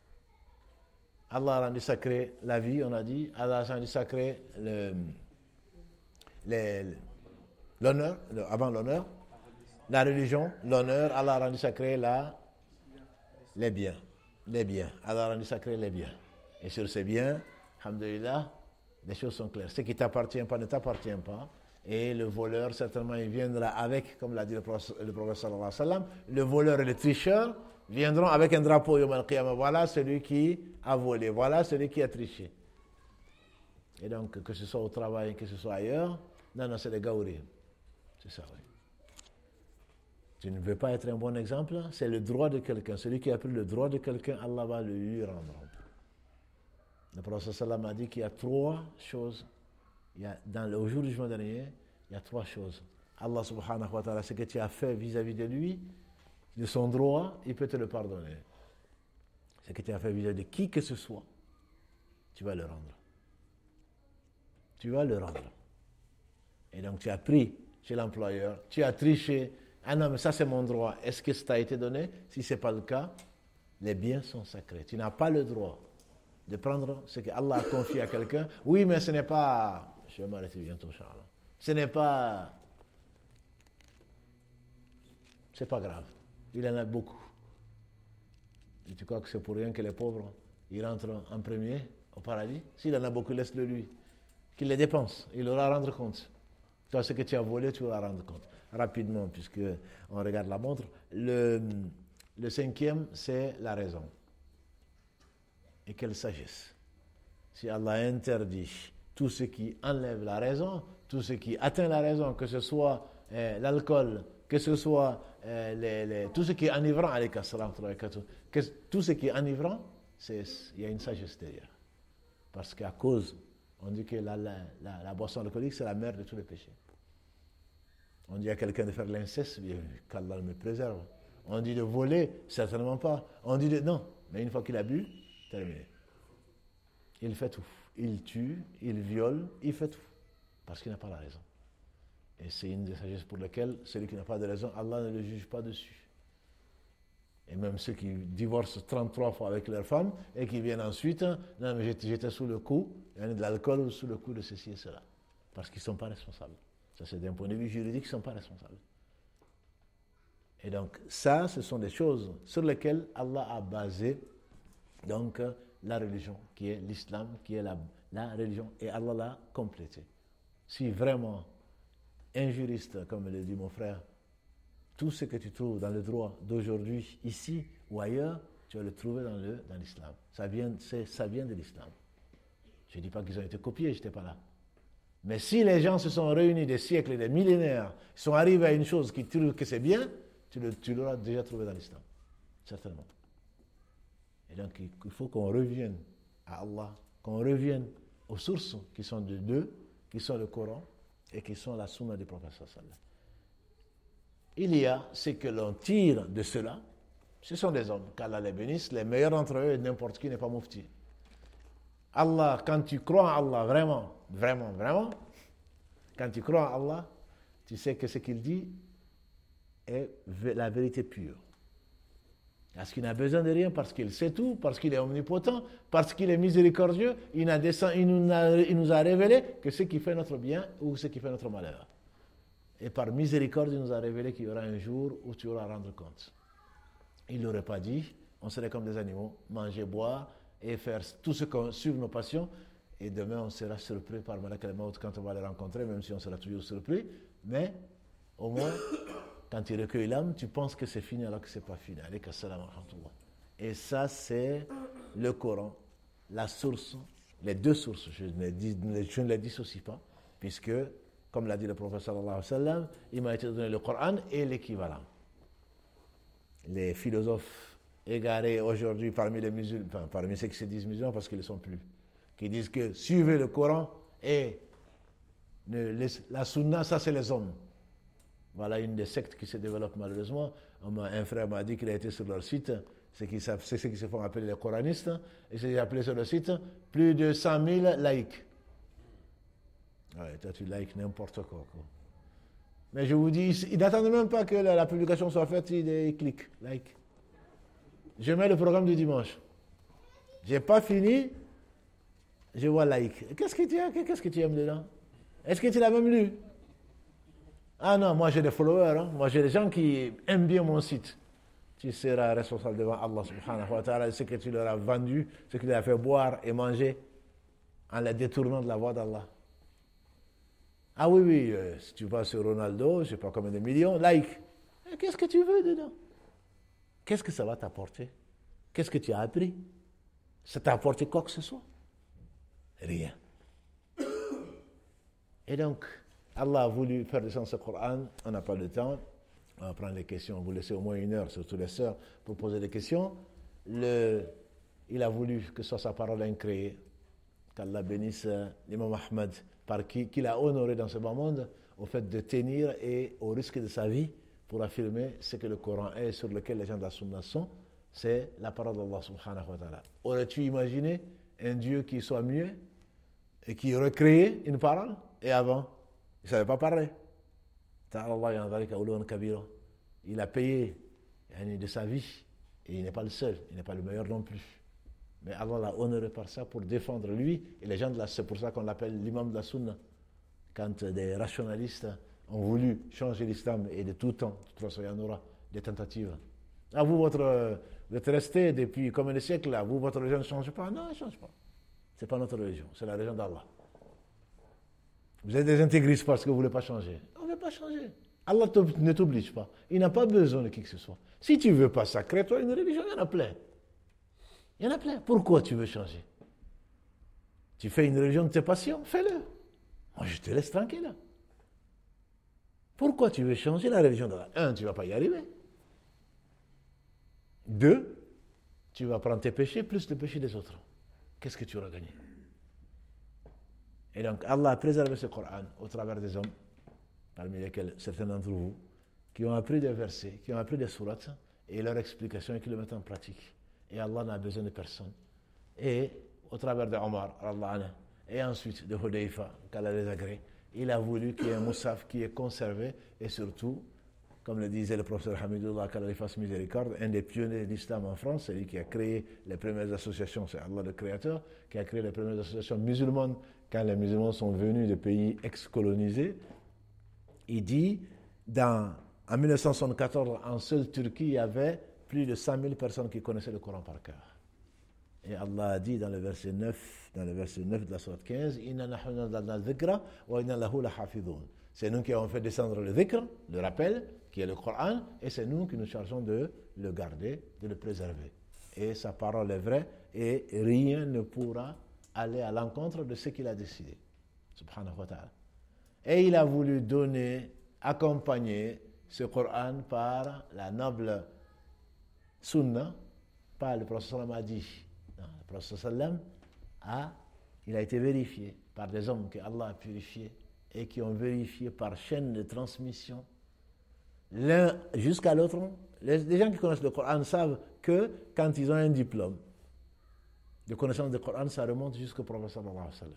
Allah a rendu sacré la vie, on a dit. Allah a rendu sacré le, les, l'honneur, le, avant l'honneur. La religion, l'honneur. Allah a rendu sacré la, les biens. Les biens. Allah a rendu sacré les biens. Et sur ces biens, alhamdulillah, les choses sont claires. Ce qui ne t'appartient pas ne t'appartient pas. Et le voleur, certainement, il viendra avec, comme l'a dit le prophète, le prophète sallallahu alayhi wa sallam, le voleur et le tricheur viendront avec un drapeau Yom al-Qiyamah. Voilà celui qui a volé. Voilà celui qui a triché. Et donc, que ce soit au travail, que ce soit ailleurs, non, non, c'est des gaouris. C'est ça, oui. Tu ne veux pas être un bon exemple, c'est le droit de quelqu'un. Celui qui a pris le droit de quelqu'un, Allah va le lui rendre. Le prophète sallam a dit qu'il y a trois choses. Il y a, dans le, au jour du jugement dernier, il y a trois choses. Allah subhanahu wa ta'ala, ce que tu as fait vis-à-vis de lui, de son droit, il peut te le pardonner. Ce que tu as fait vis-à-vis de qui que ce soit, tu vas le rendre. Tu vas le rendre. Et donc tu as pris chez l'employeur, tu as triché. Ah non, mais ça c'est mon droit. Est-ce que ça t'a été donné? Si ce n'est pas le cas, les biens sont sacrés. Tu n'as pas le droit de prendre ce que Allah a confié à quelqu'un. Oui, mais ce n'est pas... Je vais m'arrêter bientôt, Charles. Ce n'est pas... C'est pas grave. Il en a beaucoup. Et tu crois que c'est pour rien que les pauvres, ils rentrent en premier au paradis? S'il en a beaucoup, laisse-le lui. Qu'il les dépense, il aura à rendre compte. Toi, ce que tu as volé, tu auras à rendre compte. Rapidement, puisque on regarde la montre. Le, le cinquième, c'est la raison. Et quelle sagesse. Si Allah interdit tout ce qui enlève la raison, tout ce qui atteint la raison, que ce soit euh, l'alcool, que ce soit euh, les, les, tout ce qui est enivrant, que tout ce qui est enivrant, c'est, il y a une sagesse derrière. Parce qu'à cause, on dit que la, la, la, la boisson alcoolique, c'est la mère de tous les péchés. On dit à quelqu'un de faire l'inceste, qu'Allah me préserve. On dit de voler, certainement pas. On dit de... Non, mais une fois qu'il a bu, terminé. Il fait tout. Il tue, il viole, il fait tout. Parce qu'il n'a pas la raison. Et c'est une des sagesses pour lesquelles celui qui n'a pas de raison, Allah ne le juge pas dessus. Et même ceux qui divorcent trente-trois fois avec leur femme et qui viennent ensuite, non mais j'étais sous le coup, il y en a de l'alcool ou sous le coup de ceci et cela. Parce qu'ils ne sont pas responsables. Ça c'est d'un point de vue juridique, ils ne sont pas responsables. Et donc ça, ce sont des choses sur lesquelles Allah a basé donc la religion, qui est l'islam, qui est la, la religion, et Allah l'a complété. Si vraiment un juriste, comme le dit mon frère, tout ce que tu trouves dans le droit d'aujourd'hui, ici ou ailleurs, tu vas le trouver dans, le, dans l'islam. Ça vient, c'est, ça vient de l'islam. Je ne dis pas qu'ils ont été copiés, je n'étais pas là. Mais si les gens se sont réunis des siècles et des millénaires, ils sont arrivés à une chose qui trouvent que c'est bien, tu, le, tu l'auras déjà trouvé dans l'islam. Certainement. Et donc, il faut qu'on revienne à Allah, qu'on revienne aux sources qui sont de deux, qui sont le Coran et qui sont la sunna du prophète sallallahu alayhi wa sallam. Il y a ce que l'on tire de cela, ce sont des hommes, qu'Allah les bénisse, les meilleurs d'entre eux, et n'importe qui n'est pas mufti. Allah, quand tu crois en Allah, vraiment, vraiment, vraiment, quand tu crois en Allah, tu sais que ce qu'il dit est la vérité pure. Parce qu'il n'a besoin de rien, parce qu'il sait tout, parce qu'il est omnipotent, parce qu'il est miséricordieux, il, a descend, il, nous a, il nous a révélé que ce qui fait notre bien ou ce qui fait notre malheur. Et par miséricorde, il nous a révélé qu'il y aura un jour où tu auras à rendre compte. Il ne l'aurait pas dit, on serait comme des animaux, manger, boire et faire tout ce qu'on suit nos passions. Et demain, on sera surpris par Malak al-Maut quand on va les rencontrer, même si on sera toujours surpris. Mais au moins, quand il recueille l'âme, tu penses que c'est fini alors que ce n'est pas fini. Alayka salam wa rahmatullah. Et ça, c'est le Coran, la source, les deux sources. Je ne les, dis, je ne les dissocie pas, puisque, comme l'a dit le prophète sallallahu alayhi wa sallam, il m'a été donné le Coran et l'équivalent. Les philosophes égarés aujourd'hui parmi les musulmans, enfin, parmi ceux qui se disent musulmans parce qu'ils ne le sont plus, qui disent que suivez le Coran et le, les, la sunna, ça c'est les hommes. Voilà une des sectes qui se développe malheureusement. Un frère m'a dit qu'il a été sur leur site, c'est, qu'ils, c'est ceux qui se font appeler les coranistes, et c'est appelé sur le site plus de cent mille laïcs. Ouais, toi tu likes n'importe quoi, quoi. Mais je vous dis, ils n'attendent même pas que la, la publication soit faite, ils, ils cliquent, like. Je mets le programme du dimanche. J'ai pas fini, je vois like. Qu'est-ce que tu as, qu'est-ce que tu aimes dedans? Est-ce que tu l'as même lu? Ah non, moi j'ai des followers, hein. Moi j'ai des gens qui aiment bien mon site. Tu seras responsable devant Allah subhanahu wa ta'ala de ce que tu leur as vendu, ce que tu leur as fait boire et manger en les détournant de la voie d'Allah. Ah oui, oui, euh, si tu vas sur Ronaldo, je ne sais pas combien de millions, like. Et qu'est-ce que tu veux dedans? Qu'est-ce que ça va t'apporter? Qu'est-ce que tu as appris? Ça t'a apporté quoi que ce soit? Rien. Et donc, Allah a voulu faire descendre ce Coran, on n'a pas le temps, on va prendre les questions, on vous laisse au moins une heure, surtout les sœurs, pour poser des questions. Le, il a voulu que ce soit sa parole incréée, qu'Allah bénisse l'imam Ahmad, par qui qu'il a honoré dans ce bas monde, au fait de tenir et au risque de sa vie pour affirmer ce que le Coran est, sur lequel les gens de la Sunna sont, c'est la parole d'Allah subhanahu wa ta'ala. Aurais-tu imaginé un Dieu qui soit mieux et qui recréait une parole et avant il ne savait pas parler. Il a payé de sa vie et il n'est pas le seul, il n'est pas le meilleur non plus. Mais Allah l'a honoré par ça pour défendre lui et les gens de la, c'est pour ça qu'on l'appelle l'imam de la Sunna. Quand des rationalistes ont voulu changer l'islam et de tout temps, de toute façon il y en aura des tentatives Ah, vous, votre, vous êtes resté depuis combien de siècles là? Vous, votre religion ne change pas? Non, elle ne change pas. Ce n'est pas notre religion, c'est la religion d'Allah. Vous êtes des intégristes parce que vous ne voulez pas changer. On ne veut pas changer. Allah ne t'oblige pas. Il n'a pas besoin de qui que ce soit. Si tu ne veux pas ça, crée-toi une religion, il y en a plein. Il y en a plein. Pourquoi tu veux changer? Tu fais une religion de tes passions, fais-le. Moi, je te laisse tranquille. Pourquoi tu veux changer la religion d'Allah? Un, tu ne vas pas y arriver. Deux, tu vas prendre tes péchés plus les péchés des autres. Qu'est-ce que tu auras gagné? Et donc, Allah a préservé ce Coran au travers des hommes, parmi lesquels certains d'entre vous, qui ont appris des versets, qui ont appris des sourates, et leur explication et qui le mettent en pratique. Et Allah n'a besoin de personne. Et au travers de Omar, et ensuite de Hudayfa, qu'Allah les agrée, il a voulu qu'il y ait un moussaf qui est conservé, et surtout, comme le disait le professeur Hamidullah, qu'Allah lui fasse miséricorde, un des pionniers de l'islam en France, c'est lui qui a créé les premières associations, c'est Allah le créateur, qui a créé les premières associations musulmanes quand les musulmans sont venus de pays ex-colonisés. Il dit, dans, en mille neuf cent soixante-quatorze, en seule Turquie, il y avait plus de cent mille personnes qui connaissaient le Coran par cœur. Et Allah a dit dans le verset neuf, dans le verset neuf de la sourate quinze, Inna nahnu nazzalna dhikra wa inna lahu lahafidhun. C'est nous qui avons fait descendre le dhikr, le rappel, qui est le Coran, et c'est nous qui nous chargeons de le garder, de le préserver. Et sa parole est vraie, et rien ne pourra aller à l'encontre de ce qu'il a décidé. Subhanahu wa ta'ala. Et il a voulu donner, accompagner ce Coran par la noble sunna, par le prophète sallam a dit. Non, le prophète sallam a, il a été vérifié par des hommes que Allah a purifiés et qui ont vérifié par chaîne de transmission l'un jusqu'à l'autre. Les, les gens qui connaissent le Coran savent que quand ils ont un diplôme de connaissance du Coran, ça remonte jusqu'au prophète sallallahu alayhi wa sallam.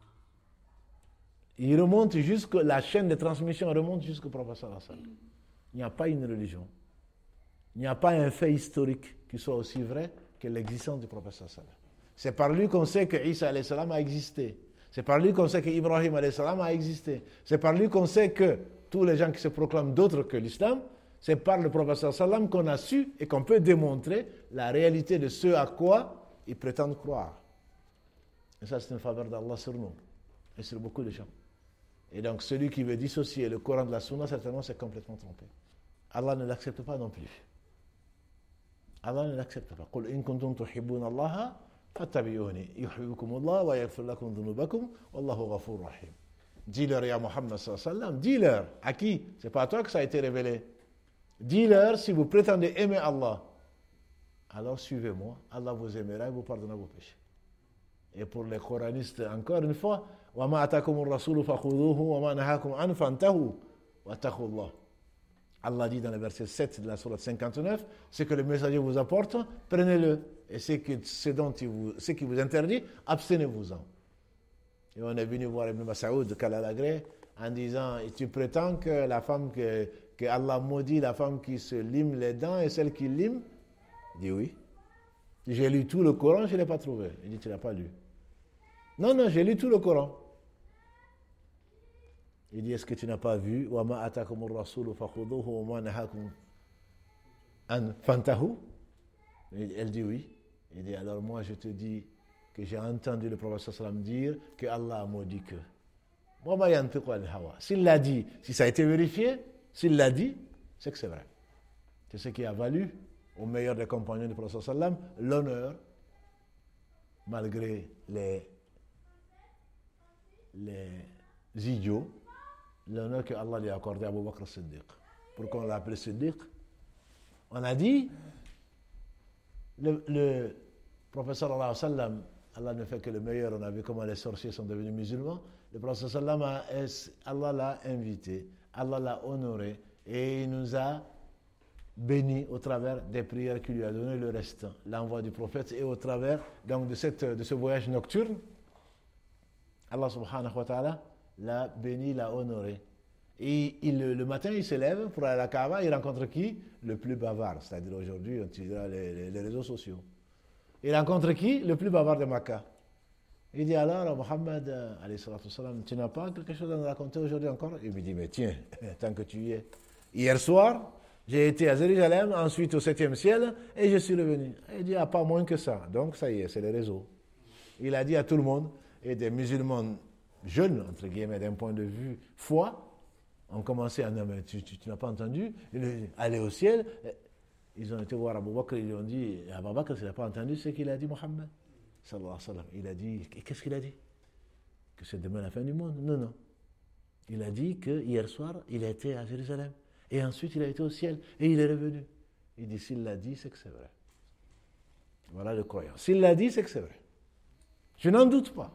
Il remonte jusque, la chaîne de transmission remonte jusqu'au prophète sallallahu alayhi wa sallam. Il n'y a pas une religion, il n'y a pas un fait historique qui soit aussi vrai que l'existence du prophète sallallahu alayhi wa sallam. C'est par lui qu'on sait que Isa alayhi salam a existé. C'est par lui qu'on sait que Ibrahim alayhi salam a existé. C'est par lui qu'on sait que tous les gens qui se proclament d'autres que l'islam, c'est par le prophète sallallahu alayhi wa sallam qu'on a su et qu'on peut démontrer la réalité de ce à quoi ils prétendent croire. Et ça, c'est une faveur d'Allah sur nous et sur beaucoup de gens. Et donc, celui qui veut dissocier le Coran de la Sunna, certainement, c'est complètement trompé. Allah ne l'accepte pas non plus. Allah ne l'accepte pas. قُلْ إِن كُنْتُمْ تُحِبُّونَ اللَّهَ فَاتَّبِعُونِي يُحْبِبْكُمُ اللَّهُ وَيَغْفِرْ لَكُمْ ذُنُوبَكُمْ وَاللَّهُ غَفُورٌ رَحِيمٌ. Dis-leur, ya Muhammad sallallahu alayhi wa sallam, dis-leur. À qui? C'est pas à toi que ça a été révélé. Dis-leur, si vous prétendez aimer Allah, alors suivez-moi, Allah vous aimera et vous pardonnera vos péchés. Et pour les coranistes, encore une fois, وَمَا أَتَاكُمُ الرَّسُولُ فَخُذُوهُ وَمَا نَهَاكُمْ عَنْهُ فَانْتَهُوا وَاتَّقُوا اللَّهَ. Allah dit dans le verset sept de la sourate cinquante-neuf, ce que le messager vous apporte, prenez-le. Et ce, que, ce, dont il vous, ce qui vous interdit, abstenez-vous-en. Et on est venu voir Ibn Mas'ud, Kalalagré, en disant, et tu prétends que la femme que, que Allah maudit, la femme qui se lime les dents et celle qui lime? Il dit oui. J'ai lu tout le Coran, je ne l'ai pas trouvé. Il dit, tu ne l'as pas lu. Non, non, j'ai lu tout le Coran. Il dit, est-ce que tu n'as pas vu وَمَا أَتَاكُمُ الرَّسُولُ فَخُذُوهُ وَمَا نَهَاكُمْ عَنْهُ فَانْتَهُوا. Elle dit oui. Il dit, alors moi je te dis que j'ai entendu le prophète sallallahu alayhi wa sallam dire que Allah a maudit que. وَمَا يَنْطِقُ عَنِ الْهَوَىٰ. S'il l'a dit, si ça a été vérifié, s'il l'a dit, c'est que c'est vrai. C'est ce qui a valu au meilleur des compagnons du prophète sallallahu alayhi wa sallam l'honneur, malgré les, les idiots, l'honneur que Allah lui a accordé à Abu Bakr Siddiq. Pourquoi on l'a appelé Siddiq? On a dit, le, le prophète sallallahu alayhi wa sallam, Allah ne fait que le meilleur, on a vu comment les sorciers sont devenus musulmans. Le prophète sallallahu alayhi wa sallam, Allah l'a invité, Allah l'a honoré, et il nous a bénis au travers des prières qu'il lui a donné le reste, l'envoi du prophète, et au travers donc, de, cette, de ce voyage nocturne, Allah subhanahu wa ta'ala l'a béni, l'a honoré. Et il, le matin, il se lève pour aller à la Kaaba, il rencontre qui? Le plus bavard, c'est-à-dire aujourd'hui, on utilisera les, les, les réseaux sociaux. Il rencontre qui? Le plus bavard de Makkah. Il dit alors, Mohammed, alayhi salatu salam, tu n'as pas quelque chose à nous raconter aujourd'hui encore? Il me dit, mais tiens, tant que tu y es. Hier soir, J'ai été à Jérusalem, ensuite au septième ciel, et je suis revenu. Il dit, ah, pas moins que ça. Donc, ça y est, c'est les réseaux. Il a dit à tout le monde, et des musulmans jeunes, entre guillemets, d'un point de vue foi, ont commencé à dire, mais tu, tu, tu n'as pas entendu aller au ciel. Ils ont été voir Abu Bakr, ils lui ont dit, Abu Bakr, tu n'as pas entendu ce qu'il a dit, Mohammed sallallahu alayhi wa sallam. Il a dit, qu'est-ce qu'il a dit? Que c'est demain la fin du monde? Non, non. Il a dit que hier soir, il a été à Jérusalem. Et ensuite, il a été au ciel. Et il est revenu. Il dit, s'il l'a dit, c'est que c'est vrai. Voilà le croyant. S'il l'a dit, c'est que c'est vrai. Je n'en doute pas.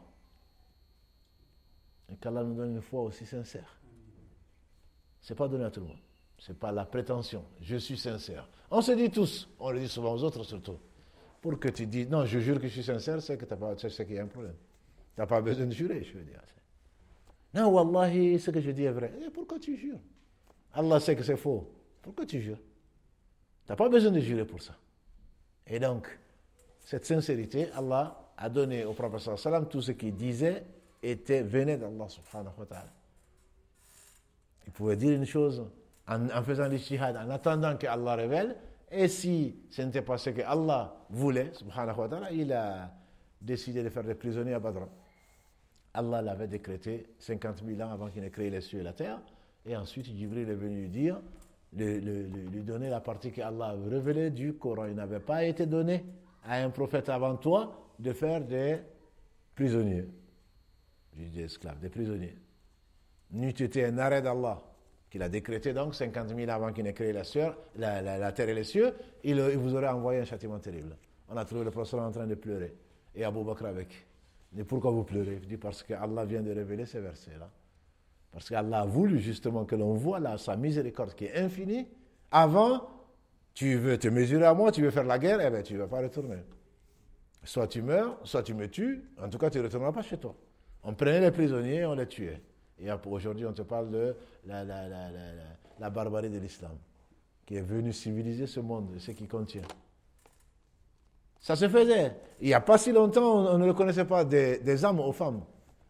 Et qu'Allah nous donne une foi aussi sincère. Ce n'est pas donné à tout le monde. Ce n'est pas la prétention. Je suis sincère. On se dit tous, on le dit souvent aux autres surtout. Pour que tu dises, non, je jure que je suis sincère, c'est que tu pas, c'est qu'il y a un problème. Tu n'as pas besoin de jurer, je veux dire. Non, wallahi, ce que je dis est vrai. Et pourquoi tu jures? Allah sait que c'est faux. Pourquoi tu jures? Tu n'as pas besoin de jurer pour ça. Et donc, cette sincérité, Allah a donné au prophète sallallahu alayhi wa sallam tout ce qu'il disait était, venait d'Allah subhanahu wa ta'ala. Il pouvait dire une chose en, en faisant l'ijtihad, en attendant que Allah révèle, et si ce n'était pas ce que Allah voulait, subhanahu wa ta'ala, il a décidé de faire des prisonniers à Badr. Allah l'avait décrété cinquante mille ans avant qu'il n'ait créé les cieux et la terre, et ensuite Jibril est venu lui dire, lui, lui, lui donner la partie que Allah avait révélée du Coran. Il n'avait pas été donné à un prophète avant toi de faire des prisonniers. Je dis des esclaves, des prisonniers. N'eût été un arrêt d'Allah qu'il a décrété donc cinquante mille avant qu'il n'ait créé la, sueur, la, la, la terre et les cieux, il, il vous aurait envoyé un châtiment terrible. On a trouvé le prophète en train de pleurer et Abu Bakr avec. Mais pourquoi vous pleurez? Je dis parce que Allah vient de révéler ces versets-là. Parce qu'Allah a voulu justement que l'on voit là sa miséricorde qui est infinie. Avant, tu veux te mesurer à moi, tu veux faire la guerre, eh bien tu ne vas pas retourner. Soit tu meurs, soit tu me tues, en tout cas tu ne retourneras pas chez toi. On prenait les prisonniers, on les tuait. Et aujourd'hui on te parle de la, la, la, la, la, la barbarie de l'islam, qui est venu civiliser ce monde, ce qui contient. Ça se faisait. Il n'y a pas si longtemps, on ne le connaissait pas, des, des âmes aux femmes.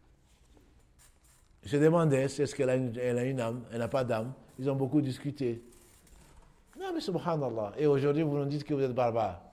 Je demandais, est-ce qu'elle a une, elle a une âme, elle n'a pas d'âme. Ils ont beaucoup discuté. Non mais subhanallah. Et aujourd'hui, vous nous dites que vous êtes barbares.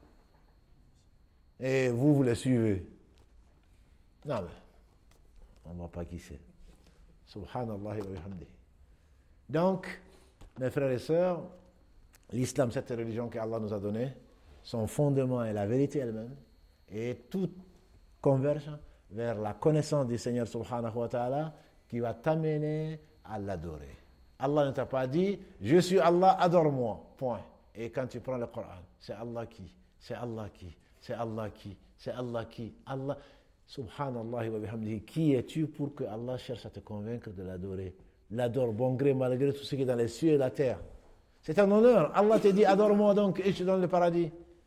Et vous, vous les suivez. Non mais, on ne voit pas qui c'est. Subhanallah wa bihamdihi. Donc, mes frères et sœurs, l'islam, cette religion qu'Allah nous a donnée, son fondement est la vérité elle-même, et tout converge vers la connaissance du Seigneur subhanahu wa ta'ala qui va t'amener à l'adorer. Allah ne t'a pas dit, je suis Allah, adore-moi, point. Et quand tu prends le Coran, c'est Allah qui, c'est Allah qui, c'est Allah qui, c'est Allah qui, Allah, subhanallah wa bihamdihi, qui es-tu pour que Allah cherche à te convaincre de l'adorer? L'adore bon gré malgré tout ce qui est dans les cieux et la terre. C'est un honneur. Allah te dit, adore-moi donc et je te donne le paradis.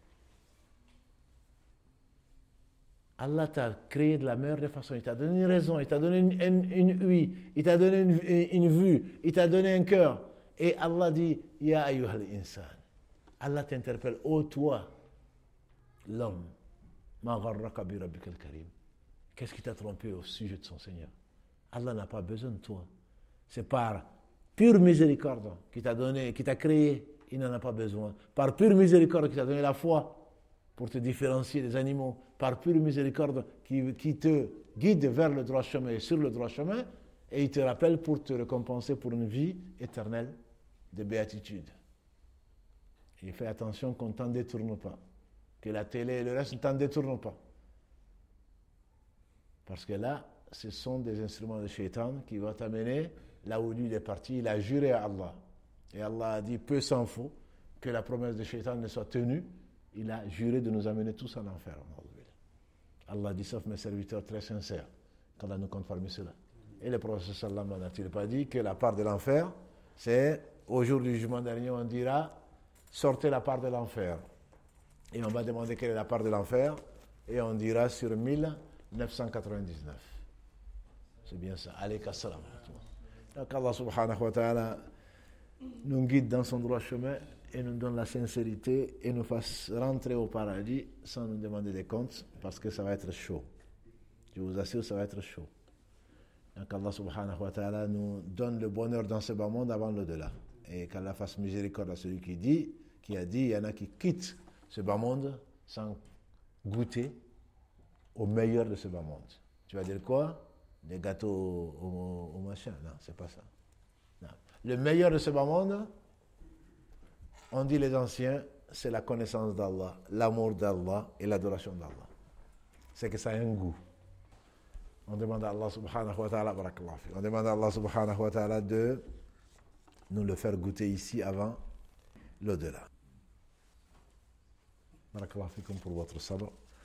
Allah t'a créé de la meilleure des façons. Il t'a donné une raison, il t'a donné une, une, une ouïe, il t'a donné une, une vue, il t'a donné un cœur. Et Allah dit, Ya ayyuhal insan. Allah t'interpelle, ô toi, l'homme, ma gharraka bi rabbikal karim. Qu'est-ce qui t'a trompé au sujet de son Seigneur? Allah n'a pas besoin de toi. C'est par pure miséricorde qui t'a donné, qui t'a créé, il n'en a pas besoin. Par pure miséricorde qui t'a donné la foi pour te différencier des animaux, par pure miséricorde qui, qui te guide vers le droit chemin et sur le droit chemin, et il te rappelle pour te récompenser pour une vie éternelle de béatitude. Il fait attention qu'on ne t'en détourne pas, que la télé et le reste ne t'en détournent pas. Parce que là, ce sont des instruments de shaitan qui vont t'amener là où lui il est parti. Il a juré à Allah. Et Allah a dit, peu s'en faut que la promesse de shaitan ne soit tenue. Il a juré de nous amener tous en enfer. Allah dit, sauf mes serviteurs très sincères, qu'Allah nous compte parmi ceux-là. Et le prophète sallallahu alayhi wa sallam n'a-t-il pas dit que la part de l'enfer, c'est au jour du jugement dernier, on dira, sortez la part de l'enfer. Et on va demander quelle est la part de l'enfer, et on dira sur mille neuf cent quatre-vingt-dix-neuf. C'est bien ça. Alayka salam. Donc Allah subhanahu wa ta'ala nous guide dans son droit chemin et nous donne la sincérité et nous fasse rentrer au paradis sans nous demander des comptes, parce que ça va être chaud. Je vous assure, ça va être chaud. Donc Allah subhanahu wa ta'ala nous donne le bonheur dans ce bas monde avant l'au-delà. et qu'Allah fasse miséricorde à celui qui dit, qui a dit, il y en a qui quittent ce bas monde sans goûter au meilleur de ce bas monde. Tu vas dire quoi? Des gâteaux au, au, au machin? Non, c'est pas ça. Non. Le meilleur de ce bas monde, on dit les anciens, c'est la connaissance d'Allah, l'amour d'Allah et l'adoration d'Allah. C'est que ça a un goût. On demande à Allah subhanahu wa ta'ala, on demande à Allah subhanahu wa ta'ala de nous le faire goûter ici avant l'au-delà. Barakallahu fikum pour votre sabr.